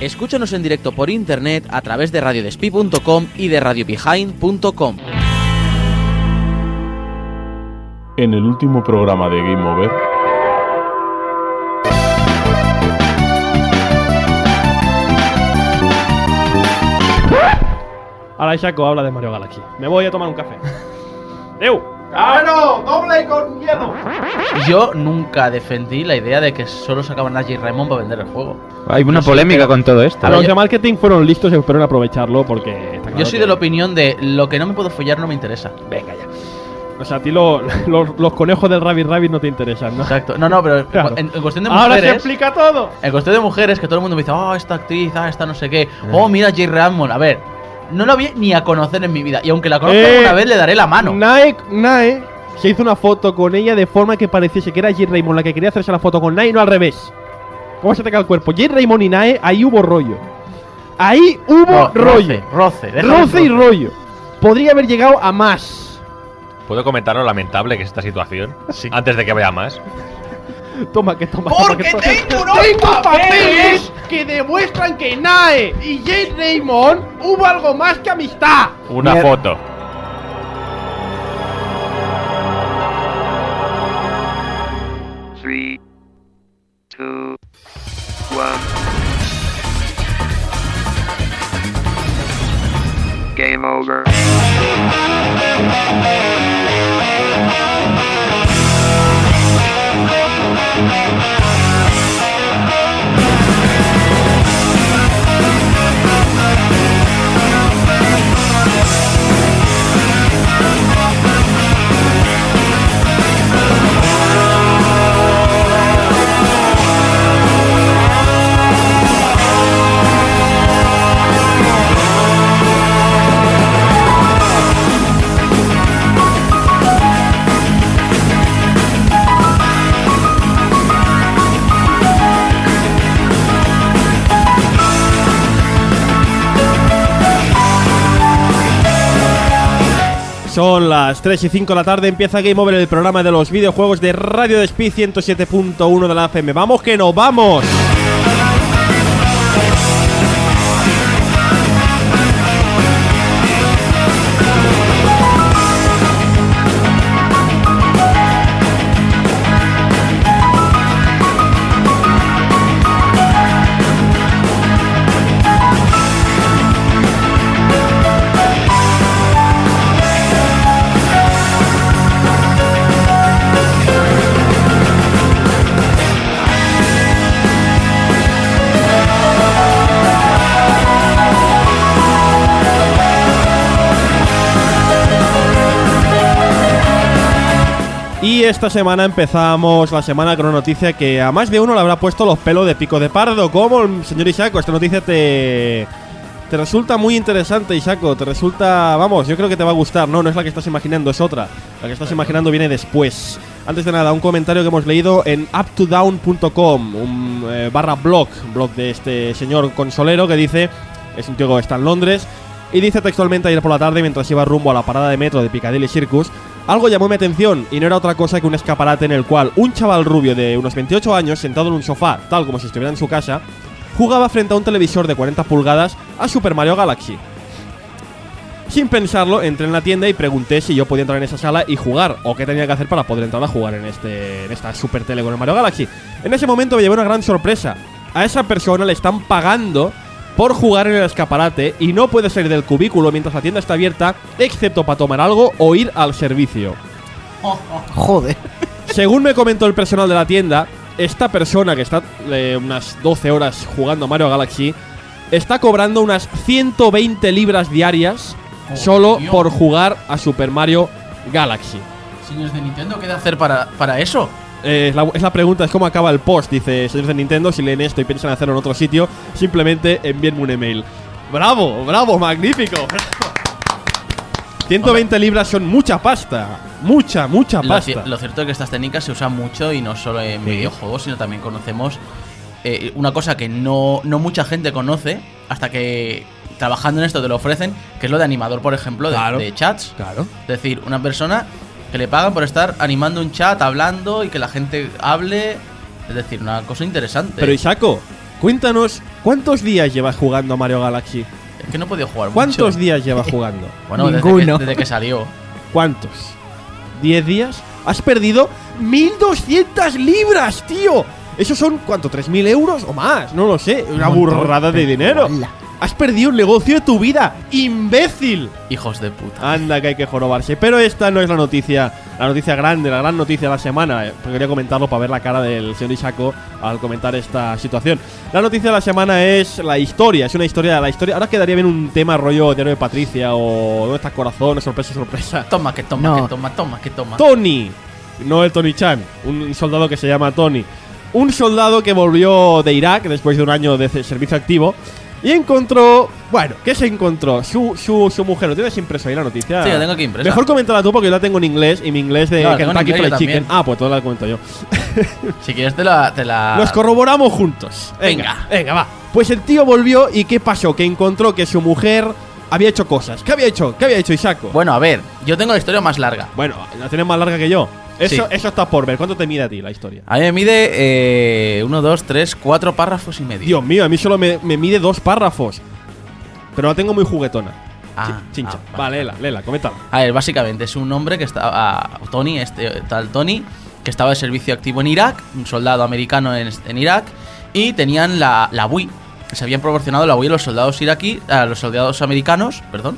Escúchanos en directo por internet a través de radiodespí.com y de radiobehind.com. En el último programa de Game Over, Ahora Shaco habla de Mario Galaxy. Me voy a tomar un café. ¡Deu! ¡Claro! ¡Doble con hielo! Yo nunca defendí la idea de que solo sacaban a J. Raymond para vender el juego. Hay una polémica con todo esto. Los de marketing fueron listos y esperaron aprovecharlo porque... está claro Yo soy de la opinión de lo que no me puedo follar no me interesa. Venga ya. O sea, a ti los conejos del Rabbit no te interesan, ¿no? Exacto. No, pero Claro. en cuestión de mujeres... Ahora se explica todo. En cuestión de mujeres, que todo el mundo me dice, oh, esta actriz, esta no sé qué. Oh, mira J. Raymond. A ver, no la vi ni a conocer en mi vida. Y aunque la conozca alguna vez, le daré la mano. Nae se hizo una foto con ella de forma que pareciese que era J. Raymond la que quería hacerse la foto con Nae, no al revés. ¿Cómo se te cae el cuerpo? J. Raymond y Nae, ahí hubo rollo. Ahí hubo rollo. Roce y rollo. Podría haber llegado a más. ¿Puedo comentar lo lamentable que es esta situación? Sí. Antes de que vaya más. Toma. ¡Porque tengo unos papeles que demuestran que Nae y J. Raymond hubo algo más que amistad! Una foto. Three, two, one. Game over. Son las 3 y 5 de la tarde, empieza Game Over, el programa de los videojuegos de Radio Despí 107.1 de la FM. ¡Vamos que nos vamos! Y esta semana empezamos la semana con una noticia que a más de uno le habrá puesto los pelos de pico de pardo. ¿Cómo, señor Ishaco? Esta noticia te resulta muy interesante, Ishaco. Te resulta... Vamos, yo creo que te va a gustar. No es la que estás imaginando, es otra. La que estás imaginando viene después. Antes de nada, un comentario que hemos leído en uptodown.com, un blog de este señor consolero que dice... Es un tío que está en Londres. Y dice textualmente: ayer por la tarde, mientras iba rumbo a la parada de metro de Piccadilly Circus, algo llamó mi atención y no era otra cosa que un escaparate en el cual un chaval rubio de unos 28 años, sentado en un sofá, tal como si estuviera en su casa, jugaba frente a un televisor de 40 pulgadas a Super Mario Galaxy. Sin pensarlo, entré en la tienda y pregunté si yo podía entrar en esa sala y jugar, o qué tenía que hacer para poder entrar a jugar en esta Super Tele con el Mario Galaxy. En ese momento me llevé una gran sorpresa. A esa persona le están pagando por jugar en el escaparate y no puede salir del cubículo mientras la tienda está abierta, excepto para tomar algo o ir al servicio. Joder. Según me comentó el personal de la tienda, esta persona que está unas 12 horas jugando a Mario Galaxy está cobrando unas 120 libras diarias solo Dios. por jugar a Super Mario Galaxy. Señores de Nintendo, ¿qué de hacer para eso? Es la pregunta, es cómo acaba el post. Dice: señores de Nintendo, si leen esto y piensan hacerlo en otro sitio, simplemente envíenme un email. ¡Bravo! ¡Magnífico! 120 libras son mucha pasta. Mucha pasta. Lo cierto es que estas técnicas se usan mucho y no solo en videojuegos, sino también conocemos una cosa que no mucha gente conoce hasta que trabajando en esto te lo ofrecen, que es lo de animador, por ejemplo, de chats. Claro. Es decir, una persona que le pagan por estar animando un chat, hablando y que la gente hable. Es decir, una cosa interesante. Pero Ishaco, Cuéntanos, ¿cuántos días llevas jugando a Mario Galaxy? Es que no he podido jugar ¿Cuántos mucho. días llevas jugando? Bueno, Ninguno. desde que salió. ¿Cuántos? ¿10 días? Has perdido 1.200 libras, tío. ¿Esos son cuánto? ¿3.000 euros o más? No lo sé. Una burrada de dinero. ¡Hala! Has perdido el negocio de tu vida, imbécil. Hijos de puta. Anda, que hay que jorobarse. Pero esta no es la noticia grande, la gran noticia de la semana. Quería comentarlo para ver la cara del señor Isako al comentar esta situación. La noticia de la semana es la historia. Es una historia de la historia. Ahora quedaría bien un tema rollo Diario de Patricia o ¿Dónde está el corazón? Sorpresa, sorpresa. Toma, que toma, No. que toma, toma, que toma. Tony, no el Tony Chan, un soldado que se llama Tony. Un soldado que volvió de Irak después de un año de servicio activo y encontró, bueno, ¿qué se encontró? Su mujer, ¿lo tienes impreso ahí la noticia? Sí, lo tengo aquí impresa. Mejor coméntala tú porque yo la tengo en inglés y mi inglés de No, la tengo en Kentucky inglés yo Fried Chicken. también. Ah, pues todo la comento yo. Si quieres te la... Nos corroboramos juntos. Venga, va. Pues el tío volvió y ¿qué pasó? Que encontró que su mujer había hecho cosas. ¿Qué había hecho? ¿Qué había hecho Isako? Bueno, a ver, yo tengo la historia más larga. Bueno, la tienes más larga que yo. Eso, Sí. eso está por ver. ¿Cuánto te mide a ti la historia? A mí me mide 1, 2, 3, 4 párrafos y medio. Dios mío, a mí solo me mide 2 párrafos. Pero la tengo muy juguetona. Chincha. Vale, léela, coméntala. A ver, básicamente es un hombre que estaba... Tony, tal Tony, que estaba de servicio activo en Irak, un soldado americano en Irak, y tenían la Wii. Se habían proporcionado la Wii a los soldados a los soldados americanos, perdón.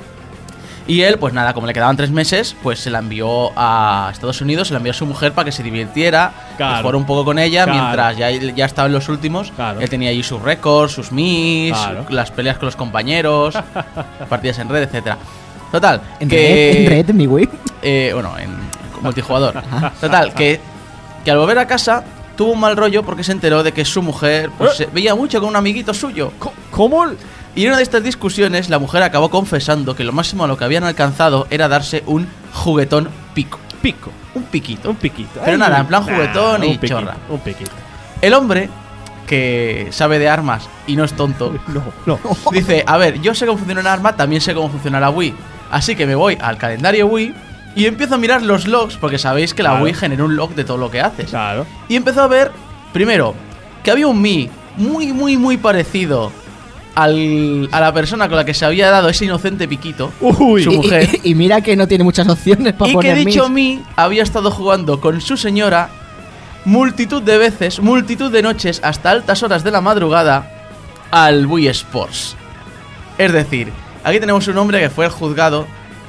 Y él, pues nada, como le quedaban 3 meses, pues se la envió a Estados Unidos, se la envió a su mujer para que se divirtiera, Claro. que fuera un poco con ella, Claro. mientras ya estaba en los últimos. Claro. Él tenía allí sus récords, sus mis, Claro. las peleas con los compañeros, partidas en red, etcétera. Total, En que... red, en mi Wii. Bueno, en multijugador. Total, que al volver a casa tuvo un mal rollo porque se enteró de que su mujer pues, se veía mucho con un amiguito suyo. ¿Cómo? Y en una de estas discusiones, la mujer acabó confesando que lo máximo a lo que habían alcanzado era darse un juguetón pico. Pico. Un piquito. Un piquito. Pero nada, en plan juguetón y un piquito, chorra. Un piquito. El hombre, que sabe de armas y no es tonto, No. dice, a ver, yo sé cómo funciona un arma, también sé cómo funciona la Wii. Así que me voy al calendario Wii y empiezo a mirar los logs, porque sabéis que la Claro. Wii genera un log de todo lo que haces. Claro. Y empezó a ver, primero, que había un Mi muy parecido a la persona con la que se había dado ese inocente piquito, Uy. su mujer. Y mira que no tiene muchas opciones para Y que poner dicho mis. Mi había estado jugando con su señora multitud de veces, multitud de noches, hasta altas horas de la madrugada, al Wii Sports. Es decir, aquí tenemos un hombre que fue al juzgado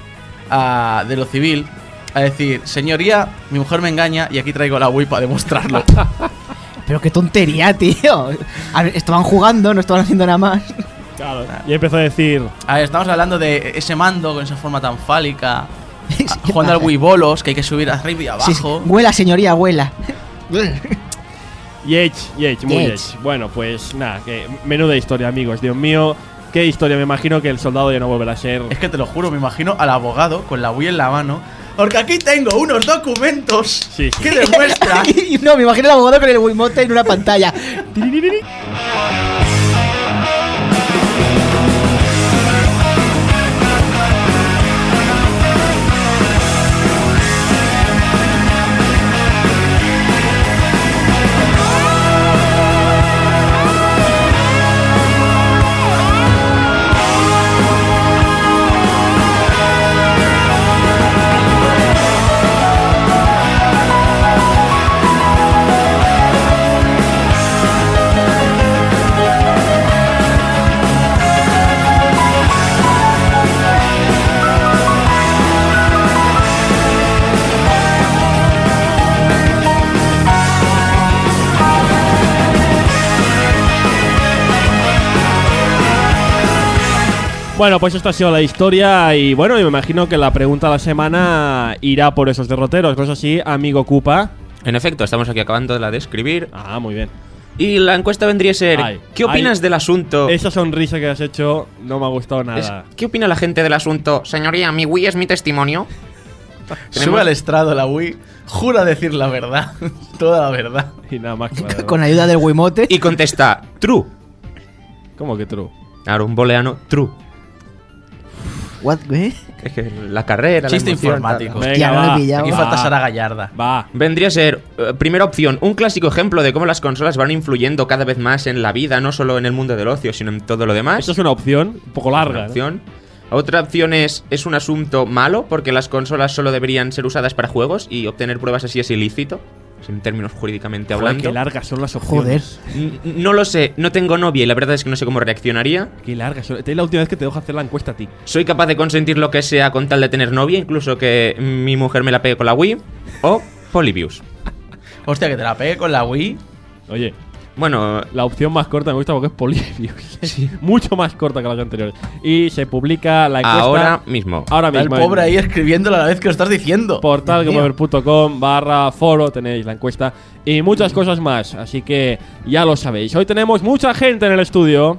de lo civil a decir, señoría, mi mujer me engaña y aquí traigo la Wii para demostrarlo. Pero qué tontería, tío. A ver, estaban jugando, no estaban haciendo nada más. Claro. Y empezó a decir. A ver, estamos hablando de ese mando con esa forma tan fálica, Sí, jugando al pasa. Wii Bolos, que hay que subir arriba y Sí, sí. abajo. Huela, señoría, huela. Yech, muy Yech. Yech. Bueno, pues nada, que menuda historia, amigos. Dios mío, qué historia. Me imagino que el soldado ya no volverá a ser. Es que te lo juro, me imagino al abogado con la Wii en la mano. Porque aquí tengo unos documentos Sí. que demuestran. Y no, me imagino al abogado con el Wiimote en una pantalla. Bueno, pues esta ha sido la historia. Y bueno, me imagino que la pregunta de la semana irá por esos derroteros. ¿No es así, amigo Cupa? En efecto, estamos aquí acabando de escribir. Ah, muy bien. Y la encuesta vendría a ser: Ay, ¿qué opinas ay. del asunto? Esa sonrisa que has hecho no me ha gustado Es- nada. ¿Qué opina la gente del asunto? Señoría, mi Wii es mi testimonio. Sube al estrado la Wii, jura decir la verdad, toda la verdad. Y nada más claro. Con ayuda del Wiimote. Y contesta: true. ¿Cómo que true? Claro, un booleano, true. What, güey? Es que la carrera, Chiste la emoción, informático. tal. Hostia, no lo he pillado. Aquí va. falta Sara Gallarda. Va. Vendría a ser, primera opción, un clásico ejemplo de cómo las consolas van influyendo cada vez más en la vida, no solo en el mundo del ocio, sino en todo lo demás. Esto es una opción un poco larga. Una opción. Otra opción es un asunto malo, porque las consolas solo deberían ser usadas para juegos y obtener pruebas así es ilícito, en términos jurídicamente Joder, hablando. qué largas son las Joder. opciones. No lo sé, no tengo novia y la verdad es que no sé cómo reaccionaría. Qué largas son. Esta es la última vez que te dejo hacer la encuesta a ti. Soy capaz de consentir lo que sea con tal de tener novia, incluso que mi mujer me la pegue con la Wii. O Polybius. Hostia, que te la pegue con la Wii. Oye, Bueno, la opción más corta me gusta porque es Polybius. Mucho más corta que las anteriores. Y se publica la encuesta ahora mismo. ahora Está el mismo. pobre ahí escribiéndolo a la vez que lo estás diciendo. portalgameover.com/foro tenéis la encuesta y muchas cosas más. Así que ya lo sabéis. Hoy tenemos mucha gente en el estudio.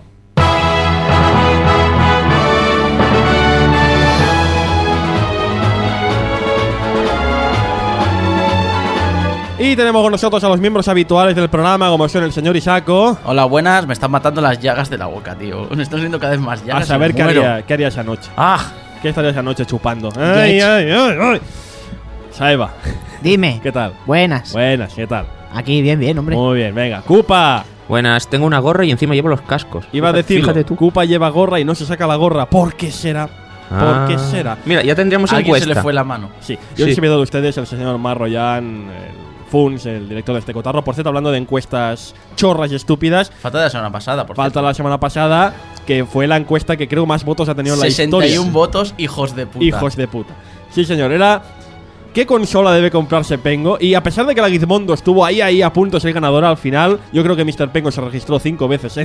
Y tenemos con nosotros a los miembros habituales del programa, como son el señor Isako. Hola, buenas. Me están matando las llagas de la boca, tío. Me están haciendo cada vez más llagas. A saber me qué muero. haría esa noche. Ah, ¿Qué estaría esa noche chupando? he Ay, hecho? ay, ay, ay. Saeva, Dime. ¿qué tal? Buenas. Buenas, ¿qué tal? Aquí, bien, hombre. Muy bien, venga. Cupa. Buenas, tengo una gorra y encima llevo los cascos. Iba a decirlo. Fíjate tú. Cupa lleva gorra y no se saca la gorra. ¿Por qué será? ¿Por qué será? Mira, ya tendríamos a alguien encuesta. se le fue la mano. Sí, yo Sí. he recibido de ustedes el señor Marroyan, el Funs, el director de este cotarro. Por cierto, hablando de encuestas chorras y estúpidas, Falta de la semana pasada, por falta cierto. la semana pasada, que fue la encuesta que creo más votos ha tenido en la 61 historia. votos, hijos de puta. Hijos de puta. Sí, señor, era ¿qué consola debe comprarse Pengo? Y a pesar de que la Gizmondo estuvo ahí a punto de ser ganadora al final, yo creo que Mr. Pengo se registró 5 veces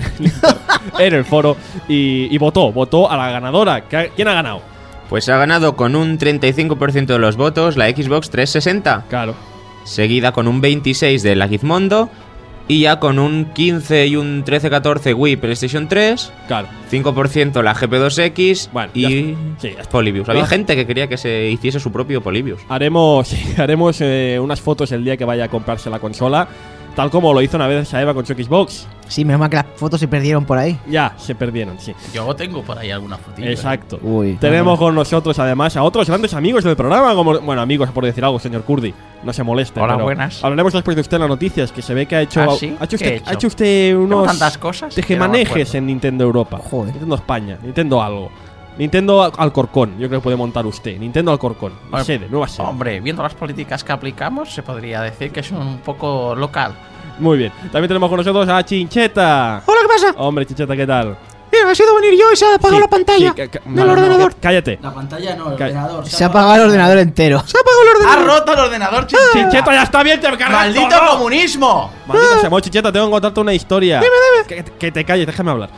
en el foro y votó a la ganadora. ¿Quién ha ganado? Pues ha ganado con un 35% de los votos la Xbox 360. Claro. Seguida con un 26% de la Gizmondo. Y ya con un 15 y un 13-14 Wii PlayStation 3. Claro. 5% la Bueno, GP2X. ya Y está. Sí, ya está. Polybius. Había Ya. gente que quería que se hiciese su propio Polybius. Haremos unas fotos el día que vaya a comprarse la consola, tal como lo hizo una vez Saeva con su Xbox. Sí, menos mal que las fotos se perdieron por ahí. Ya, se perdieron, sí. Yo tengo por ahí alguna fotilla. Exacto. Uy. Tenemos con nosotros además a otros grandes amigos del programa, como, bueno, amigos por decir algo, señor Kurdi. No se moleste. Hola, pero buenas. Hablaremos después de usted en las noticias, que se ve que ha hecho. ¿Ah, sí? Ha hecho ¿Qué he usted, hecho? ha hecho usted unos tantas cosas que no me tejemanejes acuerdo. en Nintendo Europa. Joder. Nintendo España, Nintendo algo. Nintendo Alcorcón, yo creo que puede montar usted. Nintendo Alcorcón. Hombre, Sede, nueva sede. Hombre, viendo las políticas que aplicamos, se podría decir que es un poco local. Muy bien. También tenemos con nosotros a Chincheta. Hola, ¿qué pasa? Hombre, Chincheta, ¿qué tal? Mira, ha sido venir yo y se ha apagado Sí, la pantalla sí, del ordenador. Cállate. La pantalla no, el Ca- ordenador. Se ha apagado el ordenador entero. Se ha apagado el ¡Ha ordenador. roto el ordenador, Chincheta! Chincheta, ya está bien, te cargas ¡Maldito todo. comunismo! Maldita sea, Mo, Chincheta, tengo que contarte una historia. Que te calles, déjame hablar.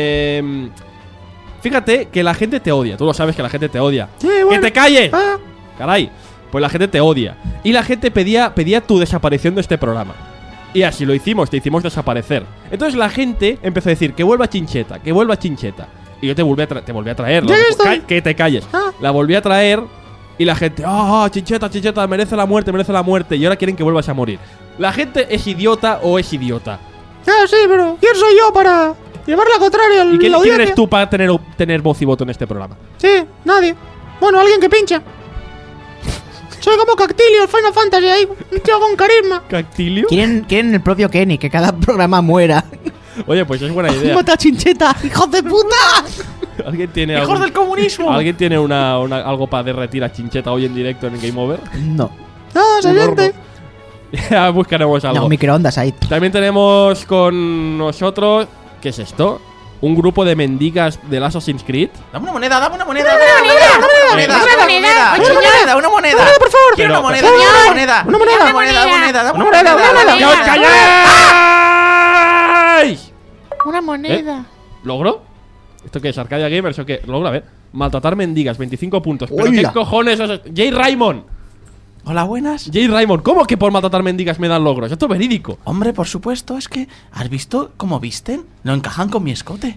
Fíjate que la gente te odia. Tú lo sabes que la gente te odia. Sí, bueno. ¡Que te calles! Ah, Caray. Pues la gente te odia. Y la gente pedía tu desaparición de este programa. Y así lo hicimos, te hicimos desaparecer. Entonces la gente empezó a decir que vuelva Chincheta, que vuelva Chincheta. Y yo te volví a traer. Ya estoy. Que te calles. Ah. La volví a traer y la gente, Chincheta, Chincheta, merece la muerte. Y ahora quieren que vuelvas a morir. La gente es idiota o es idiota. ah, sí, pero ¿quién soy yo para llevar la contraria al ¿Y quién la audiencia? eres tú para tener voz y voto en este programa? Sí, nadie. Bueno, alguien que pincha. Soy como Cactilio, el Final Fantasy ahí. Un tío con carisma. ¿Cactilio? Quieren el propio Kenny, que cada programa muera. Oye, pues es buena idea. ¡Mata a Chincheta! ¡Hijos de puta! ¿Alguien tiene ¡Hijos algún- del comunismo! ¿Alguien tiene algo para derretir a Chincheta hoy en directo en Game Over? No. Ah, saliente. Ya buscaremos algo. No, microondas ahí. También tenemos con nosotros. ¿Qué es esto? Un grupo de mendigas del Assassin's Creed. Dame una moneda, dame una moneda, dame una moneda, dame una moneda, dame una moneda, una moneda. por favor. Quiero una Pero- moneda, quiero una moneda. Una moneda. Una moneda, una moneda, dame Una una moneda, moneda. una moneda. ¡Que os calléis! Una moneda. ¿Logro? ¿Esto qué es? ¿Arcadia Gamers o qué? Logro, a ver. Maltratar mendigas, 25 puntos. ¿Pero ¡Hola! qué cojones es esto? Jay Raymond. Hola, buenas. Jay Raymond, ¿cómo que por maltratar mendigas me dan logros? Esto es verídico. Hombre, por supuesto, es que ¿has visto cómo visten? No encajan con mi escote.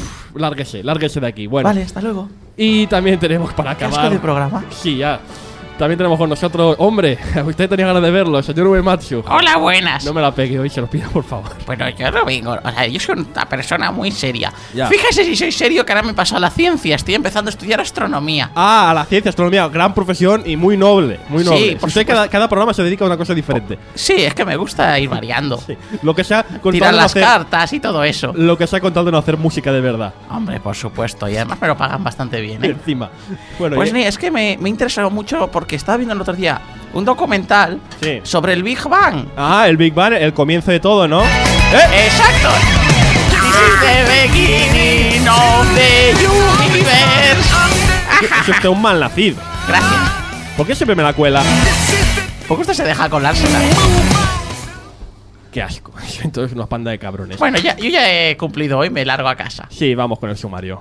Lárguese de aquí. Bueno. Vale, hasta luego. Y también tenemos para Qué acabar. asco de programa. Sí, ya. También tenemos con nosotros, hombre, usted tenía ganas de verlo, señor Uematsu. Hola, buenas. No me la pegue hoy, se lo pido, por favor. Bueno, yo no vengo, o sea, yo soy una persona muy seria. Ya. Fíjese si soy serio que ahora me paso a la ciencia, estoy empezando a estudiar astronomía. Ah, a la ciencia, astronomía, gran profesión y muy noble, muy Sí, noble. por Usted cada programa se dedica a una cosa diferente. Sí, es que me gusta ir variando. Sí. Lo que sea con Tirar tal de no las hacer, cartas y todo eso. lo que sea con tal de no hacer música de verdad. Hombre, por supuesto, y además me lo pagan bastante bien, ¿eh? Encima. Bueno, Pues ya- es que me interesó mucho porque estaba viendo el otro día un documental Sí. sobre el Big Bang. Ah, el Big Bang, el comienzo de todo, ¿no? ¡Exacto! This is the beginning of the universe. Es usted un mal nacido. Gracias. ¿Por qué siempre me la cuela? ¿Por qué usted se deja colársela? Qué asco. Entonces una panda de cabrones. Bueno, yo ya he cumplido hoy, me largo a casa. Sí, vamos con el sumario.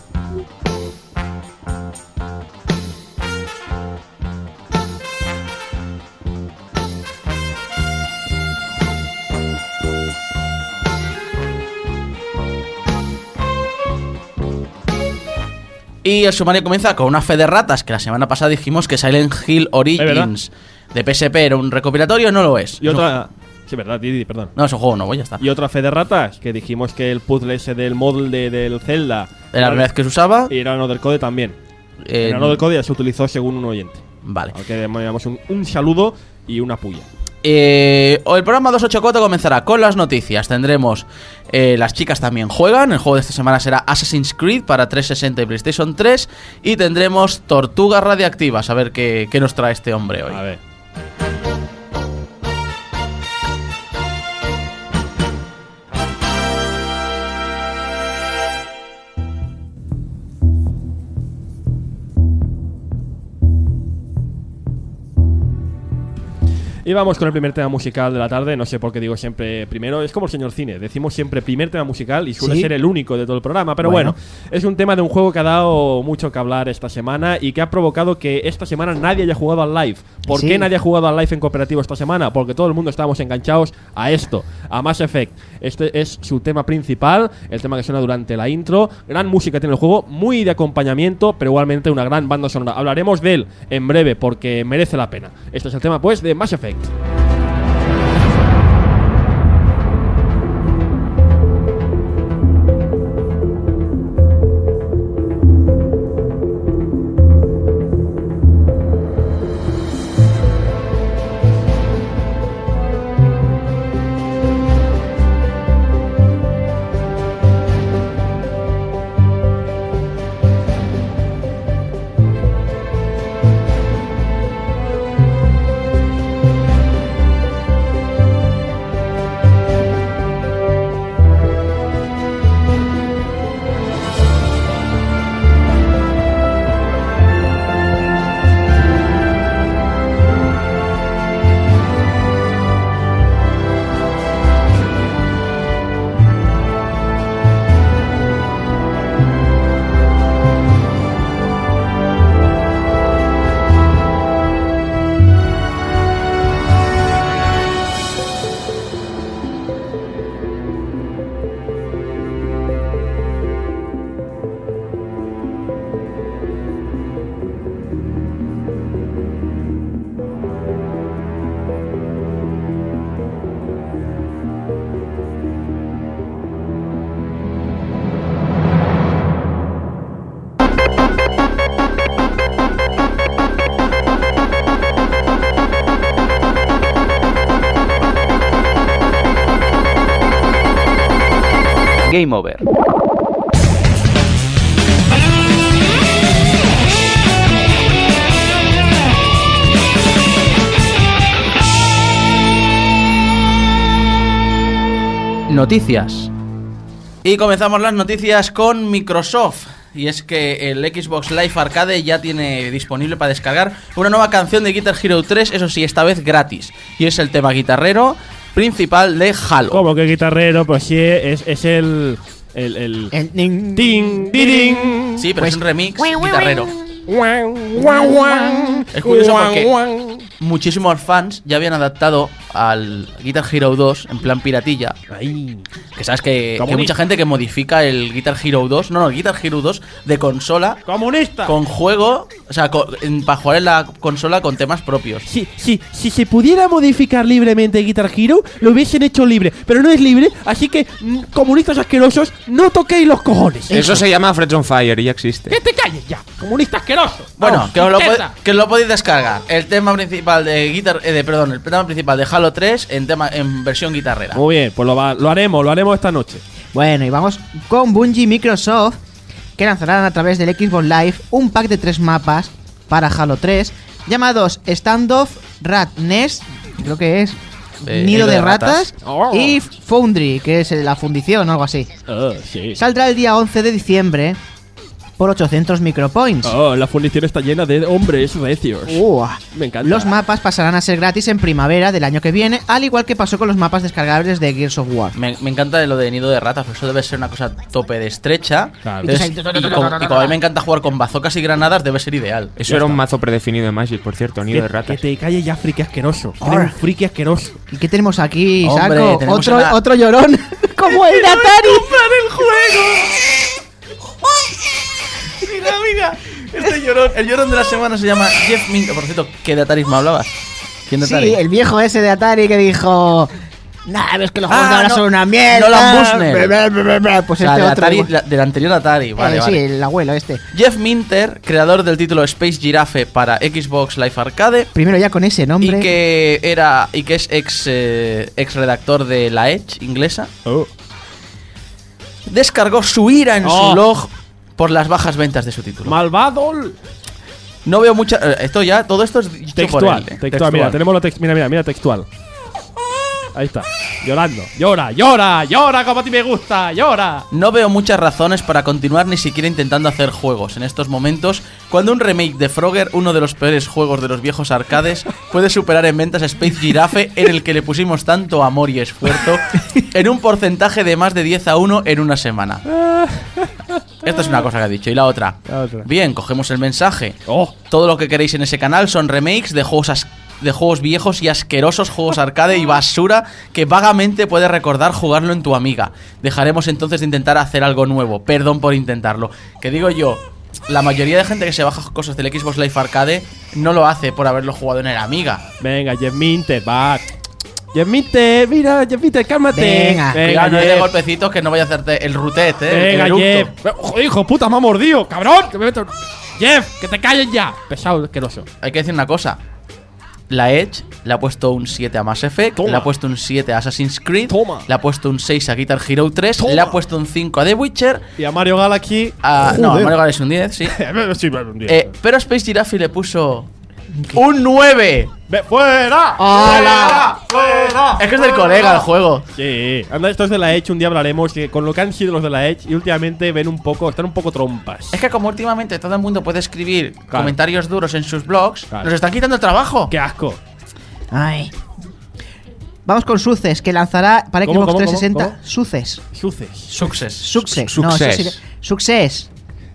Y el sumario comienza con una fe de ratas, que la semana pasada dijimos que Silent Hill Origins de PSP era un recopilatorio, no lo es. Y otra... Sí, verdad, Didi, perdón. No, es un juego nuevo, ya está. Y otra fe de ratas, que dijimos que el puzzle ese del model del Zelda Era la primera vez que se usaba. y era Another Code también. En Another Code ya se utilizó según un oyente. Vale. Aunque le damos un saludo y una puya. El programa 284 comenzará con las noticias. Tendremos Las chicas también juegan. El juego de esta semana será Assassin's Creed para 360 y PlayStation 3. Y tendremos Tortugas Radiactivas. A ver qué nos trae este hombre hoy. A ver. Y vamos con el primer tema musical de la tarde. No sé por qué digo siempre primero. Es como el señor cine. Decimos siempre primer tema musical y suele ¿Sí? ser el único de todo el programa. Pero bueno, es un tema de un juego que ha dado mucho que hablar esta semana y que ha provocado que esta semana nadie haya jugado al live. ¿Por Sí. qué nadie ha jugado al live en cooperativo esta semana? Porque todo el mundo estábamos enganchados a esto, a Mass Effect. Este es su tema principal, el tema que suena durante la intro. Gran música tiene el juego, muy de acompañamiento, pero igualmente una gran banda sonora. Hablaremos de él en breve porque merece la pena. Este es el tema pues de Mass Effect. Game Over. Noticias. Y comenzamos las noticias con Microsoft. Y es que el Xbox Live Arcade ya tiene disponible para descargar una nueva canción de Guitar Hero 3, eso sí, esta vez gratis. Y es el tema guitarrero principal de Halo. ¿Cómo que guitarrero? Pues sí, es el ting, ding. Sí, pero es un remix guitarrero. Es curioso porque muchísimos fans ya habían adaptado al Guitar Hero 2 en plan piratilla. Ahí. Que sabes que hay mucha gente que modifica el Guitar Hero 2. No, el Guitar Hero 2 de consola. ¡Comunista! Con juego. O sea, para jugar en la consola con temas propios. Sí, si se pudiera modificar libremente Guitar Hero, lo hubiesen hecho libre. Pero no es libre, así que, comunistas asquerosos, no toquéis los cojones. Eso se llama Frets on Fire y ya existe. ¡Que te calles ya! ¡Comunista asqueroso! Bueno, Vamos, que os lo podéis descargar. El tema principal de el tema principal de Halo 3 en versión guitarrera. Muy bien, pues lo haremos esta noche. Bueno, y vamos con Bungie y Microsoft, que lanzarán a través del Xbox Live un pack de 3 mapas para Halo 3 llamados Standoff, Rat Nest, creo que es Nido de Ratas, y Foundry, que es la fundición o algo así. Sí. Saldrá el día 11 de diciembre por 800 micropoints. La fundición está llena de hombres recios. Me encanta. Los mapas pasarán a ser gratis en primavera del año que viene, al igual que pasó con los mapas descargables de Gears of War. Me encanta lo de nido de ratas, pero eso debe ser una cosa tope de estrecha. Claro. Y como a mí me encanta jugar con bazocas y granadas, debe ser ideal. Eso era un mazo predefinido de Magic, por cierto, nido de ratas. Que te calles ya, friki asqueroso. Eres un friki asqueroso. ¿Y qué tenemos aquí, Hombre, Saco? tenemos Otro llorón. Como el de Atari. el juego! Mira, el llorón de la semana se llama Jeff Minter. Por cierto, ¿qué de Atari me hablabas? ¿Quién de Atari? Sí, el viejo ese de Atari que dijo: nah, ves que los juegos de ahora son una mierda. Nolan Bushnell. Pues O sea, este de otro. Atari, del anterior Atari. Vale, Sí, vale. el abuelo este. Jeff Minter, creador del título Space Giraffe para Xbox Live Arcade. Primero ya con ese nombre. Y que es ex redactor de la Edge inglesa. Descargó su ira en su blog por las bajas ventas de su título. ¡Malvado! No veo mucha. Todo esto es dicho Textual, por él, textual. Mira, tenemos lo mira, textual. Ahí está, llorando. Llora, como a ti me gusta, llora. No veo muchas razones para continuar ni siquiera intentando hacer juegos en estos momentos, cuando un remake de Frogger, uno de los peores juegos de los viejos arcades, puede superar en ventas a Space Giraffe, en el que le pusimos tanto amor y esfuerzo, en un porcentaje de más de 10-1 en una semana. Esta es una cosa que ha dicho. Y la otra. Bien, cogemos el mensaje. Todo lo que queréis en ese canal son remakes de juegos viejos y asquerosos, juegos arcade y basura que vagamente puedes recordar jugarlo en tu Amiga. Dejaremos entonces de intentar hacer algo nuevo. Perdón por intentarlo. Que digo yo, la mayoría de gente que se baja cosas del Xbox Live Arcade no lo hace por haberlo jugado en el Amiga. Venga, Jeff Minter, va. Jeff Minter, mira, Jeff Minter, cálmate. Venga, Cuidado, no de golpecitos que no vaya a hacerte el rutet, Venga, Jeff. Joder, hijo puta, me ha mordido, cabrón. Que me meto... Jeff, que te calles ya. Pesado, asqueroso. Hay que decir una cosa. La Edge le ha puesto un 7 a Mass Effect, le ha puesto un 7 a Assassin's Creed, le ha puesto un 6 a Guitar Hero 3, le ha puesto un 5 a The Witcher. Y a Mario Galaxy. No, a Mario Galaxy un 10, sí. Sí, un 10. Pero a Space Giraffe le puso un 9. ¡Fuera! ¡Fuera! Es que es del colega el juego. Sí, anda, esto es de la Edge, un día hablaremos con lo que han sido los de la Edge y últimamente están un poco trompas. Es que como últimamente todo el mundo puede escribir comentarios duros en sus blogs, nos están quitando el trabajo. ¡Qué asco! Ay. Vamos con Success, que lanzará para Xbox 360. ¿Cómo? Success. Success. No, eso sí. Success.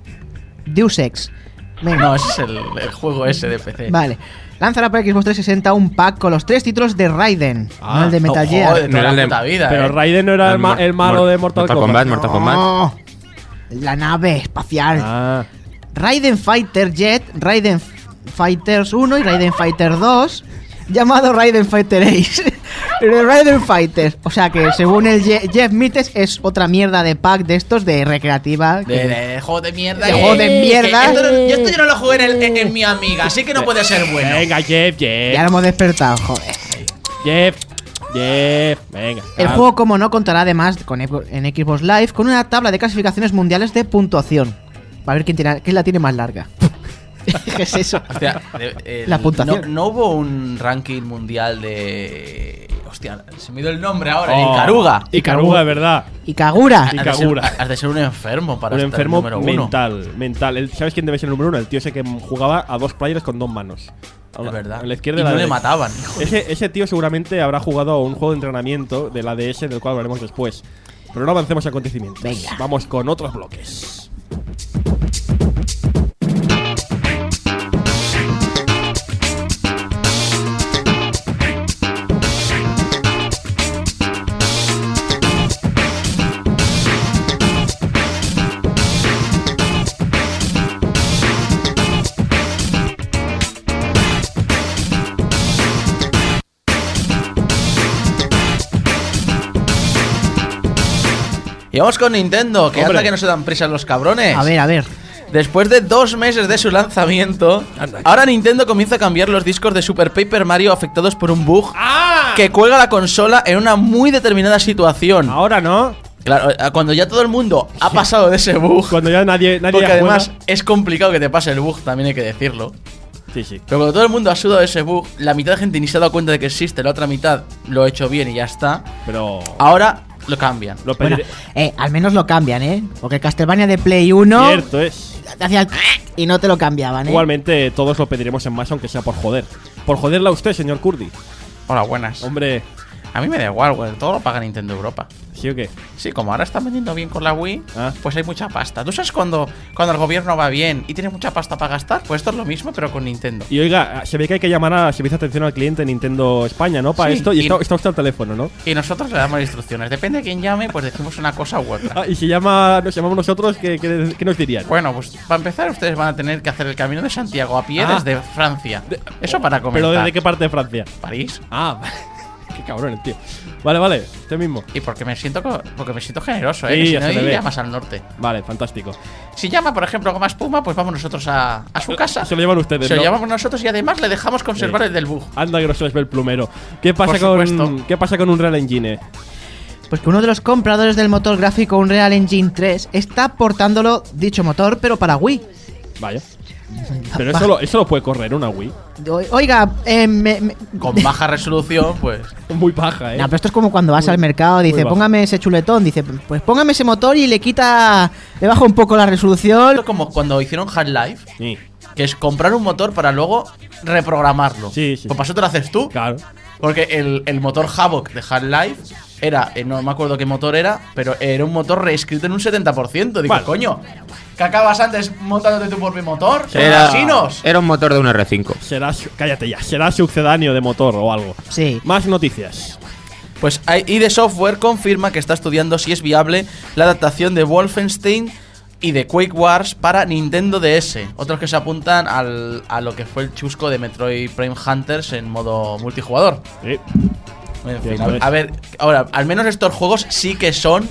Deus Ex. Venga. No, ese es el juego ese de PC. Vale. Lanzará para Xbox 360 un pack con los 3 títulos de Raiden. No el de Metal Gear. Joder, no era la puta vida, Pero Raiden no era el malo de Mortal Kombat. Mortal Kombat. No. La nave espacial. Raiden Fighter Jet, Raiden Fighters 1 y Raiden Fighter 2, llamado Raiden Fighter Ace. Raiden Fighters. O sea que según el Jeff Mites es otra mierda de pack de estos de recreativa. De juego de mierda. De juego de mierda. Yo esto yo no lo jugué en mi Amiga, así que no puede ser bueno. Venga, Jeff. Ya lo hemos despertado, joder. Jeff, venga. El juego, como no, contará además en Xbox Live con una tabla de clasificaciones mundiales de puntuación. Para ver quién la tiene más larga. ¿Qué es eso? Hostia, la puntuación. No hubo un ranking mundial de... Hostia, se me dio el nombre ahora. Ikaruga. Ikaruga, de verdad. Ikagura. Has de ser un enfermo para un estar enfermo en el número mental. ¿Sabes quién debe ser el número 1? El tío ese que jugaba a 2 players con 2 manos. Es verdad. A la izquierda y no le mataban. Ese tío seguramente habrá jugado a un juego de entrenamiento de la DS, del cual hablaremos después. Pero no avancemos a acontecimientos. Venga. Vamos con otros bloques. Y vamos con Nintendo, que Hombre. anda que no se dan prisa los cabrones. A ver. Después de 2 meses de su lanzamiento, ahora Nintendo comienza a cambiar los discos de Super Paper Mario afectados por un bug que cuelga la consola en una muy determinada situación. Ahora no. Claro, cuando ya todo el mundo ha pasado de ese bug. Cuando ya nadie Porque juega. además es complicado que te pase el bug, también hay que decirlo. Sí, sí. Pero cuando todo el mundo ha sudado de ese bug, la mitad de gente ni se ha dado cuenta de que existe, la otra mitad lo ha hecho bien y ya está. Pero Ahora lo cambian. lo Bueno, pediré. al menos lo cambian, ¿eh? Porque Castlevania de Play 1 Cierto es. te hacía el y no te lo cambiaban, ¿eh? Igualmente todos lo pediremos en masa, aunque sea por joder. Por joderla a usted, señor Kurdi. Hola, buenas. Hombre, A mí me da igual, güey. Todo lo paga Nintendo Europa. ¿sí o qué? Sí, como ahora están vendiendo bien con la Wii, Ah. pues hay mucha pasta. ¿Tú sabes cuando el gobierno va bien y tiene mucha pasta para gastar? Pues esto es lo mismo, pero con Nintendo. Y oiga, se ve que hay que llamar a servicio de atención al cliente Nintendo España, ¿no? Para Sí, esto. Y y- está usted al teléfono, ¿no? Y nosotros le damos instrucciones. Depende de quién llame, pues decimos una cosa u otra. Ah, y si nos llamamos nosotros, ¿qué nos dirían? Bueno, pues para empezar ustedes van a tener que hacer el camino de Santiago a pie Ah. desde Francia. Eso para comentar. ¿Pero desde qué parte de Francia? París. Ah, qué cabrón el tío. Vale, usted mismo. Y porque me siento generoso, Sí, que si ya no se le ve. llamas al norte. Vale, fantástico. Si llama, por ejemplo, Goma Espuma, pues vamos nosotros a su casa. Se lo llevan ustedes, Se lo ¿no? llevamos nosotros y además le dejamos conservar Sí. el del bug. Anda que no se les ve el plumero. ¿Qué pasa Por supuesto. ¿Qué pasa con Unreal Engine? Pues que uno de los compradores del motor gráfico Unreal Engine 3 está portándolo, dicho motor, pero para Wii. Vaya. Pero eso lo puede correr una Wii. Oiga, Con baja resolución, pues. Muy baja, No, pero esto es como cuando vas al mercado, dice, bajo. póngame ese chuletón, dice, pues póngame ese motor y le baja un poco la resolución. Esto como cuando hicieron Half-Life, Sí. que es comprar un motor para luego reprogramarlo. Sí, sí. Pues para eso te lo haces tú. Claro. Porque el motor Havoc de Half-Life era, no me acuerdo qué motor era, pero era un motor reescrito en un 70%. Digo, Vale. coño, ¿que acabas antes montándote tu propio motor? Era, ¡Casinos! era un motor de un R5. Cállate ya. Será sucedáneo de motor o algo. Sí. Más noticias. Pues ID Software confirma que está estudiando si es viable la adaptación de Wolfenstein y de Quake Wars para Nintendo DS. Otros que se apuntan a lo que fue el chusco de Metroid Prime Hunters en modo multijugador. Sí. En Sí, fin, eso es. a ver, ahora, al menos estos juegos sí que son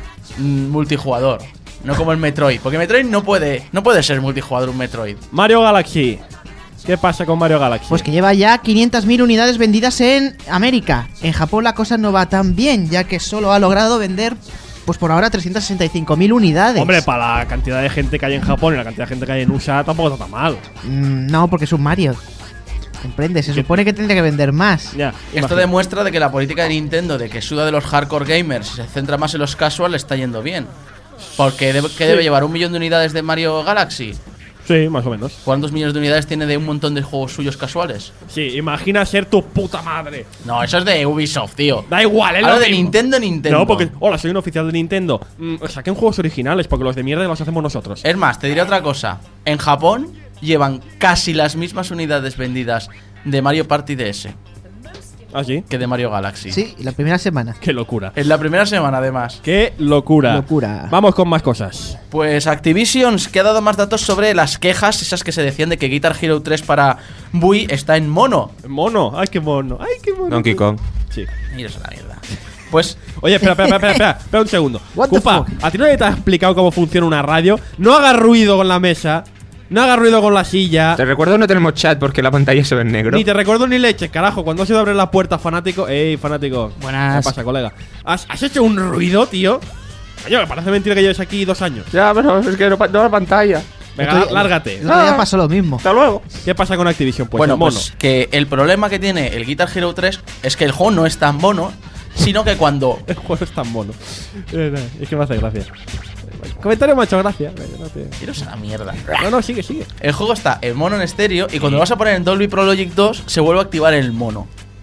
multijugador. No como el Metroid. Porque Metroid no puede ser multijugador un Metroid. Mario Galaxy. ¿Qué pasa con Mario Galaxy? Pues que lleva ya 500.000 unidades vendidas en América. En Japón la cosa no va tan bien, ya que solo ha logrado vender, pues por ahora, 365.000 unidades. Hombre, para la cantidad de gente que hay en Japón y la cantidad de gente que hay en USA tampoco está tan mal. No, porque es un Mario. ¿Comprende? Se supone que tendría que vender más. Ya. Esto imagino. demuestra de que la política de Nintendo de que suda de los hardcore gamers y se centra más en los casual le está yendo bien. Porque ¿qué debe llevar? ¿1 millón de unidades de Mario Galaxy? Sí, más o menos. ¿Cuántos millones de unidades tiene de un montón de juegos suyos casuales? Sí, imagina ser tu puta madre. No, eso es de Ubisoft, tío. Da igual, es Hablo lo de mismo. Nintendo. No, porque, hola, soy un oficial de Nintendo. Saquen juegos originales, porque los de mierda los hacemos nosotros. Es más, te diré otra cosa. En Japón llevan casi las mismas unidades vendidas de Mario Party DS ¿Ah, sí? que de Mario Galaxy. Sí, la primera semana. Qué locura. En la primera semana, además. Qué locura. Locura. Vamos con más cosas. Pues Activision que ha dado más datos sobre las quejas, esas que se decían de que Guitar Hero 3 para Wii está en mono. Mono, ay, qué mono. Ay, qué mono. Donkey Kong. Sí. Iros a la mierda. Pues Oye, espera un segundo. What the Cupa, fuck? ¿a ti no te has explicado cómo funciona una radio? No hagas ruido con la mesa. No hagas ruido con la silla. Te recuerdo no tenemos chat porque la pantalla se ve en negro. Ni te recuerdo ni leche, carajo. Cuando has ido a abrir la puerta, fanático. Ey, fanático. Buenas. ¿Qué pasa, colega? ¿Has hecho un ruido, tío? Coño, me parece mentira que lleves aquí 2 años. Ya, pero es que no la pantalla. Venga, lárgate. El otro día pasó lo mismo. Hasta luego. ¿Qué pasa con Activision? Pues bueno, el mono. pues que el problema que tiene el Guitar Hero 3 es que el juego no es tan mono, sino que cuando El juego es tan mono. Es que me hace gracia. Comentario me ha hecho gracia. Iros a la mierda. No, sigue. El juego está en mono en estéreo y cuando lo vas a poner en Dolby Pro Logic 2 se vuelve a activar el mono.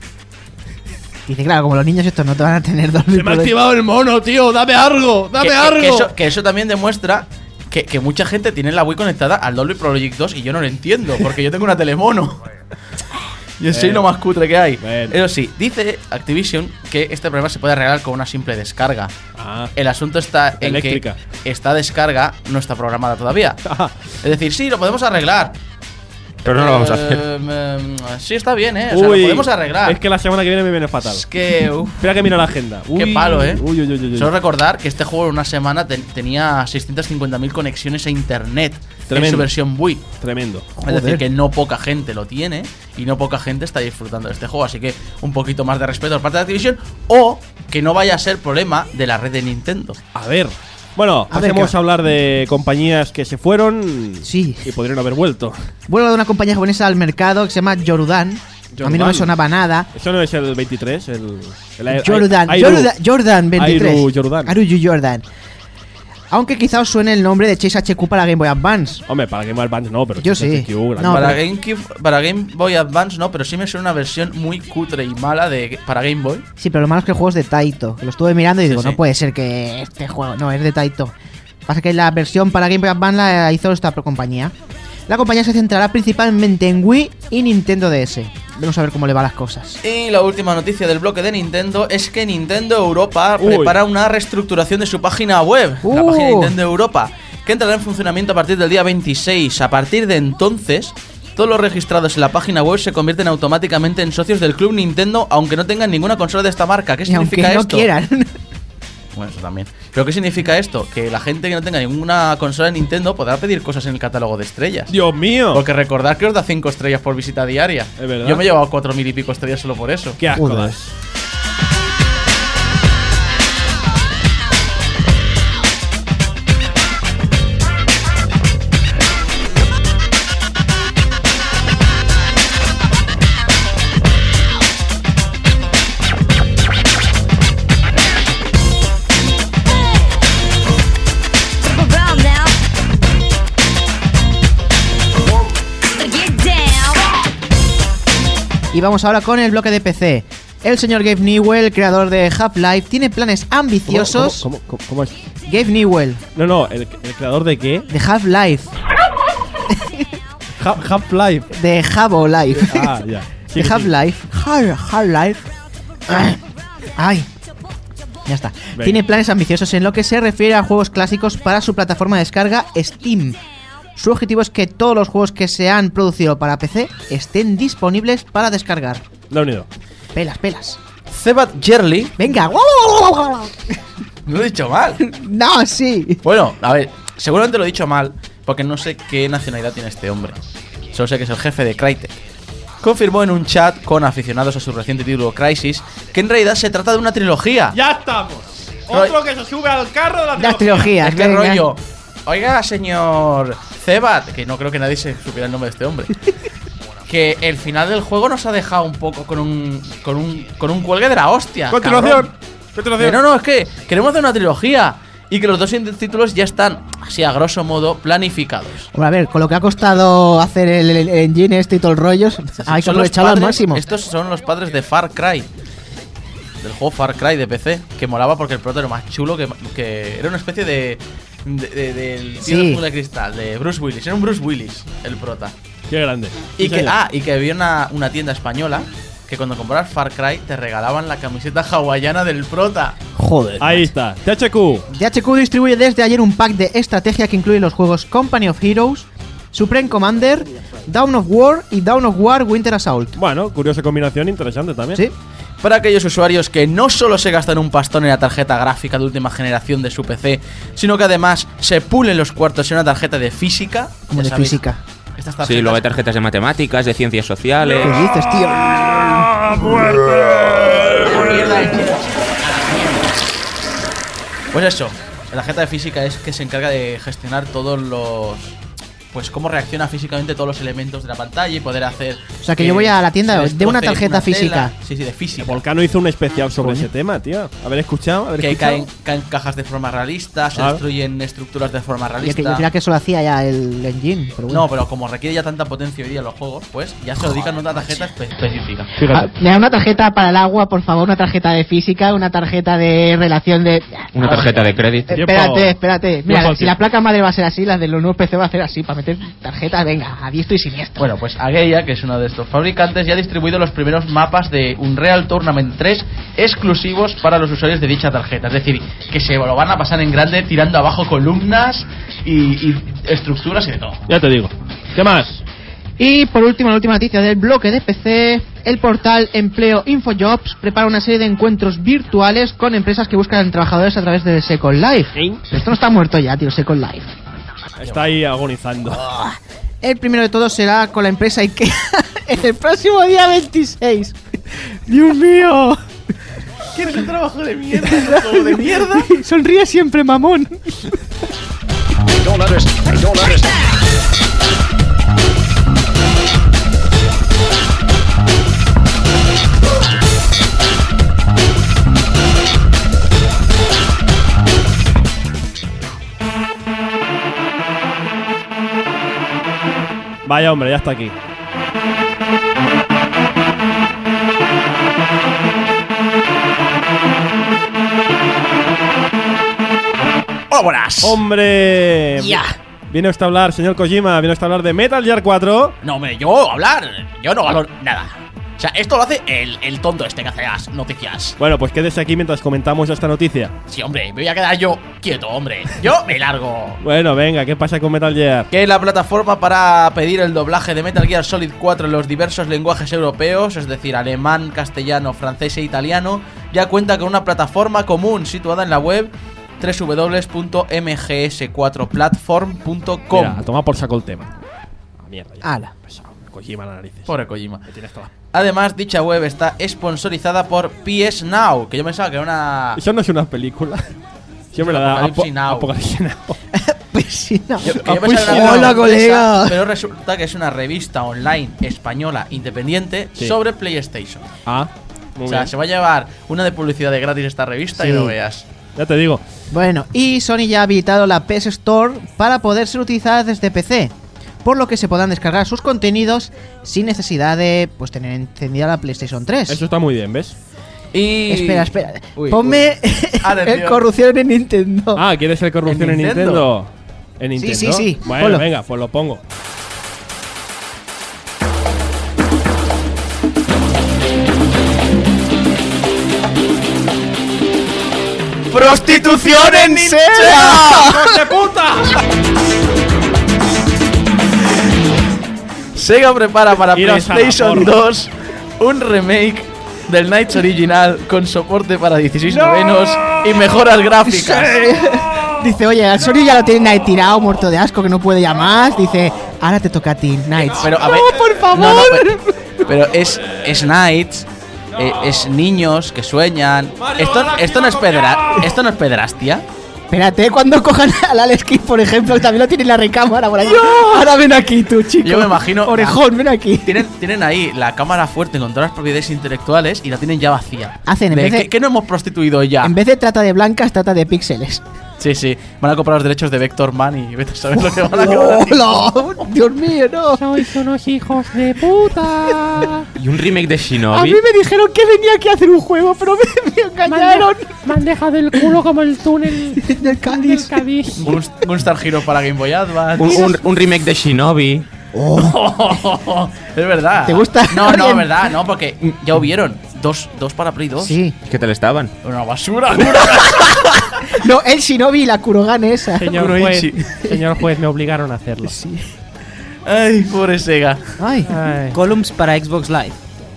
Dice, claro, como los niños estos no te van a tener Dolby Se me ha Pro. activado el mono, tío. Dame algo. Dame algo. Que eso también demuestra que mucha gente tiene la Wii conectada al Dolby Pro Logic 2 y yo no lo entiendo, porque yo tengo una telemono. Yo soy lo más cutre que hay. Bueno. Eso sí, dice Activision que este problema se puede arreglar con una simple descarga. Ah. El asunto está en Eléctrica. que esta descarga no está programada todavía. Es decir, sí, lo podemos arreglar. Pero no lo vamos a hacer. Sí, está bien, O sea, lo podemos arreglar. Es que la semana que viene me viene fatal. Es que... Espera que miro la agenda. Qué palo, Uy. Solo recordar que este juego en una semana tenía 650.000 conexiones a internet. Tremendo. En su versión Wii. Tremendo. Es decir, que no poca gente lo tiene y no poca gente está disfrutando de este juego. Así que un poquito más de respeto por parte de Activision, o que no vaya a ser problema de la red de Nintendo. A ver. Bueno, pasemos a hablar de compañías que se fueron y podrían haber vuelto. Vuelvo de una compañía japonesa al mercado que se llama Yorudan. A mí no me sonaba nada. ¿Eso no es el 23? Yorudan 23. Aruyu Jordan. Aunque quizá os suene el nombre de Chase HQ para Game Boy Advance. Hombre, para Game Boy Advance no, pero yo sí. Para Game Boy Advance no, pero sí me suena una versión muy cutre y mala para Game Boy. Sí, pero lo malo es que el juego es de Taito. Que lo estuve mirando y digo, no puede ser que este juego... No, es de Taito. Pasa que la versión para Game Boy Advance la hizo esta compañía. La compañía se centrará principalmente en Wii y Nintendo DS. Vamos a ver cómo le van las cosas. Y la última noticia del bloque de Nintendo es que Nintendo Europa prepara una reestructuración de su página web, la página Nintendo Europa, que entrará en funcionamiento a partir del día 26. A partir de entonces, todos los registrados en la página web se convierten automáticamente en socios del Club Nintendo, aunque no tengan ninguna consola de esta marca. ¿Qué significa esto? Aunque no quieran. Bueno, eso también. ¿Pero qué significa esto? Que la gente que no tenga ninguna consola de Nintendo podrá pedir cosas en el catálogo de estrellas. ¡Dios mío! Porque recordad que os da 5 estrellas por visita diaria. Es verdad. Yo me he llevado 4.000 y pico estrellas solo por eso. ¡Qué asco! Y vamos ahora con el bloque de PC. El señor Gabe Newell, creador de Half-Life, tiene planes ambiciosos. ¿Cómo es? Gabe Newell. No, ¿el creador de qué? De Half-Life. Half-Life. De Half-Life. Ah, ya. Sí, de Half-Life. Half-Life. Ay. Ya está. Venga. Tiene planes ambiciosos en lo que se refiere a juegos clásicos para su plataforma de descarga Steam. Su objetivo es que todos los juegos que se han producido para PC estén disponibles para descargar. Lo unido. Pelas. Cebat Jerly. Venga. No lo he dicho mal. No, sí. Bueno, a ver, seguramente lo he dicho mal porque no sé qué nacionalidad tiene este hombre. Solo sé que es el jefe de Crytek. Confirmó en un chat con aficionados a su reciente título Crysis que en realidad se trata de una trilogía. ¡Ya estamos! Otro que se sube al carro de la trilogía. Las trilogías. Es que rollo. Oiga, señor Cebat, que no creo que nadie se supiera el nombre de este hombre, que el final del juego nos ha dejado un poco con un cuelgue de la hostia. Continuación. No, es que queremos hacer una trilogía y que los dos títulos ya están, así a grosso modo, planificados. Bueno, a ver, con lo que ha costado hacer el engine este y todo el rollo, hay que aprovecharlo al máximo. Estos son los padres de Far Cry. Del juego Far Cry de PC, que molaba porque el prota era más chulo, que era una especie del tío de jungla de cristal, de Bruce Willis. Era un Bruce Willis el prota. Qué grande. Y que había una tienda española que cuando comprabas Far Cry te regalaban la camiseta hawaiana del prota. Joder. Ahí está. THQ. THQ distribuye desde ayer un pack de estrategia que incluye los juegos Company of Heroes, Supreme Commander, Dawn of War y Dawn of War Winter Assault. Bueno, curiosa combinación, interesante también. Sí. Para aquellos usuarios que no solo se gastan un pastón en la tarjeta gráfica de última generación de su PC, sino que además se pulen los cuartos en una tarjeta de física. ¿Cómo de física? Sí, luego hay tarjetas de matemáticas, de ciencias sociales. ¿Qué dices, tío? Pues eso, la tarjeta de física es que se encarga de gestionar todos los... Pues cómo reacciona físicamente todos los elementos de la pantalla y poder hacer... O sea, que yo voy a la tienda de una tarjeta física. Sí, de física. Volcano hizo un especial sobre ese tema, tío. Haber escuchado. Que caen cajas de forma realista, se destruyen estructuras de forma realista. Yo creía que eso lo hacía ya el engine. Pero bueno. No, pero como requiere ya tanta potencia hoy día los juegos, pues ya se lo dedican a una tarjeta específica. Me da una tarjeta para el agua, por favor, una tarjeta de física, una tarjeta de relación de... Una tarjeta de crédito. Espérate. Mira, si la placa madre va a ser así, las de los nuevos PC va a ser así, para meter tarjetas, venga, a diestro y siniestro. Bueno, pues Ageia, que es uno de estos fabricantes, ya ha distribuido los primeros mapas de Unreal Tournament 3 exclusivos para los usuarios de dicha tarjeta. Es decir, que se lo van a pasar en grande tirando abajo columnas y estructuras y de todo. Ya te digo. ¿Qué más? Y por último, la última noticia del bloque de PC, el portal Empleo Infojobs prepara una serie de encuentros virtuales con empresas que buscan trabajadores a través de Second Life. Esto no está muerto ya, tío, Second Life. Está ahí agonizando. El primero de todos será con la empresa IKEA en el próximo día 26. ¡Dios mío! ¿Quieres un trabajo de mierda? ¿Trabajo de mierda? Sonríe siempre, mamón. I don't understand. Vaya hombre, ya está aquí. ¡Hola, buenas! ¡Hombre! ¡Ya! Viene usted a hablar, señor Kojima, viene usted a hablar de Metal Gear 4. No, hombre, yo hablar. Yo no valoro nada. O sea, esto lo hace el tonto este que hace las noticias. Bueno, pues quédese aquí mientras comentamos esta noticia. Sí, hombre, me voy a quedar yo quieto, hombre. Yo me largo. Bueno, venga, ¿qué pasa con Metal Gear? Que la plataforma para pedir el doblaje de Metal Gear Solid 4 en los diversos lenguajes europeos, es decir, alemán, castellano, francés e italiano, ya cuenta con una plataforma común situada en la web www.mgs4platform.com. Mira, toma por saco el tema. Mierda, ya. ¡Hala! Kojima las narices. Pobre Kojima. Me tienes toda. Además, dicha web está sponsorizada por PS Now, que yo pensaba que era una... Eso no es una película. Siempre la da Apocalipsis Now. Apocalipsis Now. Pues sí, no. Yo pensaba que era una Hola, empresa, colega. pero resulta que es una revista online española independiente Sí. sobre PlayStation. Ah, muy O sea, bien. se va a llevar una de publicidad de gratis esta revista Sí. y no veas. Ya te digo. Bueno, y Sony ya ha habilitado la PS Store para poder ser utilizada desde PC, por lo que se podrán descargar sus contenidos sin necesidad de pues tener encendida la PlayStation 3. Eso está muy bien, ¿ves? Y... Espera. Uy, Ponme Atención. el corrupción en Nintendo. Ah, ¿quieres el corrupción en ¿En Nintendo? Nintendo? ¿En Nintendo? Sí, sí, sí. Bueno, Ponlo. venga, pues lo pongo. ¡Prostitución en Nintendo! ¡Hijos de puta! Sega prepara para Iros a la PlayStation porra. 2 un remake del Knights original con soporte para 16 novenos y mejoras gráficas. Dice, oye, al Sony ya lo tienen ahí tirado, muerto de asco, que no puede ya más. Dice, ahora te toca a ti, Knights. Pero a ver, por favor. no, pero es Knights, es niños que sueñan. Esto no es pederastia. Espérate, cuando cojan al Alex Kidd, por ejemplo, que también lo tiene en la recámara por ahí. Ahora ven aquí tú, chico. Yo me imagino- Orejón, ven aquí. Tienen ahí la cámara fuerte con todas las propiedades intelectuales y la tienen ya vacía. Hacen, en De, vez de- ¿qué no hemos prostituido ya? En vez de trata de blancas, trata de píxeles. Sí. Van a comprar los derechos de Vector Man y vete a saber lo que van a cobrar. ¡Hola! Dios mío, no. Sois unos hijos de puta. Y un remake de A mí Shinobi. me dijeron que venía aquí a hacer un juego, pero me engañaron. Me han dejado el culo como el túnel Del del Cádiz. Cádiz. Gunstar Hero para Game Boy Advance. Un remake de Shinobi. Es verdad. ¿Te gusta? No, es Bien. verdad, no, porque ya hubieron dos para Play 2. Sí. ¿Qué tal estaban? Una basura. No, el Shinobi y la Kurogane esa. Señor juez, me obligaron a hacerlo. Ay, pobre Sega. Ay, Ay. Columns para Xbox Live.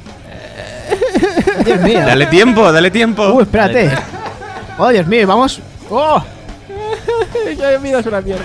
Dios mío. Dale tiempo. Espérate. Oh, Dios mío, vamos. Oh. Ya mira, es una mierda.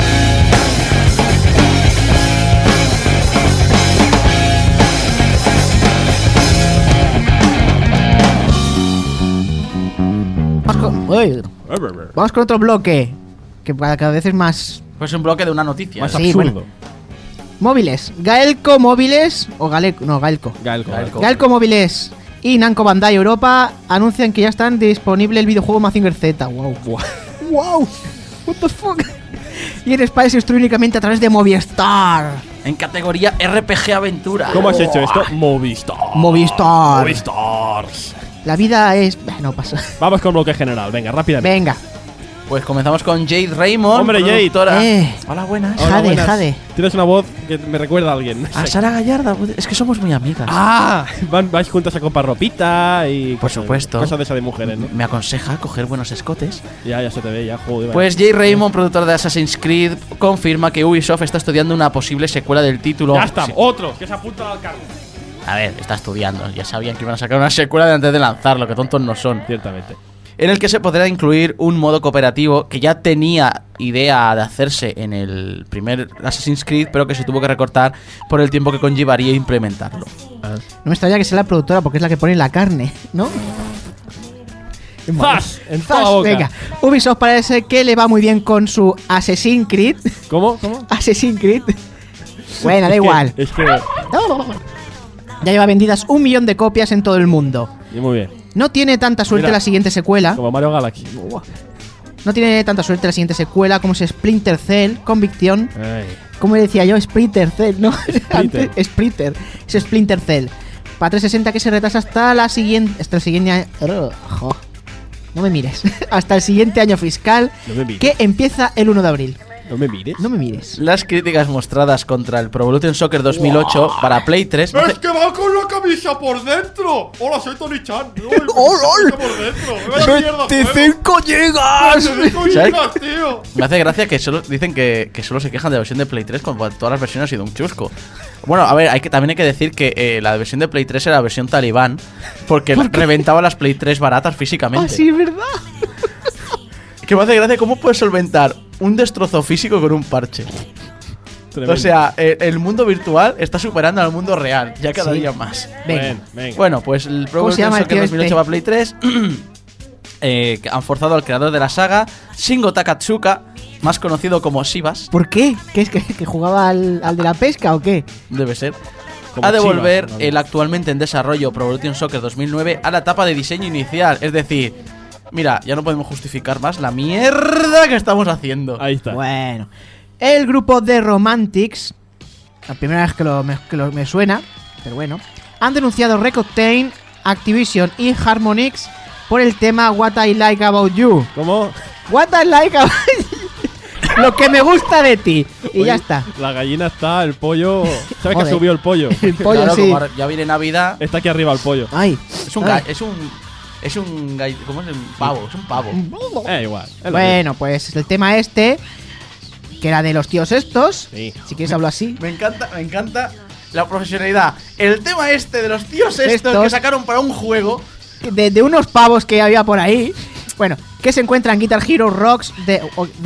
Vamos con otro bloque. Que cada vez es más. Pues un bloque de una noticia. Más Sí, absurdo. bueno. Móviles. Gaelco Móviles. O Gaelco. No, Gaelco. Gaelco. Gaelco Móviles y Namco Bandai Europa anuncian que ya están disponible el videojuego Mazinger Z. Wow. Wow. What the fuck. Y en España se distribuye únicamente a través de Movistar. En categoría RPG Aventura. ¿Cómo has hecho esto? Movistar. Movistar. Movistar. La vida es. No pasa. Vamos con bloque general, venga, rápidamente. Venga. Pues comenzamos con Jade Raymond, Hombre, Jade. productora. Hola, buenas. Hola, Jade, buenas. Jade. Tienes una voz que me recuerda a alguien. No A sé. Sara Gallarda, es que somos muy amigas. Ah, vais juntas a comprar ropita y Por supuesto. cosas de esa de mujeres, ¿no? Me aconseja coger buenos escotes. Ya se te ve, ya, joder. Pues Jade Raymond, productor de Assassin's Creed, confirma que Ubisoft está estudiando una posible secuela del título. ya está, Sí. otro, que se apunta al carro. A ver, está estudiando. Ya sabían que iban a sacar una secuela de antes de lanzarlo, que tontos no son. Ciertamente. En el que se podrá incluir un modo cooperativo que ya tenía idea de hacerse en el primer Assassin's Creed, pero que se tuvo que recortar por el tiempo que conllevaría implementarlo. No me extraña que sea la productora porque es la que pone la carne, ¿no? ¡Zas! En toda Zas, la boca. venga. Ubisoft parece que le va muy bien con su Assassin's Creed. ¿Cómo? Assassin's Creed. Bueno, da Es que- igual. Es que. Ya lleva vendidas 1 millón de copias en todo el mundo. Y muy bien. No tiene tanta suerte Mira, la siguiente secuela. Como Mario Galaxy. No tiene tanta suerte la siguiente secuela como es Splinter Cell, Conviction. Ay. Como decía yo, Splinter Cell, ¿no? Splinter. Antes, Splinter. Es Splinter Cell. Para 360 que se retrasa hasta la siguiente. Hasta el siguiente año. Jo. No me mires. Hasta el siguiente año fiscal. No me mires. Que empieza el 1 de abril. No me mires. No me mires. Las críticas mostradas contra el Pro Evolution Soccer 2008 para Play 3. ¡Es que va con la camisa por dentro! ¡Hola, soy Tony Chan! ¡Hola! por dentro! ¡Vaya mierda, 25 gigas! 25 gigas, tío! Me hace gracia que solo dicen que solo se quejan de la versión de Play 3 cuando todas las versiones han sido un chusco. Bueno, a ver, también hay que decir que la versión de Play 3 era la versión talibán porque reventaba las Play 3 baratas físicamente. Ah, sí, ¿verdad? Que me hace gracia cómo puedes solventar un destrozo físico con un parche. Tremendo. O sea, el mundo virtual está superando al mundo real, ya cada Sí. día más. Venga. Venga. Bueno, pues el Pro ¿Cómo se Evolution llama el Soccer tío 2008 este? para Play 3 que han forzado al creador de la saga, Shingo Takatsuka, más conocido como Shivas, ¿Por qué? ¿Qué es que jugaba al de la pesca o qué? debe ser, Como a devolver Chivas, ¿no? el actualmente en desarrollo Pro Evolution Soccer 2009 a la etapa de diseño inicial. Es decir, mira, ya no podemos justificar más la mierda que estamos haciendo. Ahí está. Bueno, el grupo de Romantics, la primera vez que me suena, pero bueno, han denunciado Recoctain, Activision y Harmonix por el tema What I Like About You. ¿Cómo? What I Like About Lo que me gusta de ti. Y Oye, ya está. La gallina está, el pollo. ¿Sabes que Joder. subió el pollo? El pollo, Claro, sí. como ahora ya viene Navidad, Está aquí arriba el pollo. Ay. es un ay. ¿cómo es? Un pavo, es un pavo. Igual. es lo Bueno, pues el tema este, que era de los tíos estos. Sí. Si quieres hablo así. Me encanta la profesionalidad. El tema este de los tíos estos Estos. que sacaron para un juego. De unos pavos que había por ahí. Bueno, que se encuentra en Guitar Hero Rocks de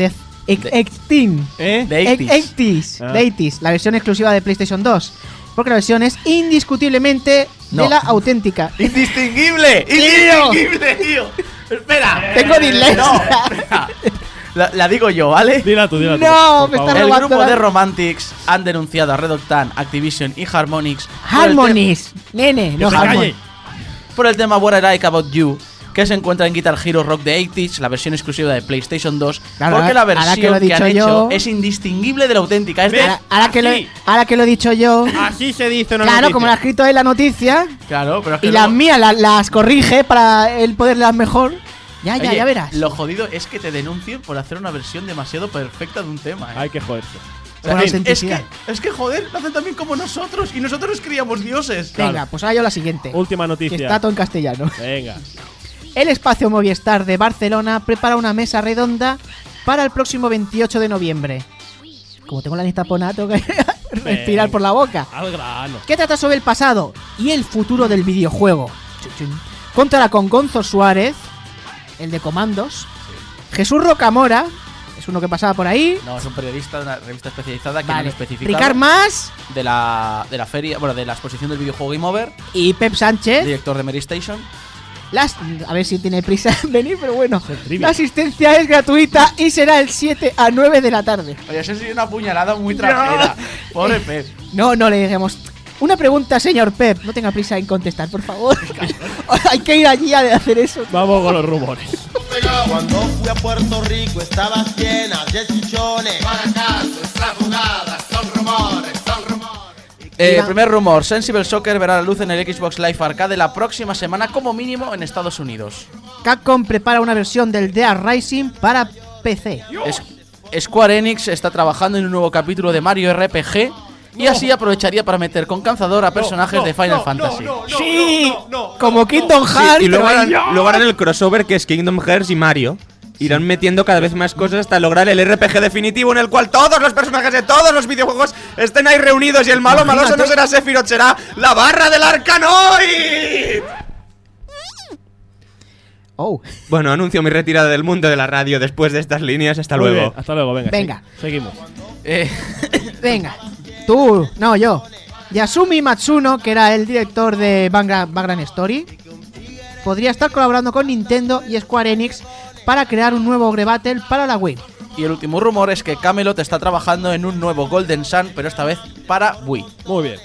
18. ¿Eh? De 80s. Ah. De 80s, la versión exclusiva de PlayStation 2. Porque la versión es indiscutiblemente No. de la auténtica. ¡Indistinguible! ¡Indistinguible, tío! Espera. Tengo dislexia. No, espera. La digo yo, ¿vale? Dila tú, dila tú. No, por me está favor. El robando grupo la- de Romantics han denunciado a Red Octane, Activision y Harmonix Harmonies. Nene, no se Harmon. calle. por el tema What I Like About You, que se encuentra en Guitar Hero Rock de 80s, la versión exclusiva de PlayStation 2, Claro, porque la ahora que lo versión he que han dicho hecho yo- es indistinguible de la auténtica. Es de... Ahora que lo he dicho yo. Así se dice una Claro, noticia. como lo ha escrito él la noticia. Claro, pero es que Y las luego- mías las corrige para él poderlas mejor. Ya, Oye, ya verás. Lo jodido es que te denuncien por hacer una versión demasiado perfecta de un tema. ¿eh? Hay que joderse. O sea, Por es autenticidad. que, joder, lo hacen también como nosotros. Y nosotros criamos dioses. Venga, pues ahora yo la siguiente. Última Que noticia. está todo en castellano. Venga. El Espacio Movistar de Barcelona prepara una mesa redonda para el próximo 28 de noviembre. Como tengo la lista ponada, tengo que respirar por la boca. Al grano. Que trata sobre el pasado y el futuro del videojuego. Chun, chun. Contará con Gonzo Suárez, el de Comandos, Jesús Rocamora, es uno que pasaba por ahí. No, es un periodista de una revista especializada que Vale. no han especificado. Ricard Mas de la feria, bueno, de la exposición del videojuego Game Over, y Pep Sánchez. director de Mary Station. A ver si tiene prisa en venir, pero bueno. trivia. La asistencia es gratuita y será el 7 a 9 de la tarde. Oye, eso sí una puñalada muy trasera. Pobre Pep. No le digamos. Una pregunta, señor Pep. No tenga prisa en contestar, por favor. Hay que ir allí a hacer eso. Vamos con los rumores. Cuando fui a Puerto Rico estabas llena de chichones. Primer rumor, Sensible Soccer verá la luz en el Xbox Live Arcade la próxima semana como mínimo en Estados Unidos. Capcom prepara una versión del Dead Rising para PC. Square Enix está trabajando en un nuevo capítulo de Mario RPG y así aprovecharía para meter con calzador a personajes de Final Fantasy. ¡Sí! Como Kingdom Hearts. Sí, y luego harán el crossover que es Kingdom Hearts y Mario. Irán metiendo cada vez más cosas hasta lograr el RPG definitivo en el cual todos los personajes de todos los videojuegos estén ahí reunidos y el malo maloso no será Sephiroth, será la barra del Arkanoid. Bueno, anuncio mi retirada del mundo de la radio después de estas líneas. Hasta Muy luego. bien, hasta luego, venga. Venga. Seguimos. Venga, tú, no, yo. Yasumi Matsuno, que era el director de Vagrant Story, podría estar colaborando con Nintendo y Square Enix para crear un nuevo Battle para la Wii. Y el último rumor es que Camelot está trabajando en un nuevo Golden Sun, pero esta vez para Wii. Muy bien.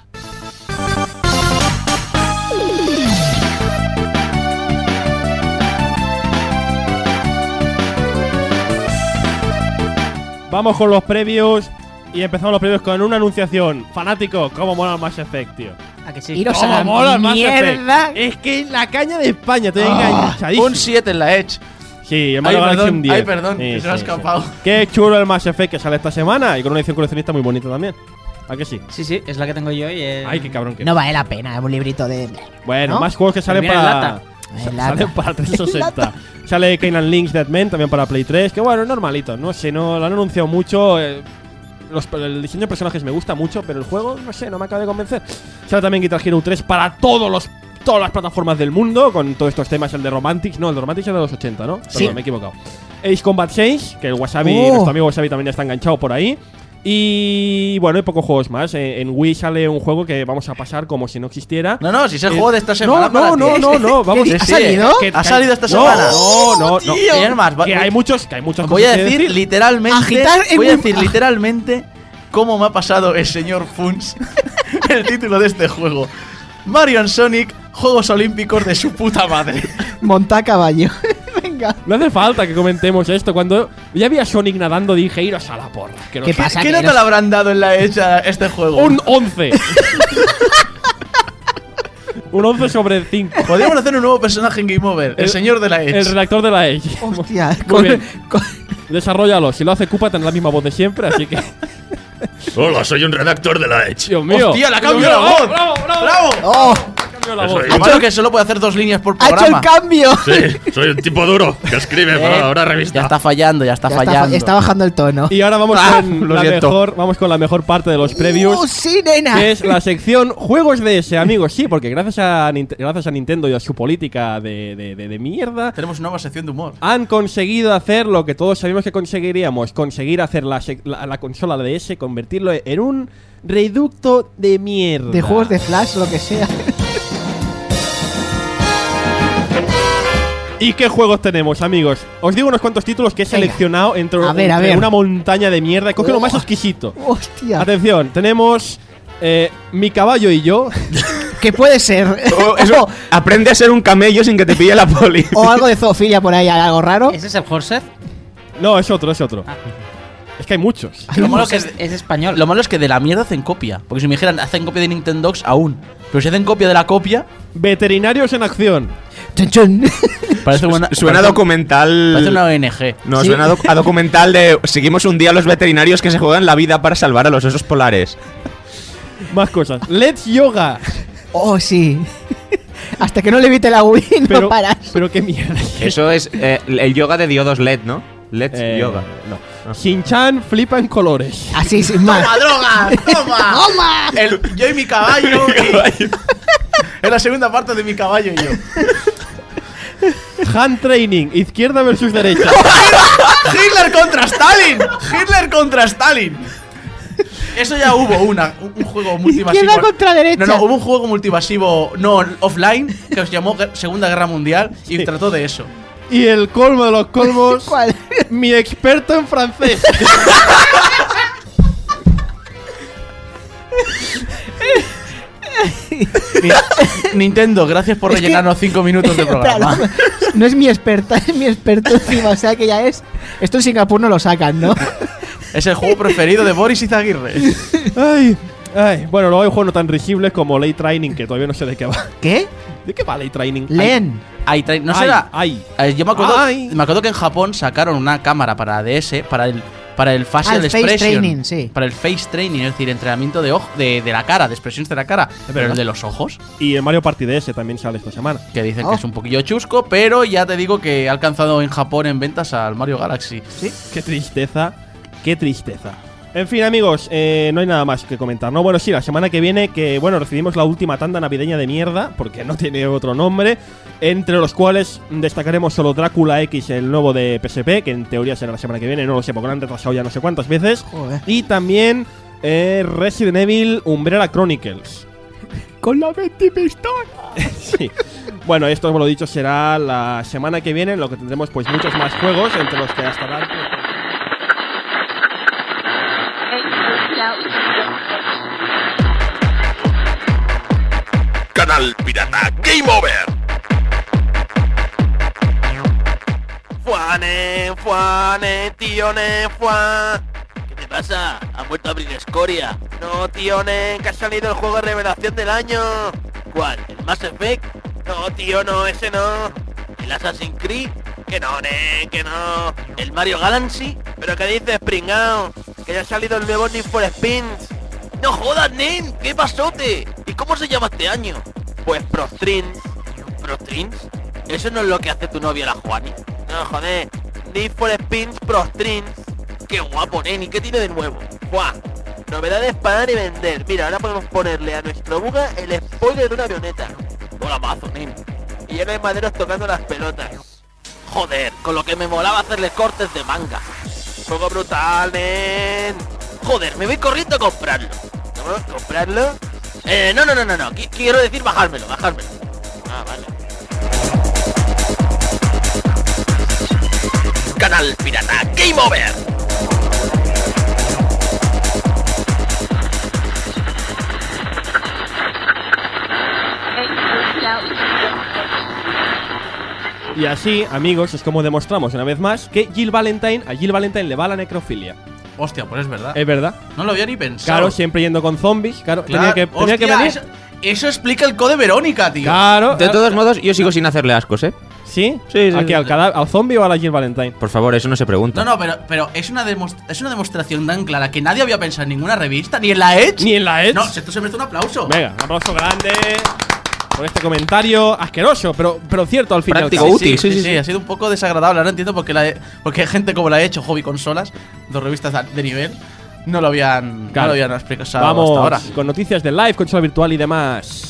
Vamos con los previews. Y empezamos los previews con una anunciación. Fanático, ¿cómo mola el Mass Effect, tío? ¿A que sí? Iros a la mola el Mass mierda. Effect. Es que la caña de España, te enganchadísimo. Un 7 en la Edge. Sí, el Mario Galaxy un 10. Ay, perdón, que se me ha escapado. Qué chulo el Mass Effect que sale esta semana y con una edición coleccionista muy bonita también. ¿A que sí? Sí, es la que tengo yo y Ay, qué cabrón que no vale la pena, es un librito de... Bueno, ¿no? más juegos que salen Viene para... en lata. Salen para 360. Sale Kane & Lynx Dead Men también para Play 3. Que bueno, normalito, no sé, no lo han anunciado mucho. El diseño de personajes me gusta mucho, pero el juego, no sé, no me acaba de convencer. Sale también Guitar Hero 3 para todas las plataformas del mundo, con todos estos temas. El de Romantics, no, el de Romantics es de los 80, ¿no? Sí. Perdón, me he equivocado. Ace Combat 6, que el Wasabi, nuestro amigo Wasabi también está enganchado por ahí. Y bueno, hay pocos juegos más. En Wii sale un juego que vamos a pasar como si no existiera. No, si es el juego de esta semana. No, vamos. ¿Ha salido? ¿Ha salido esta semana? No. Es más, Que hay muchos voy a cosas que decir literalmente. Agitar en Voy a un- decir literalmente cómo me ha pasado el señor Funs el título de este juego. Mario and Sonic, Juegos Olímpicos de su puta madre. Monta a caballo. Venga. No hace falta que comentemos esto. Cuando ya vi a Sonic nadando, dije, iros a la porra. Que no ¿Qué sé. pasa? ¿Qué que nota eres- le habrán dado en la hecha este juego? Un 11. Un 11 sobre 5. Podríamos hacer un nuevo personaje en Game Over, el señor de la Edge. El redactor de la Edge. Hostia, Muy bien. Desarrollalo. Si lo hace Koopa tendrá la misma voz de siempre, así que... Hola, soy un redactor de la Edge. Dios mío. ¡Hostia, la Dios cambio mío. la voz! ¡Bravo, bravo! ¡Bravo! ¡Oh! Cambio la voz. Eso Lo malo que solo puede hacer 2 líneas por ¡Ha hecho programa. el cambio! Sí, soy un tipo duro que escribe para una revista. Ya está fallando, ya está fallando. Está bajando el tono. Y ahora vamos con lo siento. vamos con la mejor parte de los previews. ¡Sí, nena! Que es la sección Juegos de ese, amigos. Sí, porque gracias a Nintendo y a su política de mierda, Tenemos una nueva sección de humor. han conseguido hacer lo que todos sabíamos que conseguiríamos. Conseguir hacer la consola DS, convertirlo en un reducto de mierda. De juegos de Flash, lo que sea. ¿Y qué juegos tenemos, amigos? Os digo unos cuantos títulos que he seleccionado entre A ver. una montaña de mierda. Coge lo más exquisito. ¡Hostia! Atención, tenemos Mi caballo y yo. ¿Qué puede ser? Eso, aprende a ser un camello sin que te pille la poli. O algo de zoofilia por ahí, algo raro. ¿Ese es el Horset? No, es otro. Es que hay muchos. Lo malo que es español. Lo malo es que de la mierda hacen copia. Porque si me dijeran, hacen copia de Nintendogs aún. Pero si hacen copia de la copia, Veterinarios en acción. Chun, chun. parece Suena parece- documental. Parece una ONG. No, Sí. suena a documental de seguimos un día a los veterinarios que se juegan la vida para salvar a los osos polares. Más cosas. Let's Yoga. Oh, sí. Hasta que no le evite la Wii, no paras. Pero qué mierda. Eso es el yoga de diodos LED, ¿no? Let's yoga. No. Shin-Chan flipa en colores. Así, sin más. ¡Toma, droga! ¡Toma! Yo y mi caballo. Es la segunda parte de mi caballo y yo. Hand Training. Izquierda versus derecha. ¡Hitler contra Stalin! ¡Hitler contra Stalin! Eso ya hubo un juego multimasivo. Izquierda contra derecha. No, hubo un juego multimasivo, no offline, que se llamó Segunda Guerra Mundial y trató de eso. Y el colmo de los colmos. ¿Cuál? Mi experto en francés. Nintendo, gracias por Es que- rellenarnos 5 minutos de programa. Espera, no es mi experta, es mi experto encima. O sea que ya es. Esto en Singapur no lo sacan, ¿no? Es el juego preferido de Boris Izaguirre. Ay. Bueno, luego hay juegos no tan risibles como Late Training, que todavía no sé de qué va. ¿Qué? ¿De qué va Late Training? Leen. No será. Yo me Ay. acuerdo que en Japón sacaron una cámara para DS, para el facial el face expression. training, sí. Para el face training, es decir, entrenamiento de la cara, de expresiones de la cara, pero el de los ojos. Y el Mario Party DS también sale esta semana. Que dicen que es un poquillo chusco, pero ya te digo que ha alcanzado en Japón en ventas al Mario Galaxy. Sí. Qué tristeza, qué tristeza. En fin, amigos, no hay nada más que comentar, ¿no? Bueno, sí, la semana que viene, que bueno, recibimos la última tanda navideña de mierda, porque no tiene otro nombre, entre los cuales destacaremos solo Drácula X, el nuevo de PSP, que en teoría será la semana que viene, no lo sé, porque lo han retrasado ya no sé cuántas veces. Joder. Y también Resident Evil Umbrella Chronicles. Con la Betty Pistola. Sí. Bueno, esto, como lo he dicho, será la semana que viene, en lo que tendremos pues muchos más juegos, entre los que hasta ahora... Canal Pirata Game Over. Fuane, tíone, ¿Qué te pasa? ¿Han vuelto a abrir escoria? No, tíone, que ha salido el juego de revelación del año. ¿Cuál? ¿El Mass Effect? No, tío, no, ese no. ¿El Assassin's Creed? Que no, que no. ¿El Mario Galaxy? ¿Pero qué dices, pringao? Que ya ha salido el nuevo Need for Speeds. ¡No jodas, nen! ¿Qué pasote? ¿Y cómo se llama este año? Pues Pro Strings. ¿Pro Strings? Eso no es lo que hace tu novia la Juani. No, joder. Need for Speeds Pro Strings. ¡Qué guapo, nen! ¿Y qué tiene de nuevo? ¡Buah! Novedades para dar y vender. Mira, ahora podemos ponerle a nuestro buga el spoiler de una avioneta. Mola mazo, nen. Y ya no hay maderos tocando las pelotas. Joder, con lo que me molaba hacerle cortes de manga. Juego brutal, nen. Joder, me voy corriendo a comprarlo. ¿No? ¿Comprarlo? No. Quiero decir bajármelo. Ah, vale. Canal Pirata Game Over. Y así, amigos, es como demostramos una vez más que a Jill Valentine le va la necrofilia. Hostia, pues es verdad. Es verdad. No lo había ni pensado. Claro, siempre yendo con zombies. Claro, tenía que venir. Eso explica el Code Verónica, tío. Claro. De todos modos, yo sigo sin hacerle ascos, ¿eh? ¿Sí? Sí. ¿A qué? ¿Al zombie o a la Jill Valentine? Por favor, eso no se pregunta. No, pero es una demostración tan clara que nadie había pensado en ninguna revista, ni en la Edge. Ni en la Edge. No, esto se merece un aplauso. Venga, un aplauso grande por este comentario asqueroso, pero cierto al final. Práctico, útil. Sí, ha sido un poco desagradable. Ahora entiendo por qué hay gente como la Edge o Hobby Consolas, dos revistas de nivel, no lo habían explicado Vamos hasta ahora. Con noticias de live, consola virtual y demás.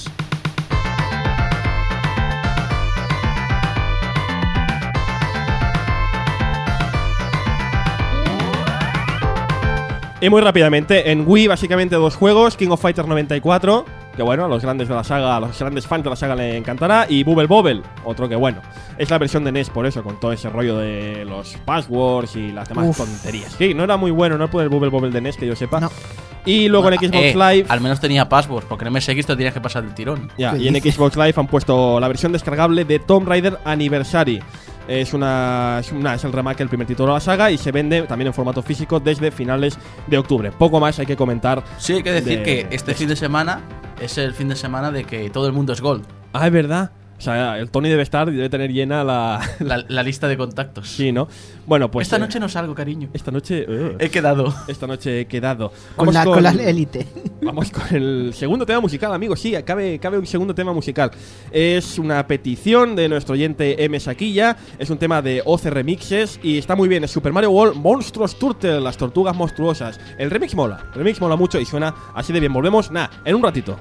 Y muy rápidamente, en Wii básicamente dos juegos, King of Fighters 94, que bueno, a los grandes de la saga, a los grandes fans de la saga le encantará, y Bubble Bobble, otro que bueno, es la versión de NES por eso, con todo ese rollo de los passwords y las demás tonterías. Sí, no era muy bueno, no el Bubble Bobble de NES que yo sepa. No. Y luego en Xbox Live... Al menos tenía passwords, porque en MSX te tenías que pasar el tirón. Ya, y en Xbox Live han puesto la versión descargable de Tomb Raider Anniversary. Es el remake del primer título de la saga y se vende también en formato físico desde finales de octubre. Poco más hay que comentar. Sí, hay que decir que este fin de semana es el fin de semana de que todo el mundo es Gold. Ah, es verdad. O sea, el Tony debe tener llena la lista de contactos. Sí, ¿no? Bueno, pues... Esta noche no salgo, cariño. Esta noche... he quedado. Esta noche he quedado. Con la élite. Vamos con el segundo tema musical, amigos. Sí, cabe un segundo tema musical. Es una petición de nuestro oyente M. Saquilla. Es un tema de OC Remixes y está muy bien. Es Super Mario World Monstrous Turtle, las tortugas monstruosas. El remix mola mucho y suena así de bien. Volvemos, en un ratito.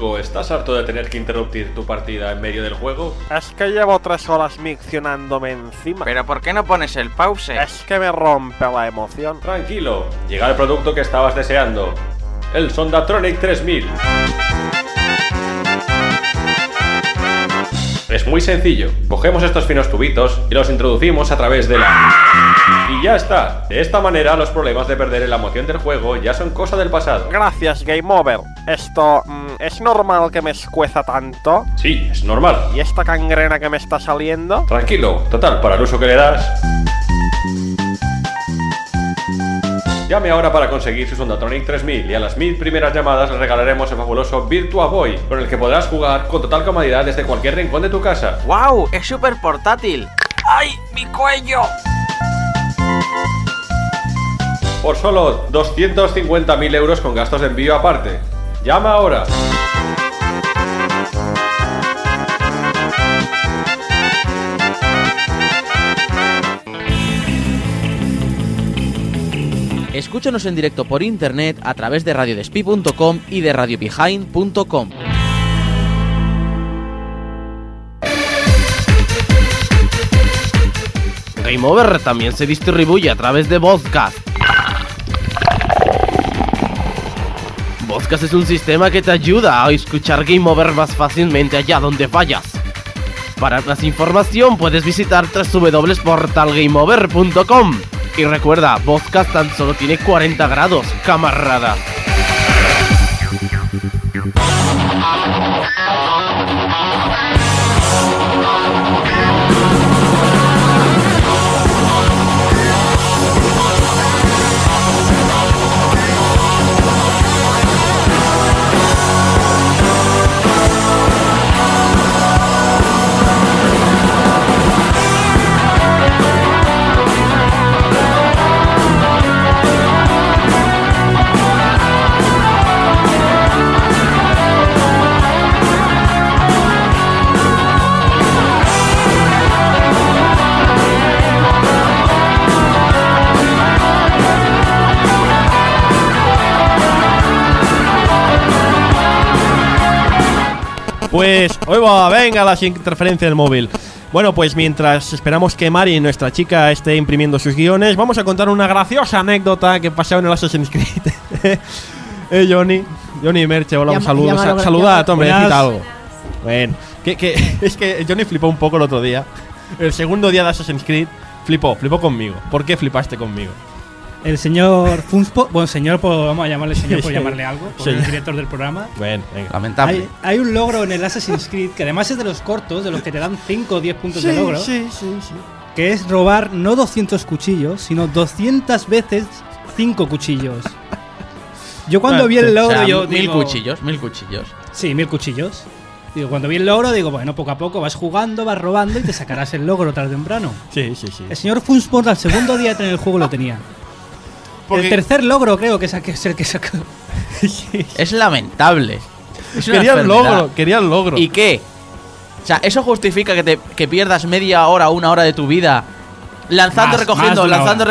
amigo, ¿estás harto de tener que interrumpir tu partida en medio del juego? Es que llevo 3 horas miccionándome encima. ¿Pero por qué no pones el pause? Es que me rompe la emoción. Tranquilo, llega el producto que estabas deseando. El Sondatronic 3000. Es muy sencillo. Cogemos estos finos tubitos y los introducimos a través de la... Y ya está. De esta manera los problemas de perder la emoción del juego ya son cosa del pasado. Gracias, Game Over. Esto... ¿es normal que me escueza tanto? Sí, es normal. ¿Y esta cangrena que me está saliendo? Tranquilo, total, para el uso que le das... Llame ahora para conseguir su Sondatronic 3000 y a las 1000 primeras llamadas le regalaremos el fabuloso Virtua Boy, con el que podrás jugar con total comodidad desde cualquier rincón de tu casa. ¡Wow! ¡Es súper portátil! ¡Ay, mi cuello! Por solo 250.000 euros con gastos de envío aparte. ¡Llama ahora! Escúchanos en directo por internet a través de radiodespí.com y de radiobehind.com. Game Over también se distribuye a través de Vodcast. Vodcast es un sistema que te ayuda a escuchar Game Over más fácilmente allá donde vayas. Para más información puedes visitar www.portalgameover.com. Y recuerda, Vodcast tan solo tiene 40 grados, camarada. Pues, venga las interferencias del móvil. Bueno, pues mientras esperamos que Mari, nuestra chica, esté imprimiendo sus guiones, vamos a contar una graciosa anécdota que pasó en el Assassin's Creed. Johnny Merche, hola, un saludo. Saludad, hombre, decid algo. Bueno, es que Johnny flipó un poco el otro día. El segundo día de Assassin's Creed flipó conmigo. ¿Por qué flipaste conmigo? El señor Funspot, bueno, señor, vamos a llamarle señor por llamarle algo, por el director del programa. Bueno, venga. Lamentable. Hay un logro en el Assassin's Creed que además es de los cortos, de los que te dan 5 o 10 puntos de logro. Sí. Que es robar no 200 cuchillos, sino 200 veces 5 cuchillos. Yo cuando vi el logro, yo digo... 1000 cuchillos. Sí, 1000 cuchillos. Digo, cuando vi el logro, digo, bueno, poco a poco vas jugando, vas robando y te sacarás el logro tarde o temprano. Sí. El señor Funspot al segundo día de tener el juego lo tenía. Porque el tercer logro creo que es el que sacó. Es lamentable. Quería el logro. ¿Y qué? O sea, ¿eso justifica que pierdas media hora o una hora de tu vida lanzando, recogiendo?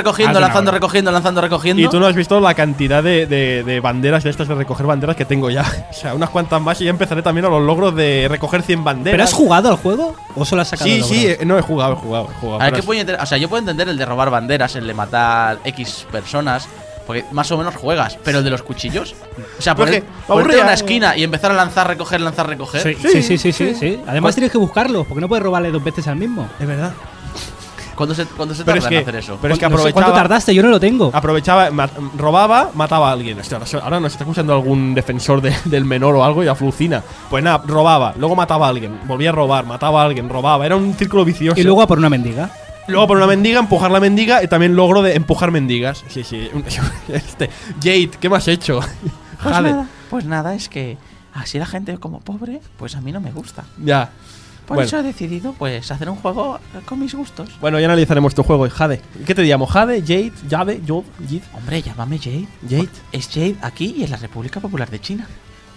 Y tú no has visto la cantidad de banderas de estas de recoger banderas que tengo ya. O sea, unas cuantas más y ya empezaré también a los logros de recoger 100 banderas. ¿Pero has jugado al juego? ¿O solo has sacado el logro? Sí, no he jugado. A ver, o sea, yo puedo entender el de robar banderas, el de matar X personas, porque más o menos juegas, pero el de los cuchillos, o sea, ponerte en una esquina y empezar a lanzar, recoger. Sí. Además tienes que buscarlo, porque no puedes robarle 2 veces al mismo. Es verdad. ¿Cuándo se tarda en hacer eso? Pero es que aprovechaba. ¿Cuánto tardaste? Yo no lo tengo. Aprovechaba, robaba, mataba a alguien. Hostia, ahora nos está escuchando algún defensor del menor o algo y aflucina. Pues nada, robaba, luego mataba a alguien, volvía a robar, mataba a alguien, robaba. Era un círculo vicioso. Y luego a por una mendiga. Empujar la mendiga y también logro de empujar mendigas. Sí. Jade, ¿qué me has hecho? Pues nada, es que así la gente como pobre, pues a mí no me gusta. Ya. Por eso he decidido, pues, hacer un juego con mis gustos. Bueno, ya analizaremos tu juego, Jade. ¿Qué te llamo? ¿Jade? ¿Jade? ¿Jade? ¿Jade? Hombre, llámame Jade. ¿Jade? Es Jade aquí y en la República Popular de China.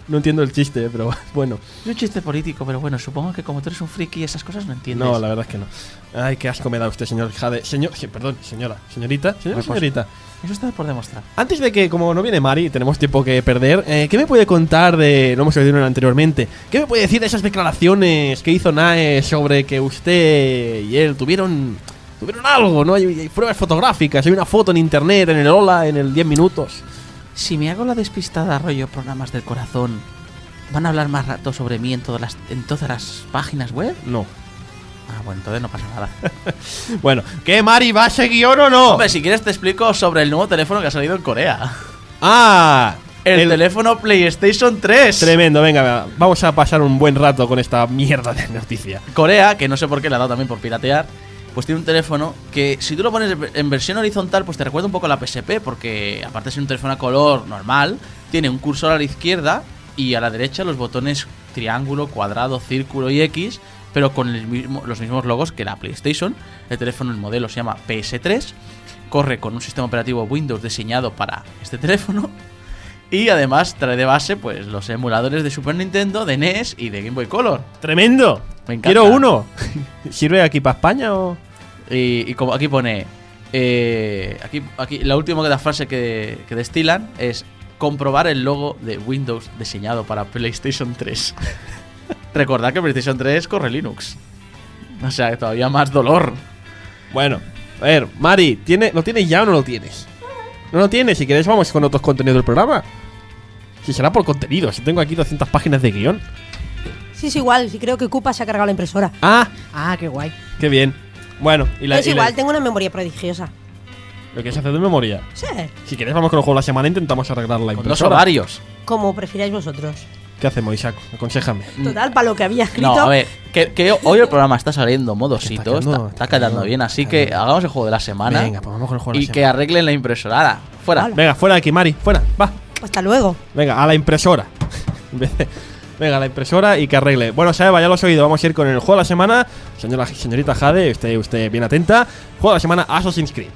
No entiendo el chiste, pero bueno. Es un chiste político, pero bueno, supongo que como tú eres un friki y esas cosas no entiendes. No, la verdad es que no. Ay, qué asco me da usted, señor Jade. Perdón, señorita. Señorita. Eso está por demostrar. Antes de que, como no viene Mari, tenemos tiempo que perder, ¿qué me puede contar de... No hemos oído anteriormente. ¿Qué me puede decir de esas declaraciones que hizo Nae sobre que usted y él tuvieron algo, ¿no? Hay pruebas fotográficas, hay una foto en internet, en el Hola, en el 10 minutos. Si me hago la despistada rollo programas del corazón, ¿van a hablar más rato sobre mí en todas las páginas web? No. Ah, bueno, entonces no pasa nada. Bueno, ¿qué, Mari? ¿Va a seguir o no? Hombre, si quieres te explico sobre el nuevo teléfono que ha salido en Corea. ¡Ah! El teléfono PlayStation 3. Tremendo, venga, vamos a pasar un buen rato con esta mierda de noticia. Corea, que no sé por qué le ha dado también por piratear, pues tiene un teléfono que si tú lo pones en versión horizontal, pues te recuerda un poco a la PSP, porque aparte de ser un teléfono a color normal, tiene un cursor a la izquierda y a la derecha los botones triángulo, cuadrado, círculo y X, pero con los mismos logos que la PlayStation. El teléfono, el modelo se llama PS3, corre con un sistema operativo Windows diseñado para este teléfono y además trae de base pues los emuladores de Super Nintendo, de NES y de Game Boy Color. ¡Tremendo! Me encanta. Quiero uno. ¿Sirve aquí para España o...? Y como aquí pone... aquí la última frase que destilan es comprobar el logo de Windows diseñado para PlayStation 3. Recordad que PlayStation 3 corre Linux. O sea, todavía más dolor. Bueno, a ver, Mari, ¿lo tienes ya o no lo tienes? No lo tienes, si queréis vamos con otros contenidos del programa. Si será por contenido, si tengo aquí 200 páginas de guión. Sí, es igual, si creo que Koopa se ha cargado la impresora. Ah, qué guay. Qué bien. Bueno, es igual, tengo una memoria prodigiosa. ¿Lo quieres hacer de memoria? Sí. Si queréis vamos con el juego de la semana, intentamos arreglar la impresora. Con 2 ovarios. Como prefiráis vosotros. ¿Qué hacemos, Isaac? Aconséjame. Total, para lo que había escrito. No, a ver, que hoy el programa está saliendo modosito, está quedando bien, así que hagamos el juego de la semana. Venga, pues vamos con el juego de la y semana. que arreglen la impresora. ¡Hala! Fuera. Vale. Venga, fuera de aquí, Mari, fuera, va. Hasta luego. Venga, a la impresora. Venga, a la impresora y que arregle. Bueno, Saeva, ya lo has oído, vamos a ir con el juego de la semana. Señorita Jade, usted bien atenta. Juego de la semana, Assassin's Creed.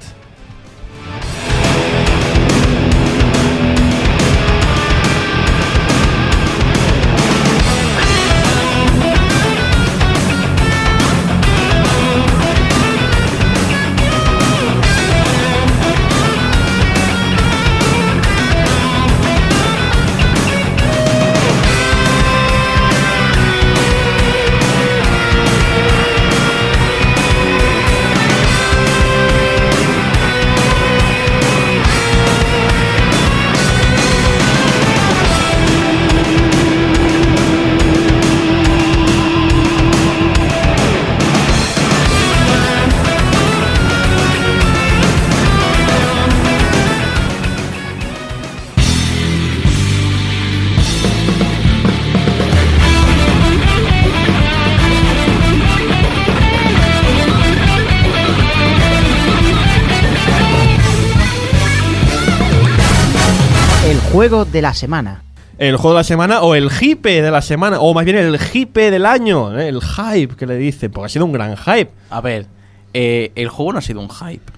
Juego de la semana. El juego de la semana o el hipe de la semana, o más bien el hipe del año, el hype que le dice, porque ha sido un gran hype. A ver, el juego no ha sido un hype.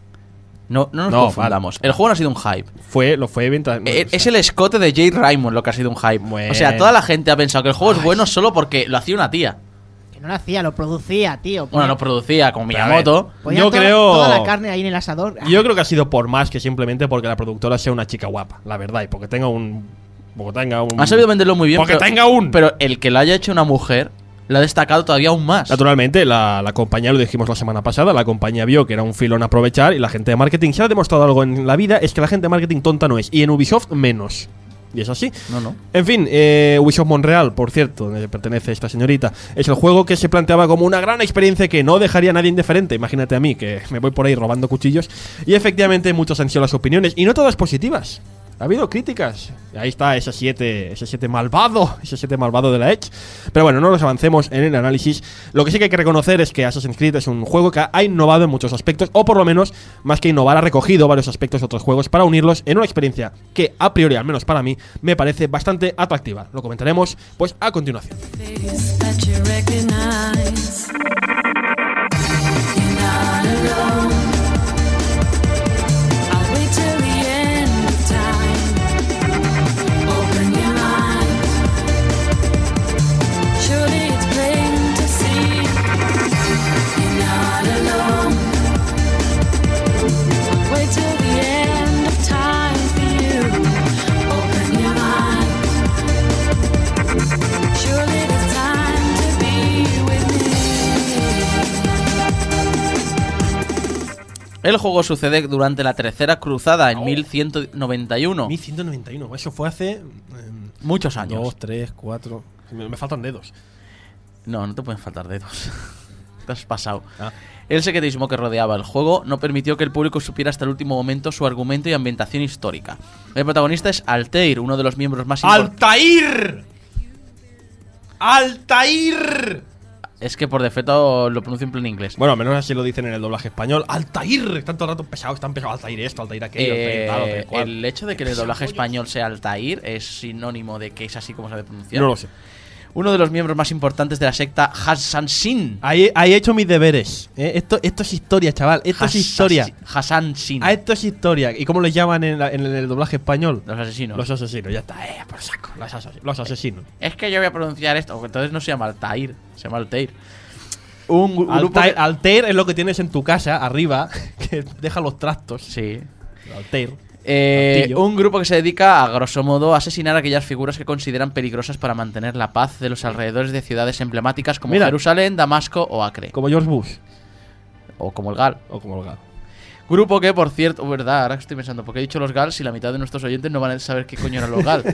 No nos confundamos. Vale. El juego no ha sido un hype. Lo fue mientras. Es el escote de Jade Raymond lo que ha sido un hype. Bueno. O sea, toda la gente ha pensado que el juego es bueno solo porque lo hacía una tía. Que no lo hacía, lo producía, tío. Bueno, lo producía como Miyamoto. Yo creo. Toda la carne ahí en el asador. Yo creo que ha sido por más que simplemente porque la productora sea una chica guapa, la verdad, y porque tenga un. Ha sabido venderlo muy bien. Porque tenga un. Pero el que lo haya hecho una mujer lo ha destacado todavía aún más. Naturalmente, la compañía, lo dijimos la semana pasada, la compañía vio que era un filón a aprovechar y la gente de marketing, si ha demostrado algo en la vida, es que la gente de marketing tonta no es. Y en Ubisoft menos. Y es así. No. En fin, Ubisoft Montreal, por cierto, donde pertenece esta señorita, es el juego que se planteaba como una gran experiencia que no dejaría a nadie indiferente. Imagínate a mí, que me voy por ahí robando cuchillos. Y efectivamente, muchos han sido las opiniones, y no todas positivas. Ha habido críticas. Ahí está ese 7 malvado de la Edge. Pero bueno, no nos avancemos en el análisis. Lo que sí que hay que reconocer es que Assassin's Creed es un juego que ha innovado en muchos aspectos, o por lo menos, más que innovar, ha recogido varios aspectos de otros juegos para unirlos en una experiencia que, a priori, al menos para mí, me parece bastante atractiva. Lo comentaremos, pues, a continuación. El juego sucede durante la Tercera Cruzada en 1191. 1191, eso fue hace... muchos años. 2, 3, 4... Me faltan dedos. No te pueden faltar dedos. Te has pasado. El secretismo que rodeaba el juego no permitió que el público supiera hasta el último momento su argumento y ambientación histórica. El protagonista es Altair, uno de los miembros más ¡Altair! ¡Altair! Es que por defecto lo pronuncio en pleno inglés. Bueno, al menos así lo dicen en el doblaje español. ¡Altair! Están todo el rato pesados, están pesados. Altair esto, Altair aquello, Altair tal, Altair cual. El hecho de que en el doblaje español sea Altair es sinónimo de que es así como se debe pronunciar. No lo sé. Uno de los miembros más importantes de la secta Hassanshin. Ahí he hecho mis deberes. Esto es historia, chaval. Esto es historia. Hassanshin. Esto es historia. ¿Y cómo les llaman en el doblaje español? Los asesinos. Los asesinos, ya está. Por saco. Los asesinos. Es que yo voy a pronunciar esto. Entonces no se llama Altair, se llama Altair. Altair es lo que tienes en tu casa, arriba, que deja los trastos. Sí. Altair. Un grupo que se dedica, a grosso modo, a asesinar a aquellas figuras que consideran peligrosas para mantener la paz de los alrededores de ciudades emblemáticas como Jerusalén, Damasco o Acre. Como George Bush. O como el GAL. Grupo que, por cierto, verdad, ahora estoy pensando, porque he dicho los GAL si la mitad de nuestros oyentes no van a saber qué coño eran los GAL.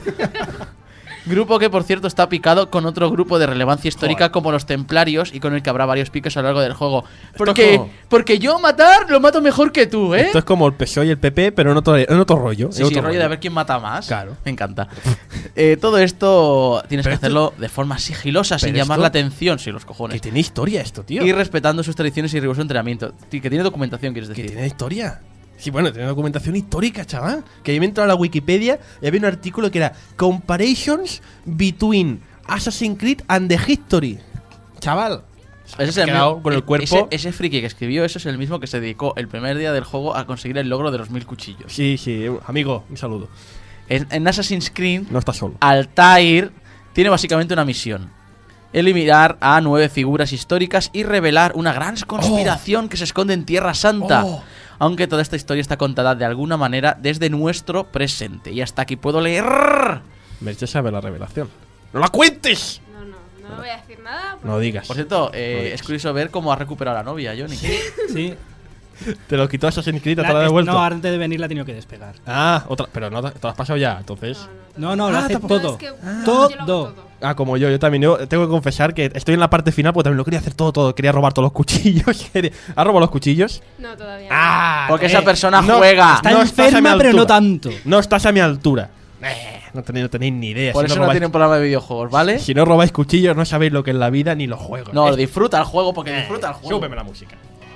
Grupo que, por cierto, está picado con otro grupo de relevancia histórica como los Templarios y con el que habrá varios piques a lo largo del juego. Porque yo lo mato mejor que tú, ¿eh? Esto es como el PSOE y el PP, pero en otro rollo. Sí, rollo de a ver quién mata más. Claro. Me encanta. Todo esto tienes que hacerlo de forma sigilosa, sin llamar la atención, si los cojones. Que tiene historia esto, tío. Y respetando sus tradiciones y riguroso entrenamiento. Que tiene documentación, quieres decir. Que tiene historia. Sí, bueno, tiene documentación histórica, chaval. Que yo me he entrado a la Wikipedia y había un artículo que era Comparations between Assassin's Creed and the History. Chaval. Ese es el mismo, con el cuerpo. Ese friki que escribió eso es el mismo que se dedicó el primer día del juego a conseguir el logro de los 1000 cuchillos. Sí, amigo, un saludo. En Assassin's Creed, no está solo. Altair tiene básicamente una misión: eliminar a 9 figuras históricas y revelar una gran conspiración que se esconde en Tierra Santa. Aunque toda esta historia está contada de alguna manera desde nuestro presente. Y hasta aquí puedo leer. Merche sabe la revelación. ¡No la cuentes! No voy a decir nada. No digas. Por cierto, es curioso ver cómo ha recuperado a la novia, Johnny. Sí. Te lo quitó Assassin's Creed, te la ha devuelto. No, antes de venir la ha tenido que despegar. Pero no te lo has pasado ya, entonces. No, lo hace todo. Todo. Como yo también. Yo tengo que confesar que estoy en la parte final porque también lo quería hacer todo. Quería robar todos los cuchillos. ¿Has robado los cuchillos? No, todavía no. Porque esa persona juega. Está enferma, pero no tanto. No estás a mi altura. No tenéis ni idea. Por eso no tienen programa de videojuegos, ¿vale? Si no robáis cuchillos, no sabéis lo que es la vida ni los juegos. No, disfruta el juego porque disfruta el juego. Súbeme la música.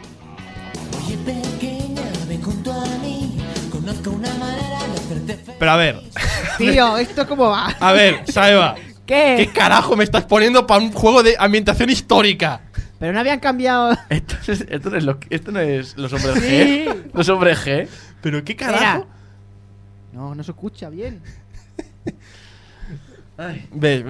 Oye, pequeña, ven junto a mí. Conozco una manera de hacerte. Pero a ver. Tío, ¿esto cómo va? A ver, Saeva. ¿Qué carajo me estás poniendo para un juego de ambientación histórica? Pero no habían cambiado. Esto no es los hombres G. Los hombres G. ¿Pero qué carajo? No se escucha bien. Ves.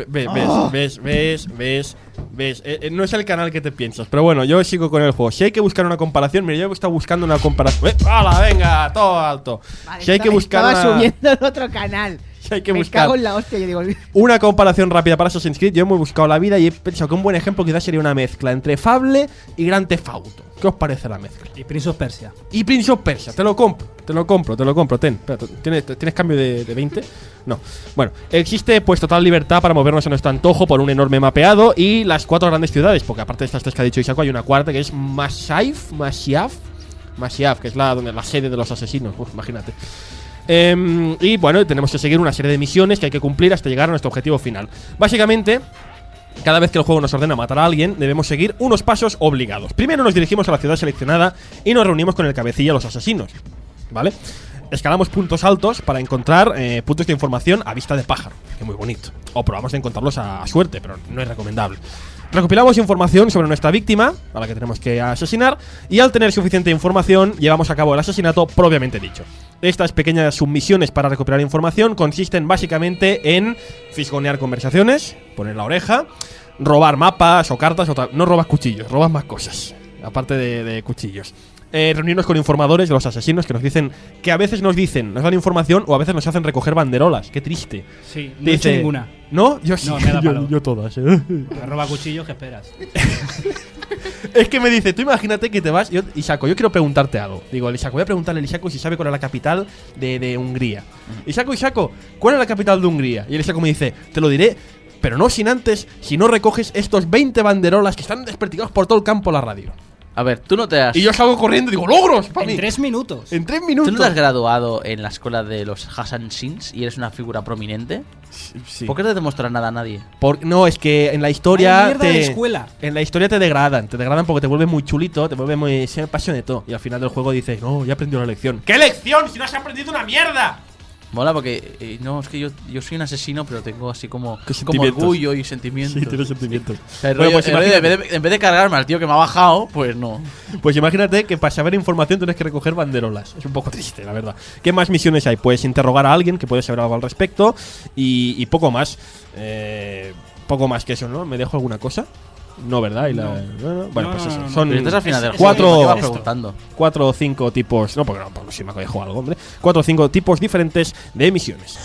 No es el canal que te piensas. Pero bueno, yo sigo con el juego. Si hay que buscar una comparación, mira, yo he estado buscando una comparación. ¡Hala, venga! Todo alto. Vale, si hay que buscar estaba subiendo en otro canal. Si hay que me buscar cago en la hostia, yo digo. Una comparación rápida para Assassin's Creed. Yo me he buscado la vida y he pensado que un buen ejemplo quizás sería una mezcla entre Fable y Grand Theft Auto. ¿Qué os parece la mezcla? Y Prince of Persia. Te lo compro. Ten. Espérate, ¿tienes cambio de 20? No. Bueno, existe pues total libertad para movernos a nuestro antojo por un enorme mapeado y las 4 grandes ciudades, porque aparte de estas 3 que ha dicho Isako, hay una cuarta que es Mashiaf, que es la sede de los asesinos. Imagínate. Y bueno, tenemos que seguir una serie de misiones que hay que cumplir hasta llegar a nuestro objetivo final. Básicamente, cada vez que el juego nos ordena matar a alguien, debemos seguir unos pasos obligados. Primero nos dirigimos a la ciudad seleccionada y nos reunimos con el cabecilla de los asesinos, ¿vale? Escalamos puntos altos para encontrar puntos de información a vista de pájaro, que es muy bonito. O probamos de encontrarlos a suerte, pero no es recomendable. Recopilamos información sobre nuestra víctima, a la que tenemos que asesinar, y al tener suficiente información, llevamos a cabo el asesinato propiamente dicho. Estas pequeñas submisiones para recopilar información consisten básicamente en fisgonear conversaciones, poner la oreja, robar mapas o cartas o tal. No robas cuchillos, robas más cosas, aparte de cuchillos. Reunirnos con informadores de los asesinos que nos dicen, que a veces nos dan información o a veces nos hacen recoger banderolas. Qué triste. Sí, no he hecho ninguna. ¿No? Yo sí. No, me da palo. Yo todas. Me roba cuchillos, ¿qué esperas? Es que me dice, tú imagínate que te vas. Isako, yo quiero preguntarte algo. Digo, Isako, voy a preguntarle a Isako si sabe cuál es la capital de Hungría. Isako, ¿cuál es la capital de Hungría? Y el Isako me dice, te lo diré, pero no sin antes, si no recoges estos 20 banderolas que están desperdigados por todo el campo de la radio. A ver, tú no te has... Y yo salgo corriendo y digo, ¡logros! Para mí. En 3 minutos. En 3 minutos. ¿Tú no te has graduado en la escuela de los Hassan Shins y eres una figura prominente? Sí. ¿Por qué no te demuestras nada a nadie? No, es que en la historia. Ay, mierda de escuela. En la historia te degradan. Te degradan porque te vuelves muy chulito, te vuelves muy pasioneto. Y al final del juego dices, no, ya aprendí una lección. ¿Qué lección? Si no has aprendido una mierda. Mola porque, no, es que yo soy un asesino, pero tengo así como sentimientos. Orgullo y sentimientos. Sí, tienes sentimientos. Bueno, pues en vez de cargarme al tío que me ha bajado, pues no. Pues imagínate que para saber información tienes que recoger banderolas. Es un poco triste, la verdad. ¿Qué más misiones hay? Puedes interrogar a alguien que puede saber algo al respecto y poco más. Poco más que eso, ¿no? ¿Me dejo alguna cosa? No, ¿verdad? Bueno, pues eso. Son al final del juego, 4 o 5 tipos. No, porque no, si me dejo algo, hombre. 4 o 5 tipos diferentes de misiones.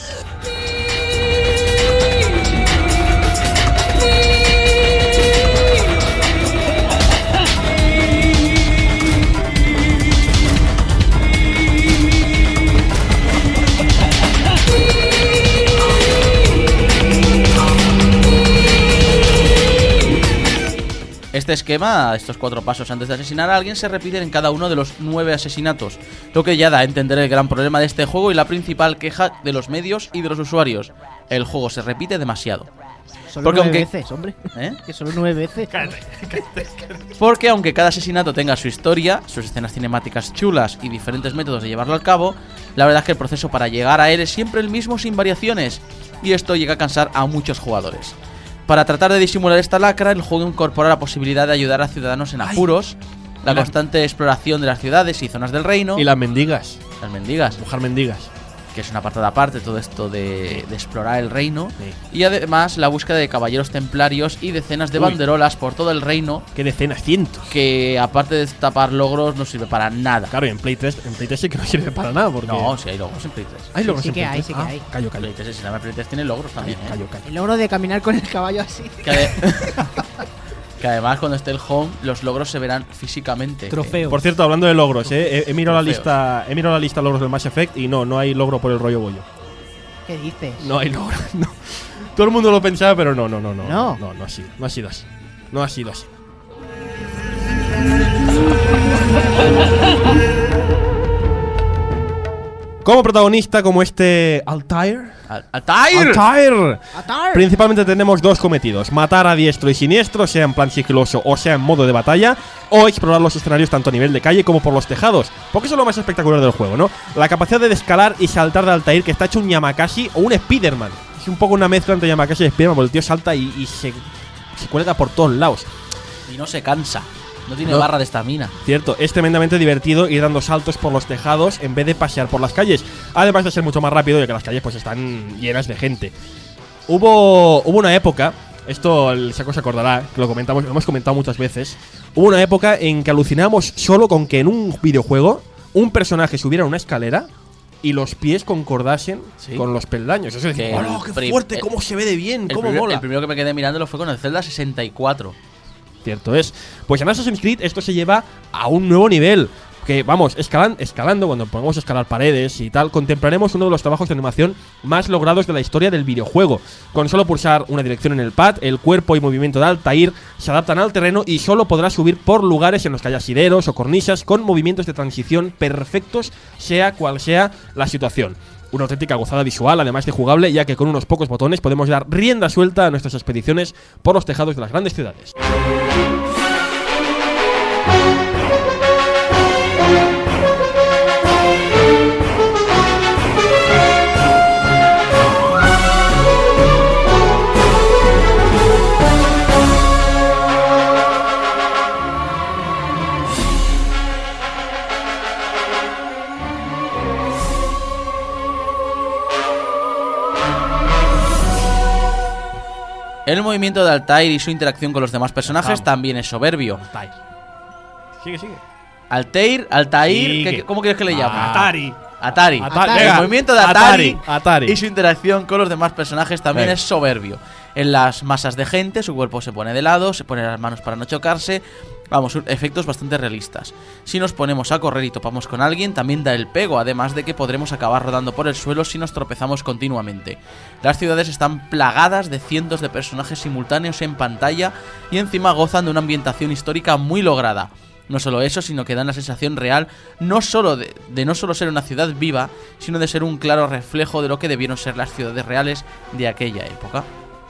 Este esquema, estos 4 pasos antes de asesinar a alguien, se repiten en cada uno de los 9 asesinatos, lo que ya da a entender el gran problema de este juego y la principal queja de los medios y de los usuarios. El juego se repite demasiado. Solo 9 veces, hombre. Que solo 9 veces. Porque aunque cada asesinato tenga su historia, sus escenas cinemáticas chulas y diferentes métodos de llevarlo a cabo, la verdad es que el proceso para llegar a él es siempre el mismo sin variaciones, y esto llega a cansar a muchos jugadores. Para tratar de disimular esta lacra, el juego incorpora la posibilidad de ayudar a ciudadanos en apuros, la constante exploración de las ciudades y zonas del reino. Y las mendigas. Las mendigas. Buscar mendigas. Que es una apartado aparte, todo esto de explorar el reino. Sí. Y además la búsqueda de caballeros templarios y decenas de banderolas por todo el reino. ¿Qué decenas? Cientos. Que aparte de tapar logros no sirve para nada. Claro, y en Play 3 sí que no sirve para nada. Porque... No, sí hay logros en Play 3. ¿Hay logros sí en Play 3? Sí que hay. Callo. Play 3, si la Play 3 tiene logros también. Callo. El logro de caminar con el caballo así. Que además cuando esté el home los logros se verán físicamente. Trofeo. Por cierto, hablando de logros, he mirado la lista de logros del Mass Effect y no hay logro por el rollo bollo. ¿Qué dices? No hay logro. No. Todo el mundo lo pensaba, pero no ha sido así. No ha sido así. Como protagonista, como Altair. Principalmente tenemos 2 cometidos: matar a diestro y siniestro, sea en plan sigiloso o sea en modo de batalla, o explorar los escenarios tanto a nivel de calle como por los tejados. Porque eso es lo más espectacular del juego, ¿no? La capacidad de escalar y saltar de Altair, que está hecho un Yamakasi o un Spiderman. Es un poco una mezcla entre Yamakasi y Spiderman, porque el tío salta y se cuelga por todos lados. Y no se cansa. No tiene barra de estamina. Cierto, es tremendamente divertido ir dando saltos por los tejados en vez de pasear por las calles. Además de ser mucho más rápido, ya que las calles pues están llenas de gente. Hubo una época, esto el Saco se acordará, que lo hemos comentado muchas veces. Hubo una época en que alucinábamos solo con que en un videojuego un personaje subiera una escalera y los pies concordasen con los peldaños. Eso es decir, ¡oh, qué fuerte! ¡Cómo se ve de bien! ¡Cómo mola! El primero que me quedé mirándolo fue con el Zelda 64. Cierto es. Pues en Assassin's Creed esto se lleva a un nuevo nivel. Que vamos, escalando, cuando podemos escalar paredes y tal, contemplaremos uno de los trabajos de animación más logrados de la historia del videojuego. Con solo pulsar una dirección en el pad, el cuerpo y movimiento de Altair se adaptan al terreno y solo podrás subir por lugares en los que haya asideros o cornisas con movimientos de transición perfectos, sea cual sea la situación. Una auténtica gozada visual, además de jugable, ya que con unos pocos botones podemos dar rienda suelta a nuestras expediciones por los tejados de las grandes ciudades. El movimiento de Altair y su interacción con los demás personajes también es soberbio. Sigue. Altair, ¿cómo quieres que le llame? Atari. Venga, el movimiento de Atari y su interacción con los demás personajes también es soberbio. En las masas de gente, su cuerpo se pone de lado, se pone las manos para no chocarse, Vamos, efectos bastante realistas. Si nos ponemos a correr y topamos con alguien, también da el pego, además de que podremos acabar rodando por el suelo si nos tropezamos continuamente. Las ciudades están plagadas de cientos de personajes simultáneos en pantalla y encima gozan de una ambientación histórica muy lograda. No solo eso, sino que dan la sensación real no solo de no solo ser una ciudad viva, sino de ser un claro reflejo de lo que debieron ser las ciudades reales de aquella época.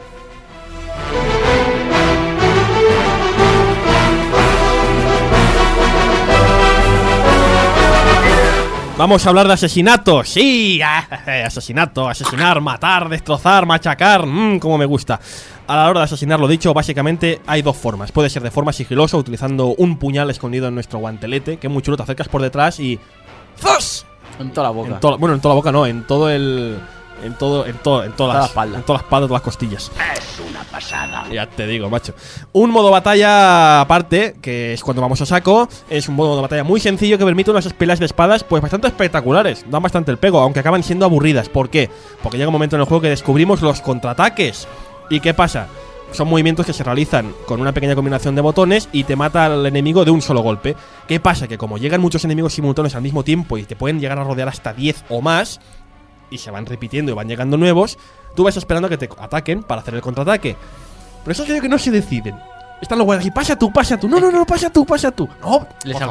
Vamos a hablar de asesinatos. Sí, asesinato, asesinar, matar, destrozar, machacar. Como me gusta. A la hora de asesinar, lo dicho, básicamente hay dos formas. Puede ser de forma sigilosa, utilizando un puñal escondido en nuestro guantelete, que es muy chulo, te acercas por detrás y ¡zas! En toda la boca. En toda la boca no, en todo el... En toda la espalda. En toda la espalda, todas las costillas. Es una pasada. Ya te digo, macho. Un modo batalla aparte, que es cuando vamos a saco. Es un modo de batalla muy sencillo que permite unas peleas de espadas pues bastante espectaculares. Dan bastante el pego, aunque acaban siendo aburridas. ¿Por qué? Porque llega un momento en el juego que descubrimos los contraataques. ¿Y qué pasa? Son movimientos que se realizan con una pequeña combinación de botones y te mata al enemigo de un solo golpe. ¿Qué pasa? Que como llegan muchos enemigos simultáneos al mismo tiempo y te pueden llegar a rodear hasta 10 o más, y se van repitiendo y van llegando nuevos, tú vas esperando a que te ataquen para hacer el contraataque. Pero eso es que no se deciden. Están los guardias y pasa tú. No, pasa tú. No,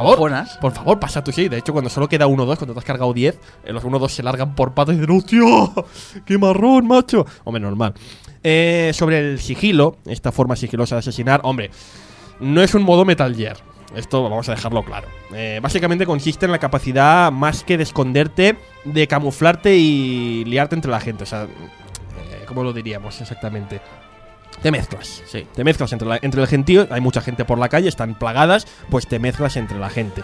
por favor, pasa tú, sí. De hecho, cuando solo queda 1-2, cuando te has cargado 10, los 1-2 se largan por patas y dicen, ¡hostia! ¡Qué marrón, macho! Hombre, normal. Sobre el sigilo, esta forma sigilosa de asesinar, hombre, no es un modo Metal Gear. Esto vamos a dejarlo claro. Básicamente consiste en la capacidad, más que de esconderte, de camuflarte y liarte entre la gente. O sea, ¿cómo lo diríamos exactamente? Te mezclas, sí. Te mezclas entre el gentío. Hay mucha gente por la calle, están plagadas, pues te mezclas entre la gente.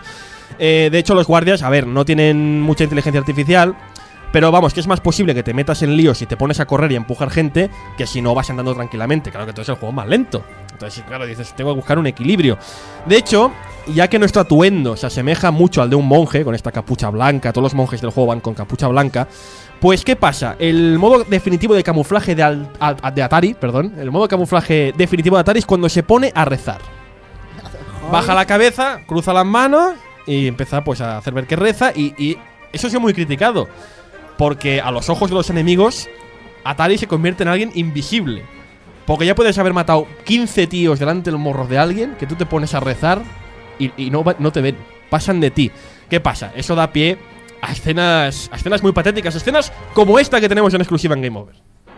De hecho, los guardias, a ver, no tienen mucha inteligencia artificial, pero vamos, que es más posible que te metas en líos y te pones a correr y a empujar gente que si no vas andando tranquilamente. Claro que entonces el juego es más lento. Entonces, claro, dices, tengo que buscar un equilibrio. De hecho, ya que nuestro atuendo se asemeja mucho al de un monje, con esta capucha blanca, todos los monjes del juego van con capucha blanca, pues ¿qué pasa? El modo definitivo de camuflaje de Atari, el modo de camuflaje definitivo de Atari es cuando se pone a rezar. Baja la cabeza, cruza las manos y empieza pues a hacer ver que reza y eso ha sido muy criticado. Porque a los ojos de los enemigos, Atari se convierte en alguien invisible. Porque ya puedes haber matado 15 tíos delante de los morros de alguien, que tú te pones a rezar y no te ven, pasan de ti. ¿Qué pasa? Eso da pie a escenas muy patéticas, escenas como esta que tenemos en exclusiva en Game Over.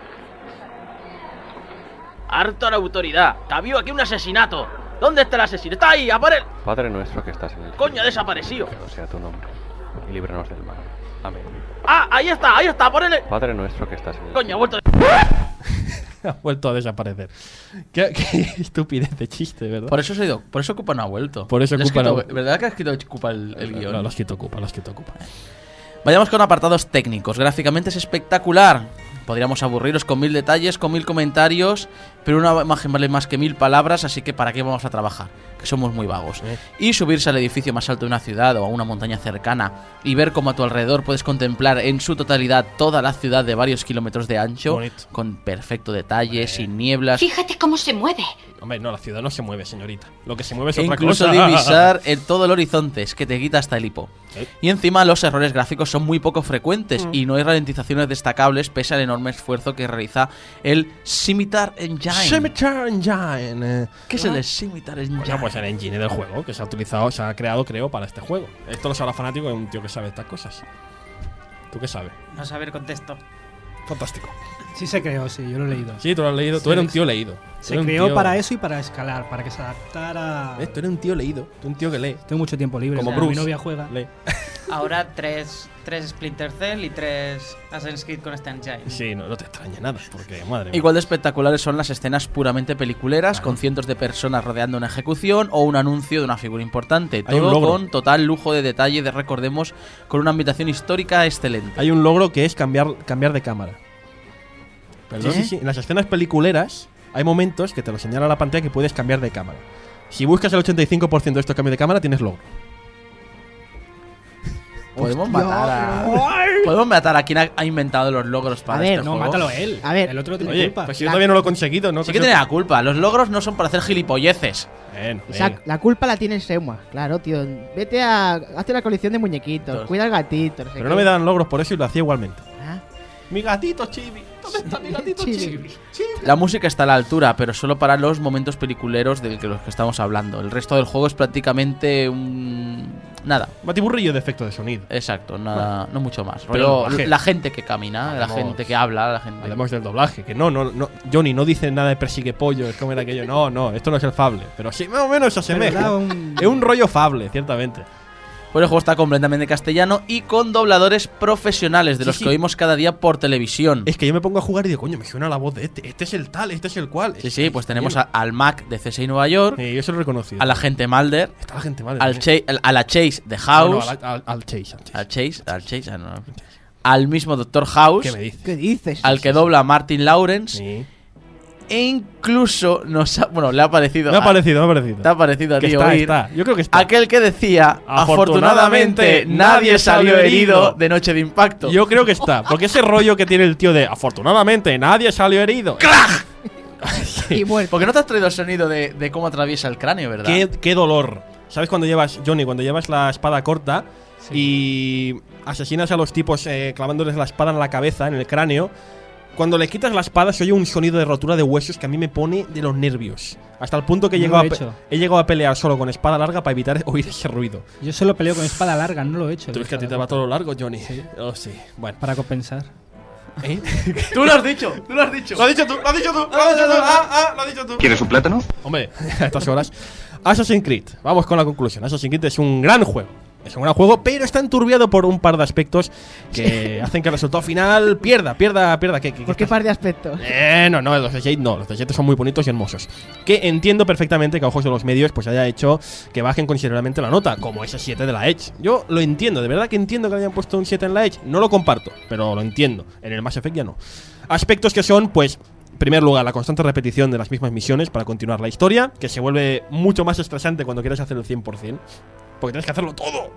¡Harto la autoridad! ¡Que ha habido aquí un asesinato! ¿Dónde está el asesino? ¡Está ahí! ¡A por él! Padre nuestro que estás en el... ¡Coño, ha desaparecido! Que no sea tu nombre, y líbranos del mal. Amén. ¡Ah! ¡Ahí está! ¡Por él! Padre nuestro que estás en el... ¡Coño, ha vuelto! Ha vuelto a desaparecer. Qué estupidez de chiste, ¿verdad? Por eso Cupa no ha vuelto. Por eso Cupa no... ¿Verdad que has escrito Cupa el guión? No, lo has escrito Cupa. Vayamos con apartados técnicos. Gráficamente es espectacular. Podríamos aburriros con 1000 detalles, con 1000 comentarios, pero una imagen vale más que 1000 palabras, así que ¿para qué vamos a trabajar? Que somos muy vagos. Y subirse al edificio más alto de una ciudad o a una montaña cercana y ver cómo a tu alrededor puedes contemplar en su totalidad toda la ciudad de varios kilómetros de ancho, bonito, con perfecto detalle, sin nieblas. Fíjate cómo se mueve. Hombre, no, la ciudad no se mueve, señorita. Lo que se mueve es otra cosa. Incluso divisar en todo el horizonte, es que te quita hasta el hipo. Y encima los errores gráficos son muy poco frecuentes y no hay ralentizaciones destacables pese al enorme esfuerzo que realiza el Scimitar Engine. ¿Qué es el Scimitar Engine? Bueno, pues el engine del juego que se ha utilizado, se ha creado, creo, para este juego. Esto lo sabrá fanático de un tío que sabe estas cosas. ¿Tú qué sabes? No saber contexto. Fantástico. Sí se creó, sí, yo lo he leído. Sí, tú lo has leído. Tú eres un tío leído. Se creó para eso y para escalar, para que se adaptara. Tú eres un tío leído, tú un tío que lee. Tengo mucho tiempo libre. Como Bruce. Mi novia juega. Lee. Ahora 3 Splinter Cell y 3 Assassin's Creed con este engine. Sí, no te extraña nada, porque madre mía. Igual de espectaculares son las escenas puramente peliculeras, con cientos de personas rodeando una ejecución o un anuncio de una figura importante. Todo con total lujo de detalle, recordemos, con una ambientación histórica excelente. Hay un logro que es cambiar de cámara. ¿Perdón? Sí. En las escenas peliculeras hay momentos que te lo señala la pantalla que puedes cambiar de cámara. Si buscas el 85% de estos cambios de cámara, tienes logro. Podemos matar a quien ha inventado los logros para este no, juego. mátalo él. A ver, el otro tiene Oye, culpa. pues yo todavía no lo he conseguido, ¿no? Sí que tiene la culpa. Los logros no son para hacer gilipolleces. La culpa la tiene Seuma. Claro, tío. Vete a. Hazte la colección de muñequitos. Cuida al gatito. No sé Pero qué. no me dan logros por eso y lo hacía igualmente. Ah. Mi gatito Chibi. ¿Dónde está mi gatito Chibi? La música está a la altura, pero solo para los momentos peliculeros de los que estamos hablando. El resto del juego es prácticamente nada. Batiburrillo de efecto de sonido. Exacto, nada, no mucho más. Pero la gente que camina, la gente que habla, la gente. Hablemos del doblaje, que no, Johnny no dice nada de persigue pollo, es como era aquello. No, esto no es el Fable. Pero sí, más o menos se asemeja. Es un rollo Fable, ciertamente. Pues el juego está completamente castellano y con dobladores profesionales, de los que oímos cada día por televisión. Es que yo me pongo a jugar y digo, coño, me suena la voz de este es el tal, este es el cual. Sí, pues tenemos al Mac de CSI Nueva York. Yo se lo he reconocido. A la gente Mulder. Está la gente Mulder. A la Chase de House. Al Chase. Al mismo Dr. House. ¿Qué me dices? ¿Qué dices? Al que dobla a Martin Lawrence. Sí. E incluso le ha parecido. Me ha parecido. Te ha parecido a ti está. Yo creo que está. Aquel que decía, afortunadamente nadie salió herido de Noche de Impacto. Yo creo que está. Porque ese rollo que tiene el tío de afortunadamente nadie salió herido. ¡Clag! Y bueno. Porque no te has traído el sonido de cómo atraviesa el cráneo, ¿verdad? Qué dolor. ¿Sabes cuando llevas, Johnny, cuando llevas la espada corta y asesinas a los tipos clavándoles la espada en la cabeza, en el cráneo? Cuando le quitas la espada se oye un sonido de rotura de huesos que a mí me pone de los nervios. Hasta el punto que he llegado a pelear solo con espada larga para evitar oír ese ruido. Yo solo peleo con espada larga, no lo he hecho. ¿Tú ves que a ti te va todo lo largo, Johnny? Sí. Oh, sí. Bueno. Para compensar. ¿Eh? Tú lo has dicho. Lo has dicho tú. ¿Quieres un plátano? Hombre, a estas horas. Assassin's Creed. Vamos con la conclusión. Assassin's Creed es un gran juego. Es un gran juego, pero está enturbiado por un par de aspectos que hacen que el resultado final pierda. ¿Por qué par de aspectos? No, los de Jade no. Los de Jade son muy bonitos y hermosos. Que entiendo perfectamente que a ojos de los medios pues haya hecho que bajen considerablemente la nota, como ese 7 de la Edge. Yo lo entiendo, de verdad que entiendo que hayan puesto un 7 en la Edge. No lo comparto, pero lo entiendo. En el Mass Effect ya no. Aspectos que son, pues, en primer lugar, la constante repetición de las mismas misiones para continuar la historia, que se vuelve mucho más estresante cuando quieres hacer el 100%. Porque tienes que hacerlo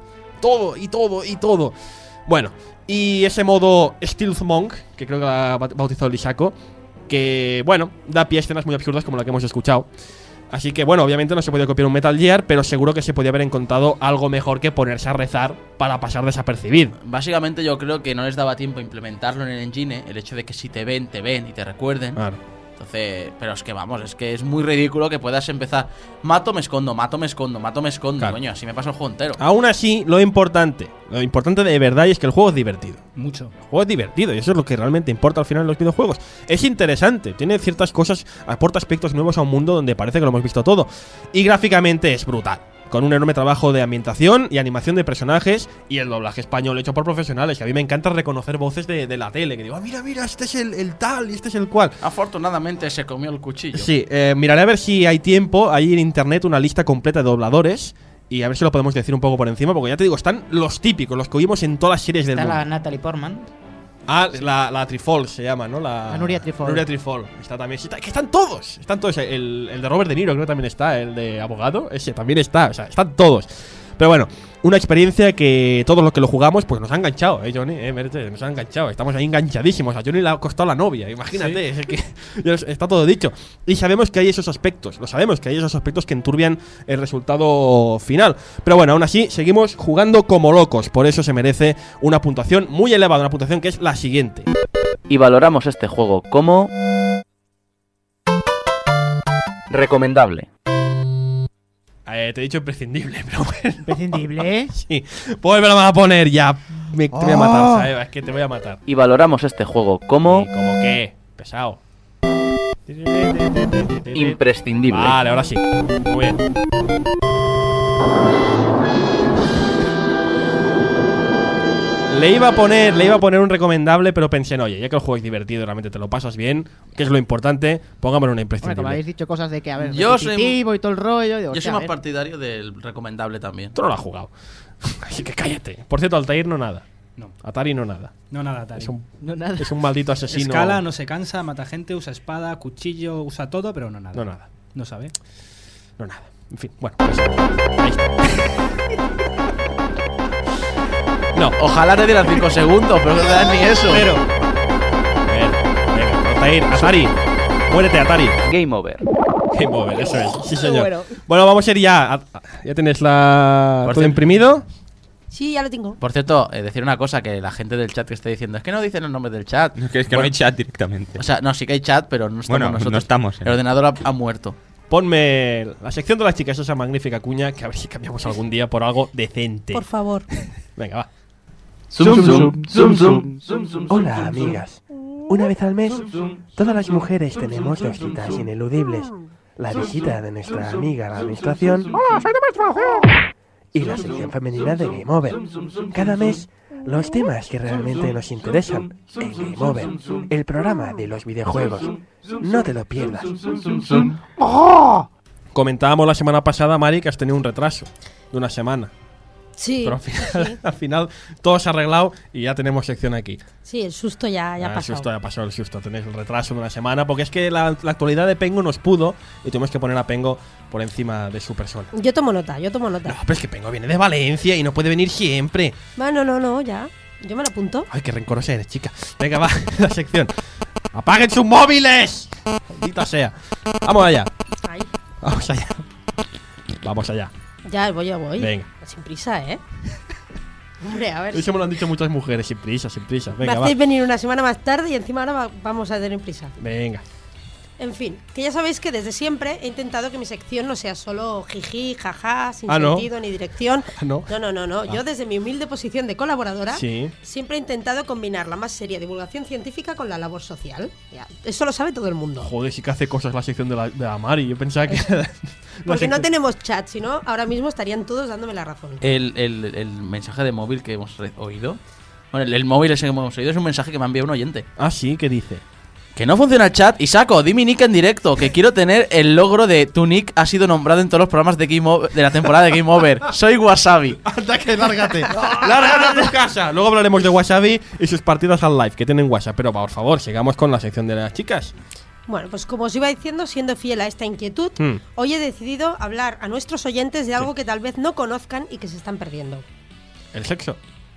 todo. Bueno, y ese modo Stealth Monk, que creo que lo ha bautizado el Isako, que, bueno, da pie a escenas muy absurdas como la que hemos escuchado. Así que, bueno, obviamente no se podía copiar un Metal Gear, pero seguro que se podía haber encontrado algo mejor que ponerse a rezar para pasar desapercibido. Básicamente yo creo que no les daba tiempo a implementarlo en el engine, el hecho de que si te ven y te recuerden. Claro. Entonces, pero es que vamos, es que es muy ridículo que puedas empezar mato, me escondo, claro. Coño, así me paso el juego entero. Aún así, lo importante de verdad es que el juego es divertido. Mucho. El juego es divertido y eso es lo que realmente importa al final en los videojuegos. Es interesante, tiene ciertas cosas, aporta aspectos nuevos a un mundo donde parece que lo hemos visto todo. Y gráficamente es brutal, con un enorme trabajo de ambientación y animación de personajes y el doblaje español hecho por profesionales. Que a mí me encanta reconocer voces de la tele, que digo, mira, este es el tal y este es el cual. Afortunadamente se comió el cuchillo. Sí, miraré a ver si hay tiempo, hay en internet una lista completa de dobladores y a ver si lo podemos decir un poco por encima, porque ya te digo, están los típicos, los que oímos en todas las series del mundo. Está la Natalie Portman. La Trifol se llama, ¿no? La Nuria Trifol. Nuria Trifol. Está también. Que están todos. El de Robert De Niro creo que también está. El de abogado. Ese también está. O sea, están todos. Pero bueno, una experiencia que todos los que lo jugamos pues nos ha enganchado, Johnny, Merche, nos ha enganchado. Estamos ahí enganchadísimos. A Johnny le ha costado la novia, imagínate. Sí. Es que está todo dicho. Y sabemos que hay esos aspectos. Lo sabemos que hay esos aspectos que enturbian el resultado final. Pero bueno, aún así seguimos jugando como locos. Por eso se merece una puntuación muy elevada. Una puntuación que es la siguiente. Y valoramos este juego como recomendable. Te he dicho imprescindible, pero bueno. ¿Imprescindible? Sí. Pues me lo vas a poner ya. Te voy a matar, ¿sabes? Es que te voy a matar. Y valoramos este juego como... ¿Cómo qué? Pesado. Imprescindible. Vale, ahora sí. Muy bien. Le iba a poner un recomendable, pero pensé, no, oye, ya que el juego es divertido, realmente te lo pasas bien, que es lo importante, pongámosle una imprescindible. Bueno, como habéis dicho cosas de que, a ver, yo repetitivo y todo el rollo. Digo, yo soy más partidario del recomendable también. Tú no lo has jugado. Así que cállate. Por cierto, Altair no nada. No. Atari no nada. No nada, Atari. Es un maldito asesino. Escala, no se cansa, mata gente, usa espada, cuchillo, usa todo, pero no nada. No nada. No sabe. No nada. En fin, bueno, pues ahí está. No. Ojalá te dieran 5 segundos, pero no te dan ni eso. Pero. Venga, Altair, Atari. Muérete, Atari. Game over. Game over, eso es. Sí, señor. Bueno. Bueno, vamos a ir ya. ¿Ya tienes la Por todo cierto- imprimido? Sí, ya lo tengo. Por cierto, decir una cosa que la gente del chat que está diciendo es que no dicen los nombres del chat. Es que no hay chat directamente. O sea, no, sí que hay chat, pero no estamos Bueno, nosotros. no estamos, El ordenador ha muerto. Ponme la sección de las chicas, esa magnífica cuña, que a ver si cambiamos algún día por algo decente. Por favor. Venga, va. Hola, amigas. Una vez al mes, todas las mujeres tenemos 2 citas ineludibles. La visita de nuestra amiga la administración y la sección femenina de Game Over. Cada mes, los temas que realmente nos interesan en Game Over, el programa de los videojuegos. No te lo pierdas. Comentábamos la semana pasada, Mari, que has tenido un retraso de una semana. Sí. Pero al final todo se ha arreglado y ya tenemos sección aquí. Sí, el susto ya ha El pasado. susto ya pasó, el susto. Tenéis el retraso de una semana porque es que la actualidad de Pengo nos pudo y tuvimos que poner a Pengo por encima de su persona. Yo tomo nota. No, pero es que Pengo viene de Valencia y no puede venir siempre. Bueno, no, ya. Yo me lo apunto. Ay, qué rencorosa eres, chica. Venga, va, la sección. ¡Apaguen sus móviles! Maldita sea. Vamos allá. Ahí. Vamos allá. Vamos allá. Ya voy. Venga. Sin prisa, ¿eh? Hombre, a ver. Eso me lo han dicho muchas mujeres, sin prisa, sin prisa. Venga, Me va. hacéis venir una semana más tarde y encima ahora vamos a tener prisa. Venga. En fin, que ya sabéis que desde siempre he intentado que mi sección no sea solo jiji, jaja, sin ¿no? sentido ni dirección. No. No. Yo desde mi humilde posición de colaboradora Sí. siempre he intentado combinar la más seria divulgación científica con la labor social. Ya, eso lo sabe todo el mundo. Joder, sí que hace cosas la sección de la Mari. Yo pensaba que. Porque no tenemos chat, si no, ahora mismo estarían todos dándome la razón. El mensaje de móvil que hemos oído. Bueno, el móvil ese que hemos oído es un mensaje que me ha enviado un oyente. Ah, sí, ¿qué dice? Que no funciona el chat. Y saco, di mi nick en directo. Que quiero tener el logro de tu nick ha sido nombrado en todos los programas de de la temporada de Game Over. Soy Wasabi. Anda, que lárgate. Lárgate a tu casa. Luego hablaremos de Wasabi y sus partidas al live que tienen WhatsApp. Pero por favor, sigamos con la sección de las chicas. Bueno, pues como os iba diciendo, siendo fiel a esta inquietud, hoy he decidido hablar a nuestros oyentes de algo que tal vez no conozcan y que se están perdiendo. ¿El sexo?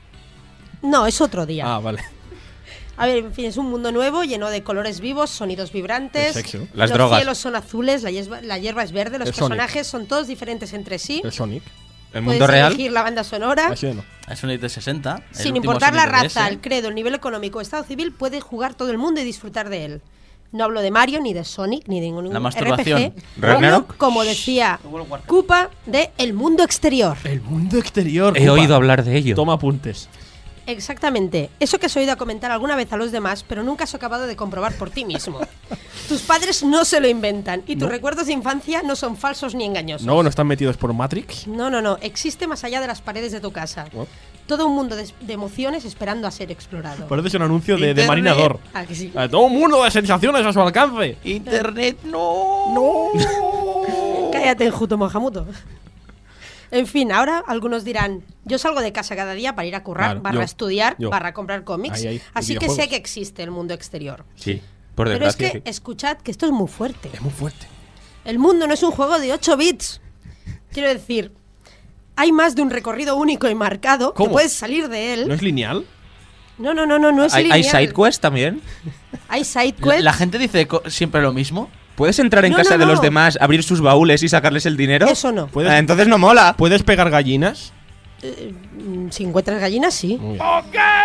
No, es otro día. Ah, vale. A ver, en fin, es un mundo nuevo, lleno de colores vivos, sonidos vibrantes. El sexo. Las los drogas. cielos son azules, la hierba es verde, los El Sonic. personajes son todos diferentes entre sí. El Sonic. ¿El Puedes mundo real? elegir la banda sonora. Así no. Es un hit de 60. el Sin último importar la Sonic de raza, DS. el credo, el nivel económico o estado civil, puede jugar todo el mundo y disfrutar de él. No hablo de Mario, ni de Sonic, ni de ningún La masturbación. RPG. ¿Ragnarok? Hablo, como decía Koopa, de el mundo exterior. El mundo exterior. He oído hablar de ello. Toma apuntes. Exactamente. Eso que has oído comentar alguna vez a los demás, pero nunca has acabado de comprobar por ti mismo. Tus padres no se lo inventan y tus recuerdos de infancia no son falsos ni engañosos. No están metidos por Matrix. No. Existe más allá de las paredes de tu casa. Oh. Todo un mundo de emociones esperando a ser explorado. Parece un anuncio de Internet. marinador. ¿A que sí? Todo un mundo de sensaciones a su alcance. Internet, no. Cállate, Juto Mojamuto. En fin, ahora algunos dirán, yo salgo de casa cada día para ir a currar, Claro, yo, estudiar, yo. comprar cómics, Ahí, así que videojuegos. sé que existe el mundo exterior. Sí, por Pero es desgracia. que, escuchad, que esto es muy fuerte. Es muy fuerte. El mundo no es un juego de 8 bits. Quiero decir, hay más de un recorrido único y marcado ¿Cómo? que puedes salir de él. ¿No es lineal? No es ¿Hay lineal. side quest también? Hay side La, quests. la gente dice siempre lo mismo. ¿Puedes entrar en No, casa no, de los no. demás, abrir sus baúles y sacarles el dinero? Eso no. Ah, entonces no mola. ¿Puedes pegar gallinas? Si encuentras gallinas, sí. Muy bien.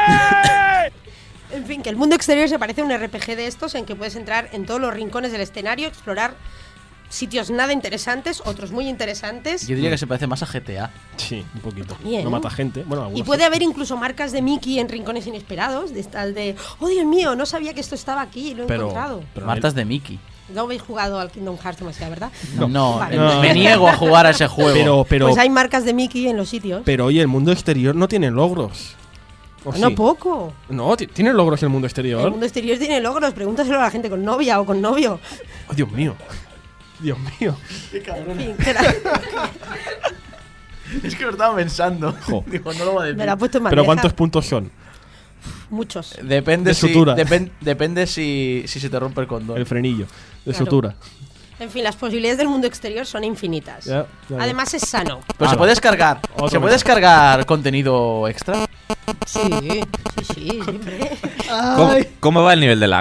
En fin, que el mundo exterior se parece a un RPG de estos en que puedes entrar en todos los rincones del escenario, explorar sitios nada interesantes, otros muy interesantes. Yo diría que se parece más a GTA. Sí, un poquito. También, No ¿no? mata gente. Bueno, Y algunos puede sí. haber incluso marcas de Mickey en rincones inesperados, de tal de, oh Dios mío, no sabía que esto estaba aquí y lo he encontrado. Martas de Mickey. No habéis jugado al Kingdom Hearts demasiado, ¿verdad? No, Vale. me niego a jugar a ese juego. Pero, Pues hay marcas de Mickey en los sitios. pero oye, el mundo exterior no tiene logros. ¿O No sí? poco. No, tiene logros el mundo exterior. El mundo exterior tiene logros, pregúntaselo a la gente con novia o con novio. Oh, Dios mío. Dios mío. En fin, que era- Es que lo estaba pensando. Jo. Digo, no lo voy a decir. me la ha puesto en Pero bandeja. ¿cuántos puntos son? Muchos. Depende De si, sutura. depende si se te rompe el condón. El frenillo de Claro. sutura. En fin, las posibilidades del mundo exterior son infinitas. Ya. Además es sano. Pero se puede descargar. Otro ¿Se puede mensaje. descargar contenido extra? Sí, siempre. ¿Cómo va el nivel de lag?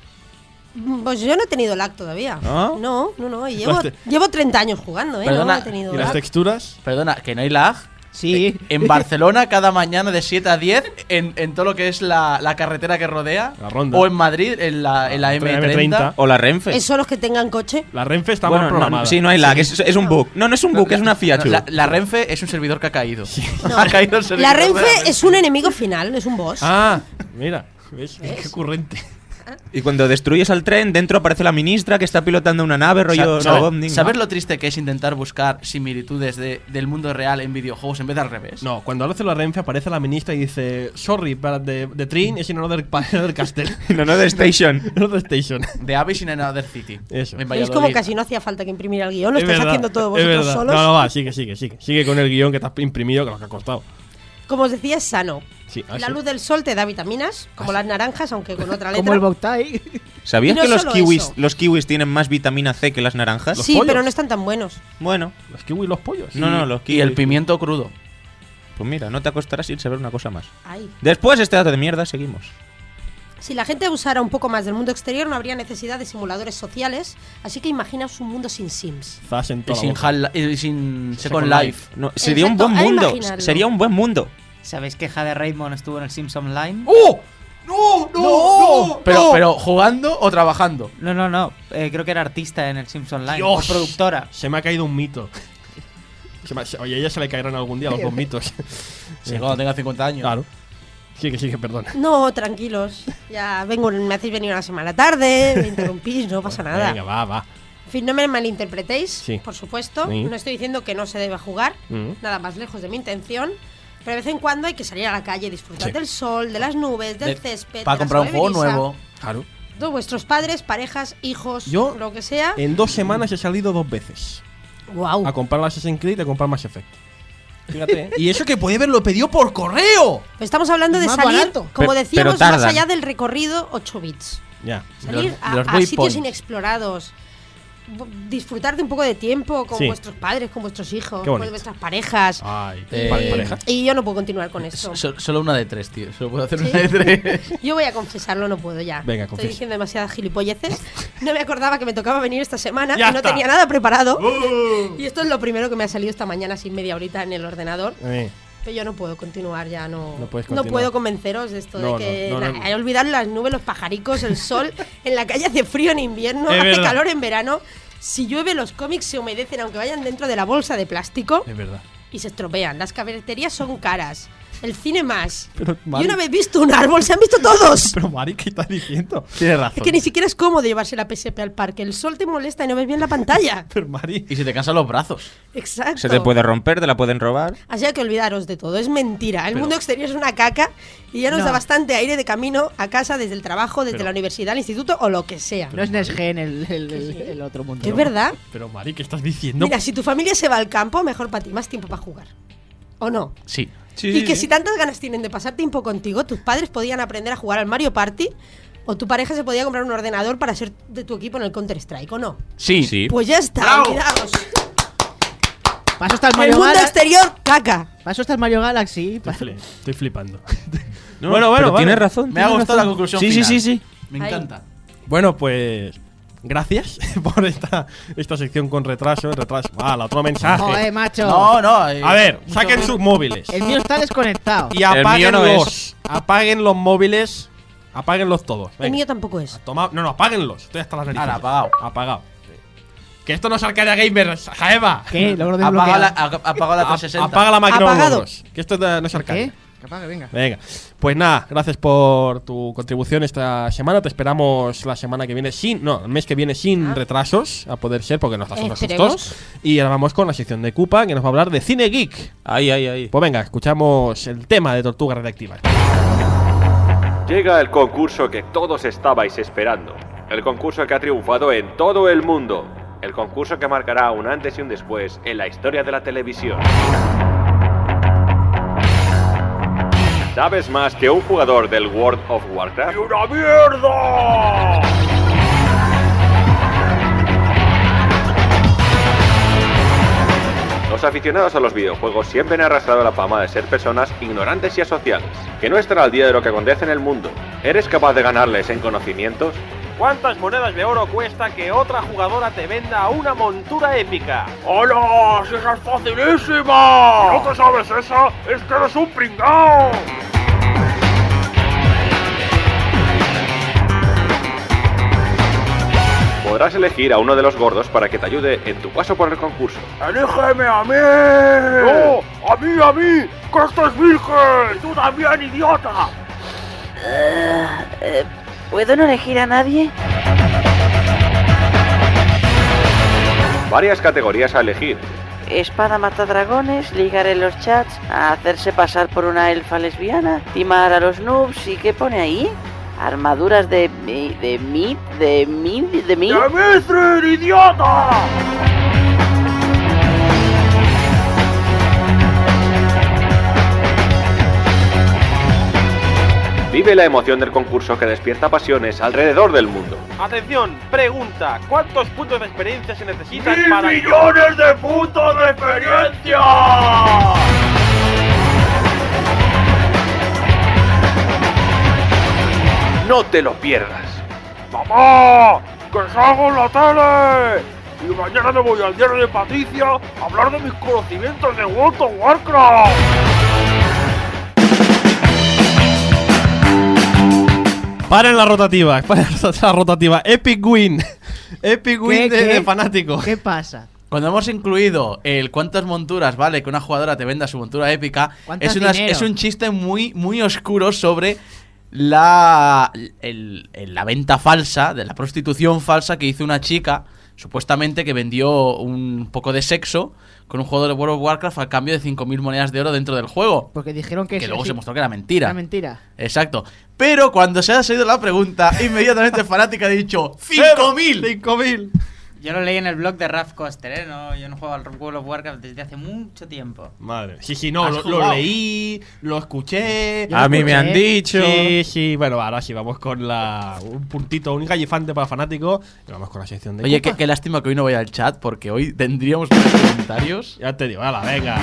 Pues yo no he tenido lag todavía. ¿No? No. Y llevo 30 años jugando, Perdona, no he tenido ¿Y lag. las texturas? Perdona, que no hay lag. Sí. En Barcelona, cada mañana de 7 a 10, en todo lo que es la carretera que rodea. La ronda. O en Madrid, en la M30. O la Renfe. ¿Eso los que tengan coche? La Renfe está Bueno, mal programada. sí, no hay lag, es un bug. No es un bug, es una feature. La Renfe es un servidor que ha caído. Ha caído el servidor. La Renfe es un enemigo final, es un boss. Ah, mira. ¿Ves? Qué ocurrente. Y cuando destruyes al tren, dentro aparece la ministra que está pilotando una nave rollo Robotnik, ¿no? ¿Sabes lo triste que es intentar buscar similitudes del mundo real en videojuegos en vez de al revés? No, cuando hace la Renfe aparece la ministra y dice sorry, but the train is in another castle. In another station. Another station. The Abyss in Another City. Eso. Es como casi no hacía falta que imprimiera el guión, lo Es estáis verdad, haciendo todos es vosotros verdad. solos. No, va, sigue. Sigue con el guión que te has imprimido, que lo que ha costado. Como os decía, es sano. Sí, La luz del sol te da vitaminas, como las naranjas, aunque con otra letra. Como el Boktai. ¿Sabías Y no que solo eso. los kiwis tienen más vitamina C que las naranjas? Sí, pero no están tan buenos. Bueno. ¿Los kiwis y los pollos? No, los kiwis. Y el pimiento crudo. Pues mira, no te acostarás sin saber una cosa más. Ay. Después de este dato de mierda, seguimos. Si la gente usara un poco más del mundo exterior, no habría necesidad de simuladores sociales. Así que imaginaos un mundo sin Sims. Zas en Y toda sin, la boca. sin Second Life. No, sería un Exacto, buen a mundo. imaginarlo. Sería un buen mundo. ¿Sabéis que Jade Raymond estuvo en el Sims Online? ¡Oh! ¡No! Pero ¿jugando o trabajando? No. Creo que era artista en el Sims Online. Dios. O productora. Se me ha caído un mito. Oye, a ella se le caerán algún día los dos mitos. Sí, cuando tenga 50 años. Claro. Sigue, perdona. No, tranquilos. Ya vengo, me hacéis venir una semana tarde, me interrumpís, no pasa nada. Venga, va. En fin, no me malinterpretéis, Sí. por supuesto. Sí. No estoy diciendo que no se deba jugar, nada más lejos de mi intención. Pero de vez en cuando hay que salir a la calle, disfrutar Sí. del sol, de las nubes, del césped. Para de la comprar un juego suave brisa. nuevo. Claro. Todos vuestros padres, parejas, hijos, Yo, lo que sea. En 2 semanas he salido 2 veces. Wow. A comprar la Assassin's Creed y a comprar Mass Effect. Fíjate, ¿eh? Y eso que podía haberlo pedido por correo. Estamos hablando de Más salir, barato. como Pero decíamos, tardan. más allá del recorrido 8 bits. Ya. Salir Los a waypoints. sitios inexplorados. Disfrutar de un poco de tiempo con Sí. vuestros padres, con vuestros hijos, Qué con bonito. vuestras parejas. Ay, pareja. Y yo no puedo continuar con esto. Solo una de 3, tío. Solo puedo hacer ¿Sí? una de 3. Yo voy a confesarlo, no puedo ya. Venga, Estoy confiesa. diciendo demasiadas gilipolleces. No me acordaba que me tocaba venir esta semana Ya y no está. tenía nada preparado. Y esto es lo primero que me ha salido esta mañana, sin media horita en el ordenador. Pero yo no puedo continuar ya, no puedes continuar. puedo convenceros de esto, No, de que no, no. hay que olvidar las nubes, los pajaricos, el sol. En la calle hace frío en invierno, Es hace verdad. calor en verano. Si llueve, los cómics se humedecen aunque vayan dentro de la bolsa de plástico Es verdad. y se estropean. Las cafeterías son caras. El cine más. Pero, Y Mari, una vez visto un árbol, se han visto todos. pero Mari, ¿qué estás diciendo? Tienes razón. Es que ni siquiera es cómodo llevarse la PSP al parque. El sol te molesta y no ves bien la pantalla. Pero Mari. Y se te cansan los brazos. Exacto. Se te puede romper, te la pueden robar. Así que olvidaros de todo, es mentira. El Pero- mundo exterior es una caca y ya nos No. da bastante aire de camino a casa desde el trabajo, desde Pero- la universidad, el instituto o lo que sea. No es Nesgen el otro mundo. Es verdad. Pero Mari, ¿qué estás diciendo? Mira, si tu familia se va al campo, mejor para ti, más tiempo para jugar. ¿O no? Sí. Y que si tantas ganas tienen de pasar tiempo contigo, tus padres podían aprender a jugar al Mario Party o tu pareja se podía comprar un ordenador para ser de tu equipo en el Counter-Strike, ¿o no? Sí. Pues ya está, ¡Bravo! olvidaos. Paso está el El Mario mundo Galaxy. exterior, caca. Paso está el Mario Galaxy. Estoy flipando. No, bueno, pero vale. tienes razón. Me ha tienes gustado la razón. conclusión Sí, final. sí. Me Ahí. encanta. Bueno, pues gracias por esta sección con retraso. Otro mensaje. Joder, macho. No. A ver, saquen sus móviles El mío está desconectado. y mío no apáguenlos. es. Apaguen los móviles. Apáguenlos todos. El Venga. mío tampoco es. Toma, no, apáguenlos. Estoy hasta las narices. Ahora, apagado. Apagado. Que esto no es Arcadia Gamer, Jaeva. ¿Qué? Logro Apaga la, desbloqueado. apaga la 360. Apaga la máquina de Apagado. logros. Que esto no es Arcadia. ¿Qué? Que apague, venga. Venga, pues nada, gracias por tu contribución esta semana. Te esperamos la semana que viene el mes que viene sin retrasos, a poder ser, porque no estás con Esperemos. nosotros. Y ahora vamos con la sección de Cupa, que nos va a hablar de Cine Geek. Ahí. Pues venga, escuchamos el tema de Tortuga Redactiva. Llega el concurso que todos estabais esperando. El concurso que ha triunfado en todo el mundo. El concurso que marcará un antes y un después en la historia de la televisión. ¿Sabes más que un jugador del World of Warcraft? ¡Y una mierda! Los aficionados a los videojuegos siempre han arrastrado la fama de ser personas ignorantes y asociales, que no están al día de lo que acontece en el mundo. ¿Eres capaz de ganarles en conocimientos? ¿Cuántas monedas de oro cuesta que otra jugadora te venda una montura épica? ¡Hola! ¡Si esa es facilísima! Si no te sabes esa, es que eres un pringao. Podrás elegir a uno de los gordos para que te ayude en tu paso por el concurso. ¡Elígeme a mí! ¡No! ¡A mí! ¡Que estás virgen! ¡Tú también, idiota! ¿Puedo no elegir a nadie? Varias categorías a elegir. Espada mata dragones, ligar en los chats, hacerse pasar por una elfa lesbiana, timar a los noobs y ¿qué pone ahí? Armaduras de Mithril, idiota. Vive la emoción del concurso que despierta pasiones alrededor del mundo. Atención, pregunta, ¿cuántos puntos de experiencia se necesitan para... ¡1000 millones de puntos de experiencia! ¡No te lo pierdas! ¡Mamá! ¡Que salgo en la tele! Y mañana me voy al diario de Patricia a hablar de mis conocimientos de World of Warcraft. Paren la rotativa, Epic Win. Epic Win de fanático. ¿Qué pasa? Cuando hemos incluido el cuántas monturas vale que una jugadora te venda su montura épica, es un chiste muy, muy oscuro sobre la venta falsa, de la prostitución falsa que hizo una chica, supuestamente que vendió un poco de sexo con un juego de World of Warcraft al cambio de 5.000 monedas de oro dentro del juego. Porque dijeron que luego se mostró que era mentira. Era mentira. Exacto. Pero cuando se ha salido la pregunta, inmediatamente Fanática ha dicho 5.000. 5.000. Yo lo leí en el blog de Raf Koster, yo no juego al World of Warcraft desde hace mucho tiempo. Madre. Sí, no, lo leí, lo escuché. A mí me han dicho. Sí. Bueno, ahora sí, vamos con un puntito, un gallifante para fanático. Y vamos con la sección de. Oye, qué lástima que hoy no voy al chat, porque hoy tendríamos más comentarios. Ya te digo, venga.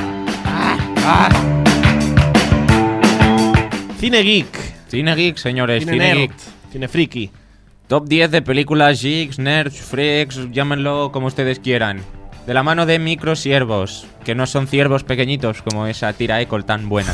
Cine Geek. Cine Geek, señores, Cine Geek. Cine Friki. Top 10 de películas geeks, nerds, freaks, llámenlo como ustedes quieran. De la mano de microsiervos, que no son ciervos pequeñitos como esa tira Ecol tan buena.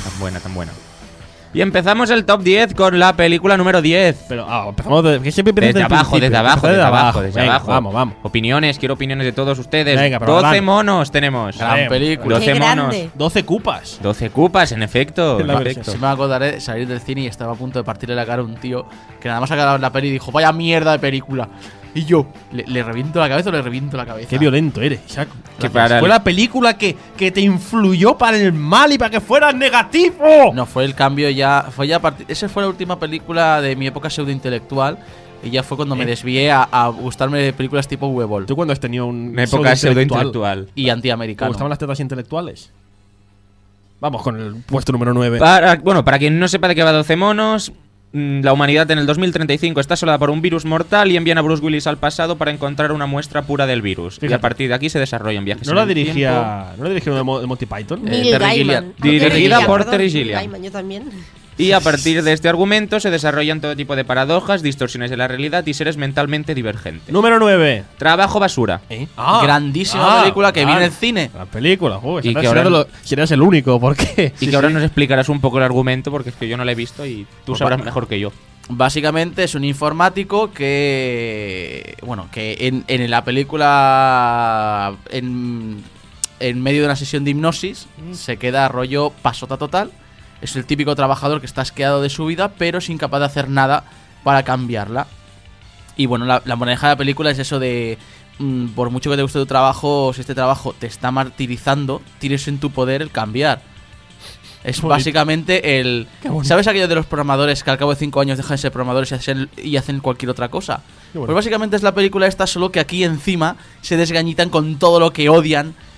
Y empezamos el top 10 con la película número 10. Pero empezamos desde abajo. Vamos. Opiniones, quiero opiniones de todos ustedes. Venga, 12 monos tenemos. Gran película. 12 monos. 12 cupas. 12 cupas, en efecto. Sí, me acordaré de salir del cine y estaba a punto de partirle la cara a un tío que nada más ha acabado la peli y dijo, vaya mierda de película. Y yo, ¿le reviento la cabeza o le reviento la cabeza? Qué violento eres, Chaco. Fue la película que te influyó para el mal y para que fueras negativo. No, fue el cambio ya. Esa fue la última película de mi época pseudointelectual. Y ya fue cuando me desvié a gustarme películas tipo Huevol. ¿Tú cuándo has tenido una época pseudointelectual? Y antiamericano. ¿Te gustaban las tetas intelectuales? Vamos con el puesto número 9. Para quien no sepa de qué va 12 monos, la humanidad en el 2035 está asolada por un virus mortal y envían a Bruce Willis al pasado para encontrar una muestra pura del virus. Fíjate. Y a partir de aquí se desarrollan viajes ¿No la dirigía de Monty Python? Dirigida por Terry Gilliam. Yo también. Y a partir de este argumento se desarrollan todo tipo de paradojas, distorsiones de la realidad y seres mentalmente divergentes. Número 9. Trabajo basura. Grandísima película que viene en cine. La película, y que ahora serías el único, ¿por qué? Y que ahora nos explicarás un poco el argumento porque es que yo no lo he visto y tú sabrás mejor que yo. Básicamente es un informático que en la película en medio de una sesión de hipnosis se queda rollo pasota total. Es el típico trabajador que está asqueado de su vida, pero es incapaz de hacer nada para cambiarla. Y bueno, la moraleja de la película es eso de por mucho que te guste tu trabajo, si este trabajo te está martirizando, tienes en tu poder el cambiar. Es básicamente el... ¿Sabes aquello de los programadores que al cabo de 5 años dejan de ser programadores y hacen cualquier otra cosa? Pues básicamente es la película esta, solo que aquí encima se desgañitan con todo lo que odian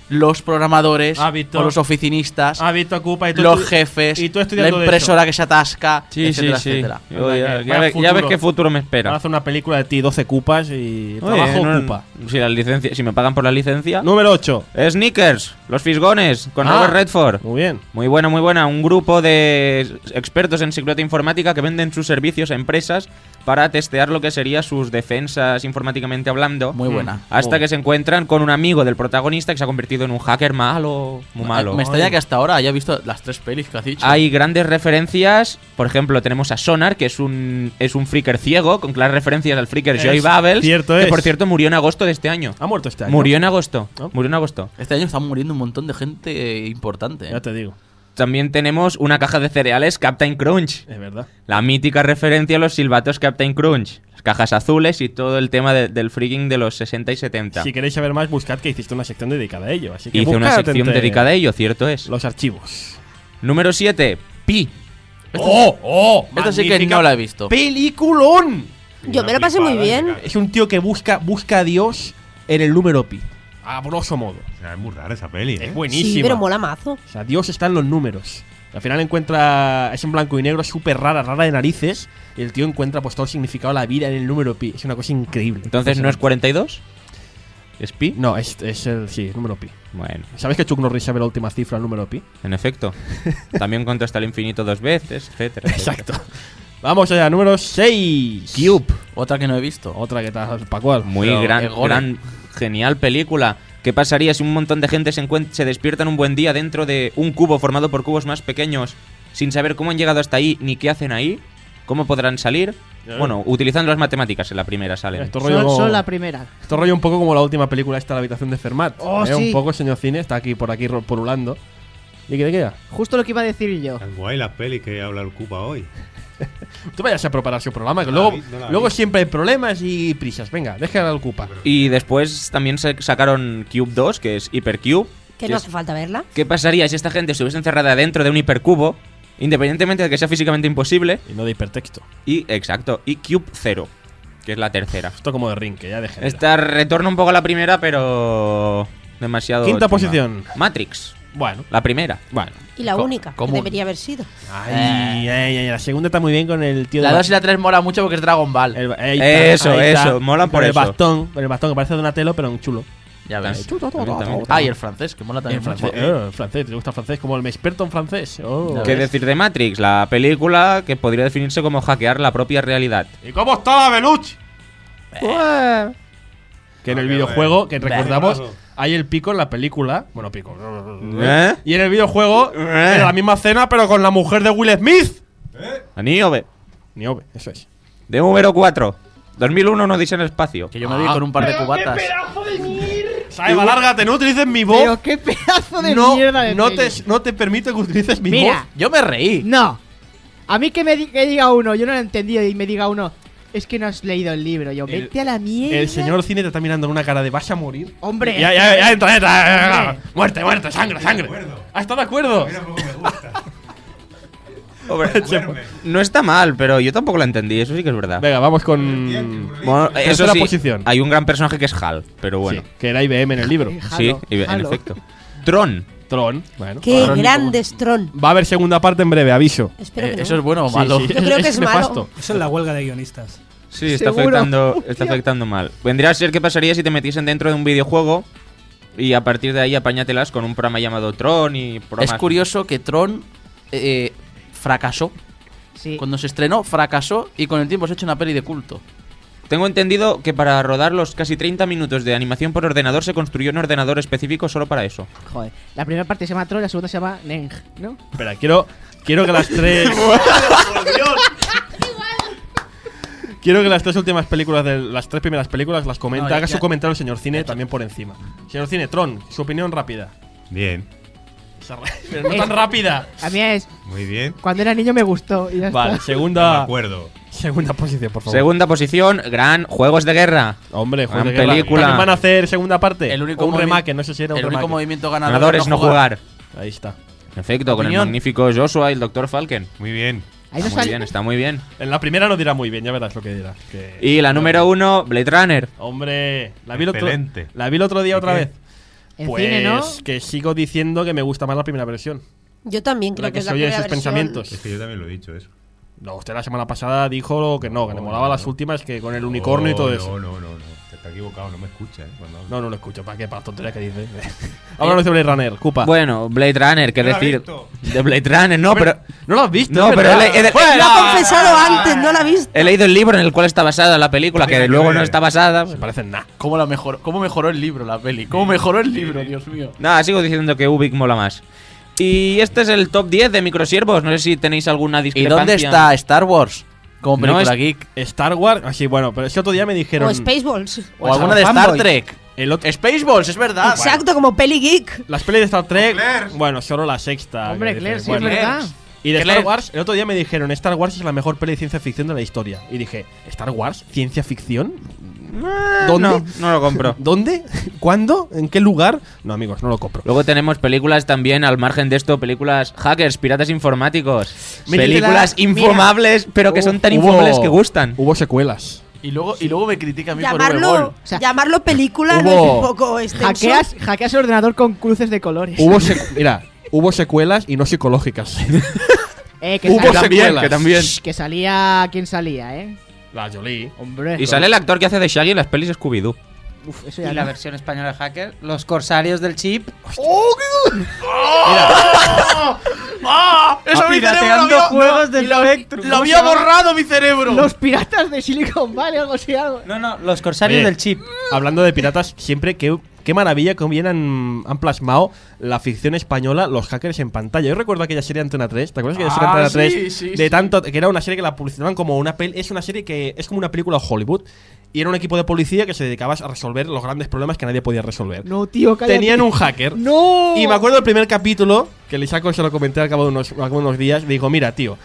los programadores, Hábito. o los oficinistas, Hábito ocupa y tú los estu- jefes, y tú la estudiando impresora que se atasca, Sí, etcétera, sí, sí. etcétera. Yo ya Vaya ves futuro. qué futuro me Van a espera. hacer una película de ti, 12 cupas y Oye, trabajo no- ocupa. si me pagan por la licencia. Número 8. Sneakers, los fisgones, con Ah, Robert Redford. Muy bien. Muy buena, muy buena. Un grupo de expertos en seguridad informática que venden sus servicios a empresas para testear lo que sería sus defensas informáticamente hablando. Muy buena. Hasta que se encuentran con un amigo del protagonista que se ha convertido en un hacker malo, muy malo. Me extraña que hasta ahora haya visto las 3 pelis que has dicho. Hay grandes referencias, por ejemplo, tenemos a Sonar, que es un freaker ciego, con claras referencias al freaker Joy Babels, cierto que es. por cierto murió en agosto de este año. ¿Ha muerto este año? Murió en agosto. ¿No? Murió en agosto. Este año están muriendo un montón de gente importante. Ya te digo. También tenemos una caja de cereales Captain Crunch. Es verdad. La mítica referencia a los silbatos Captain Crunch. Las cajas azules y todo el tema del freaking de los 60 y 70. Si queréis saber más, buscad que hiciste una sección dedicada a ello. Así que Hice una buscad sección entre dedicada a ello, cierto es. los archivos. Número 7. Pi. ¡Oh! Esta sí que Magnífica no la he visto. ¡Peliculón! Yo me lo pasé muy bien. Es un tío que busca a Dios en el número pi. A grosso modo. O sea, es muy rara esa peli, ¿eh? Es buenísima. Sí, pero mola mazo. O sea, Dios está en los números. Al final encuentra. Es en blanco y negro, súper rara de narices. Y el tío encuentra pues todo el significado de la vida en el número pi. Es una cosa increíble. Entonces, ¿no es 42? ¿Es pi? No, es el. Sí, el número pi. Bueno, ¿Sabes que Chuck Norris sabe la última cifra del número pi? en efecto. También contó hasta el infinito 2 veces, etcétera. Exacto. Vamos allá, número 6. Cube. Otra que no he visto. Otra que tal, ¿para cuál? Muy Pero, gran, genial película. ¿Qué pasaría si un montón de gente se despiertan un buen día dentro de un cubo formado por cubos más pequeños sin saber cómo han llegado hasta ahí ni qué hacen ahí? ¿Cómo podrán salir? Bueno, utilizando las matemáticas en la primera salen. Esto rollo, Son la primera. esto rollo un poco como la última película esta, La habitación de Fermat. Oh, sí. Un poco, señor Cine, está aquí por aquí pululando. ¿Y qué te queda? Justo lo que iba a decir yo. Tan guay la peli que habla el Cupa hoy. Tú vayas a preparar su programa, que No la luego, vi, no la luego vi. siempre hay problemas y prisas. Venga, déjala al Cupa. Y después también sacaron Cube 2, que es Hypercube. Que no hace falta verla. ¿Qué pasaría si esta gente estuviese encerrada dentro de un hipercubo, independientemente de que sea físicamente imposible? Y no de hipertexto. Y, exacto, y Cube 0, que es la tercera. Esto como de ring, que ya dejé. Esta retorna un poco a la primera, pero demasiado Quinta chunga. posición. Matrix. Bueno. La primera. Bueno. Y la única, que común. debería haber sido. Ay, la segunda está muy bien con el tío La de 2 y la 3 mola mucho porque es Dragon Ball. Eso, molan por con eso. El bastón que parece Donatello, pero un chulo. Ya ves. Exactamente. Ah, y el francés, que mola también El francés, mucho. el francés, ¿te gusta el francés? Como el experto en francés. Oh. ¿Qué decir de Matrix? La película que podría definirse como hackear la propia realidad. ¿Y cómo está la Beluch? Que en el videojuego, que recordamos, hay el pico en la película. Bueno, pico. ¿Eh? Y en el videojuego, en la misma escena, pero con la mujer de Will Smith. Niobe. Niobe, eso es. De número 4. 2001 no dice en el espacio. Que yo me di con un par de cubatas. Saiba, lárgate, no utilices mi voz. Pero qué pedazo de no, mierda de no peli. te, no te permito que utilices mi Mira. voz. Yo me reí. No. A mí que que diga uno, yo no lo he entendido y me diga uno, es que no has leído el libro. Yo, vete a la mierda. El señor Cine te está mirando con una cara de vas a morir. Hombre. Ya, entra. Hombre. Muerte, sangre. ¿Estás de acuerdo? No está mal, pero yo tampoco la entendí, eso sí que es verdad. Venga, vamos con. Bueno, eso tercera sí, posición. hay un gran personaje que es Hal, pero bueno. Sí, que era IBM en el libro. Sí, en efecto. Tron. Bueno. Qué Tron. grande es Tron. Va a haber segunda parte en breve, aviso. Espero que no. ¿Eso es bueno o malo? Sí, Yo creo que es malo. nefasto. Eso es la huelga de guionistas. Sí, está Seguro. afectando mal. Vendría a ser qué pasaría si te metiesen dentro de un videojuego y a partir de ahí apáñatelas con un programa llamado Tron y programas. Es curioso que Tron fracasó. Sí. Cuando se estrenó, fracasó y con el tiempo se ha hecho una peli de culto. Tengo entendido que para rodar los casi 30 minutos de animación por ordenador se construyó un ordenador específico solo para eso. Joder, la primera parte se llama Troll, la segunda se llama Neng, ¿no? Espera, quiero que las tres. Quiero que las tres últimas películas de las tres primeras películas las comente. No, Haga ya- su comentario el señor Cine también por encima. Señor Cine, Tron, su opinión rápida. Bien. Pero no tan rápida. A mí es, Muy bien. cuando era niño me gustó y ya Vale, está. De segunda acuerdo. posición, por favor. Segunda posición, gran Juegos de Guerra. Hombre, Gran de guerra. película. ¿También van a hacer segunda parte? El único O un movi- remake, no sé si era un El único remake. movimiento ganador. Ganadores no jugar. Ahí está. En efecto, con el ¿Opinión? magnífico Joshua y el Dr. Falken. Muy bien. Ahí no Está muy sale. bien, está muy bien. En la primera no dirá muy bien, ya verás lo que dirá. Que- Y la número 1, Blade Runner. Hombre, la vi el otro Excelente. día otra ¿Qué? vez. En Pues cine, ¿no? que sigo diciendo que me gusta más la primera versión. Yo también creo La que es la se oye en primera sus versión. pensamientos. Es que yo también lo he dicho eso. No, usted la semana pasada dijo que no, que le molaba las últimas, que con el unicornio y todo eso. No. Te está equivocado, no me escucha, cuando hablo. No lo escucho. ¿Para qué? Para las tonterías que dice. Háblanos de Blade Runner, Cupa. Bueno, Blade Runner, ¿qué No lo has decir? visto. De Blade Runner, no, pero. No lo has visto. No, es pero verdad. Lo ha confesado antes, no la ha visto. he leído el libro en el cual está basada la película, que luego no está basada. Se parecen nada. ¿Cómo mejoró el libro, la peli? ¿Cómo mejoró el libro, Dios mío? Nada, sigo diciendo que Ubik mola más. Y este es el top 10 de microsiervos. No sé si tenéis alguna ¿Y discrepancia. dónde está Star Wars? Como película es- geek. Star Wars, así bueno, pero ese otro día me dijeron. O Spaceballs. O alguna de Star Fanboy. Trek. El otro, Spaceballs, es verdad. Exacto, como peli geek. las pelis de Star Trek, bueno, solo la sexta. Hombre, que Claire, dices, sí, es bueno. verdad. Y de Claire. Star Wars, el otro día me dijeron, Star Wars es la mejor peli de ciencia ficción de la historia. Y dije, ¿Star Wars? ¿Ciencia ficción? ¿Dónde? No lo compro. ¿Dónde? ¿Cuándo? ¿En qué lugar? No, amigos, no lo compro. Luego tenemos películas también, al margen de esto, películas hackers, piratas informáticos. Míratela, Películas infumables, pero que son tan infumables que gustan. Hubo secuelas. Y luego me critica a mí por V-Ball. Llamarlo película no hubo- es un poco extenso. Hackeas el ordenador con cruces de colores. Hubo secuelas y no psicológicas. Que Hubo salía- secuelas. que también. Que salía. ¿Quién salía, La Jolie. Hombre. Y sale el actor que hace de Shaggy en las pelis Scooby-Doo. Uf, eso Y ya la no. versión española de Hacker, los corsarios del chip. ¡Eso mi cerebro pirateando lo había- juegos del Spectrum. Lo ¿Cómo había se llama? borrado mi cerebro. Los piratas de Silicon Valley, algo así, algo. No, los corsarios Oye, del chip. Hablando de piratas, siempre qué maravilla cómo bien han plasmado la ficción española, los hackers en pantalla. Yo recuerdo aquella serie de Antena 3, ¿te acuerdas aquella serie de Antena 3? sí, de tanto que era una serie que la publicitaban como una peli, es una serie que es como una película de Hollywood y era un equipo de policía que se dedicaba a resolver los grandes problemas que nadie podía resolver. No, tío, cállate. Tenían un hacker. ¡No! Y me acuerdo del primer capítulo, que le saco, se lo comenté al cabo de unos días, digo, mira, tío,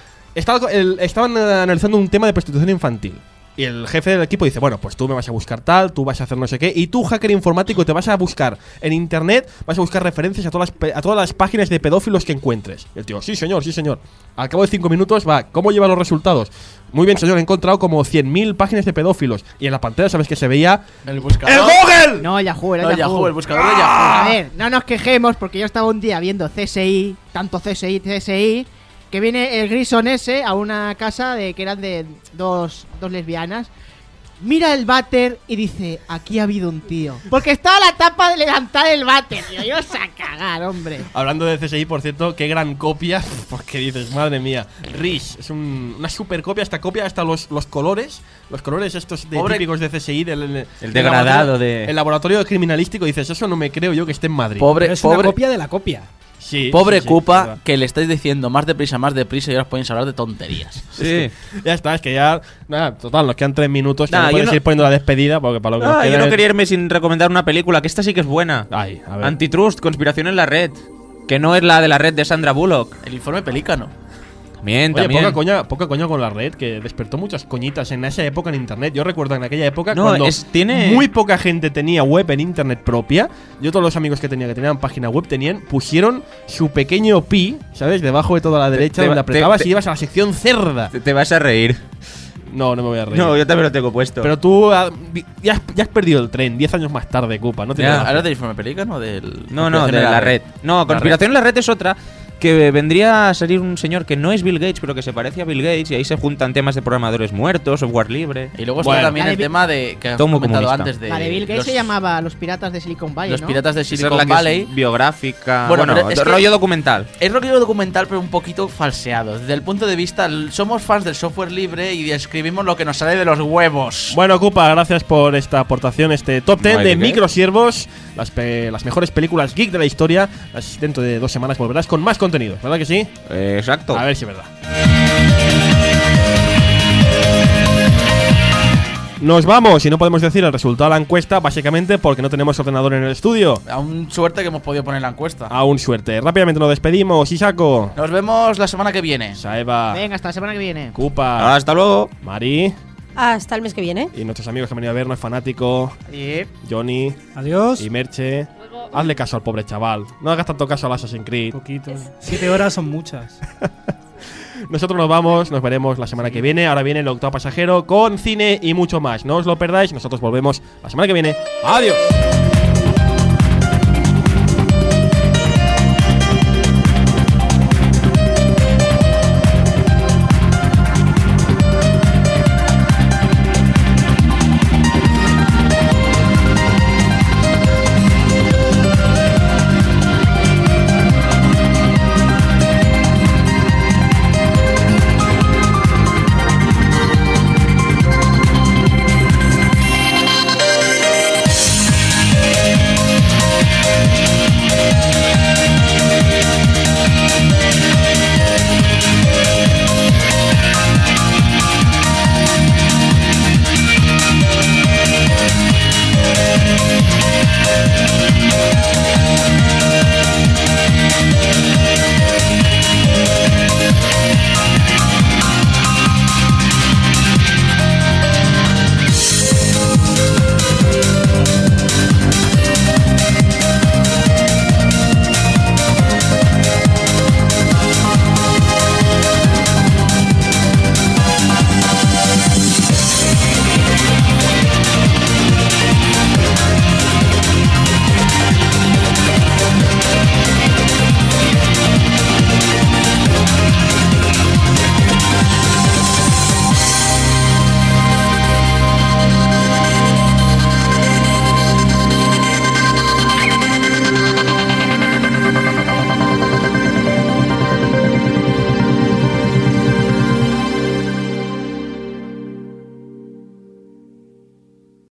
estaban analizando un tema de prostitución infantil. Y el jefe del equipo dice, bueno, pues tú me vas a buscar tal, tú vas a hacer no sé qué, y tú, hacker informático, te vas a buscar en internet, vas a buscar referencias a todas las páginas de pedófilos que encuentres. Y el tío, sí señor, sí señor. Al cabo de 5 minutos va, ¿cómo lleva los resultados? Muy bien señor, he encontrado como 100.000 páginas de pedófilos. Y en la pantalla, ¿sabes qué se veía? El buscador. ¡El Google! No, Yahoo, era No, Yahoo. Yahoo, el buscador de Yahoo. A ver, no nos quejemos porque yo estaba un día viendo CSI, tanto CSI, que viene el Grison ese a una casa que eran de dos lesbianas. Mira el váter y dice, aquí ha habido un tío. Porque estaba la tapa de levantar el váter, tío. Yo a cagar, hombre. Hablando de CSI, por cierto, qué gran copia. Porque dices, madre mía, Rish es una super copia. Esta copia hasta los colores. Los colores estos típicos de CSI. El degradado de. El laboratorio criminalístico. Dices, eso no me creo yo que esté en Madrid. Pobre, Es una pobre, copia de la copia. Sí, pobre sí, sí, Cupa, verdad. que le estáis diciendo más deprisa y ahora os podéis hablar de tonterías. Sí. Ya está, es que ya. Nada, total, nos quedan 3 minutos. Nah, Ya no yo puedes no- ir poniendo la despedida. Porque para lo que nos Yo queda no es- quería irme sin recomendar una película, que esta sí que es buena. Ay, a ver. Antitrust, Conspiración en la Red. Que no es la de la red de Sandra Bullock. El informe Pelícano. También, Oye, también. poca coña con la red, que despertó muchas coñitas en esa época en internet. Yo recuerdo en aquella época No, cuando tiene- muy poca gente tenía web en internet propia. Yo todos los amigos que tenían página web pusieron su pequeño pi, ¿sabes? Debajo de toda la derecha, donde apretabas y ibas a la sección cerda. Te vas a reír. No me voy a reír. No, yo también lo tengo puesto. Pero tú ya has perdido el tren 10 años más tarde, Cupa. No te Ya. ¿Ahora del informe Pelícano o del.? No, de Conspiración en la red. No, Conspiración en la Red es otra. Que vendría a salir un señor que no es Bill Gates, pero que se parece a Bill Gates, y ahí se juntan temas de programadores muertos, software libre. Y luego está también La el de tema de que has Tomo comentado comunista. antes de. La de Bill Gates los- se llamaba Los Piratas de Silicon Valley, Los ¿no? piratas de Esa es Silicon la que Valley. es biográfica. Bueno, Bueno, pero es que- rollo documental. Es rollo documental, pero un poquito falseado. Desde el punto de vista, somos fans del software libre y escribimos lo que nos sale de los huevos. Bueno, Cupa, gracias por esta aportación, este top 10 No hay de de qué. microsiervos, las mejores películas geek de la historia. Dentro de 2 semanas volverás con más contenido, ¿verdad que sí? Exacto. A ver si es verdad. Nos vamos y no podemos decir el resultado de la encuesta, básicamente porque no tenemos ordenador en el estudio. Aún suerte que hemos podido poner la encuesta. Aún suerte. Rápidamente nos despedimos. Isako, Nos vemos la semana que viene. Saeva, Venga, hasta la semana que viene. Cupa, Hasta luego. Mari Hasta el mes que viene. y nuestros amigos que han venido a vernos, Fanático, Johnny Adiós. y Merche. Hazle caso al pobre chaval. No hagas tanto caso al Assassin's Creed. Poquito. 7 horas son muchas. Nosotros nos vamos, nos veremos la semana que viene. Ahora viene el Octavo Pasajero con cine y mucho más. No os lo perdáis, nosotros volvemos la semana que viene. ¡Adiós!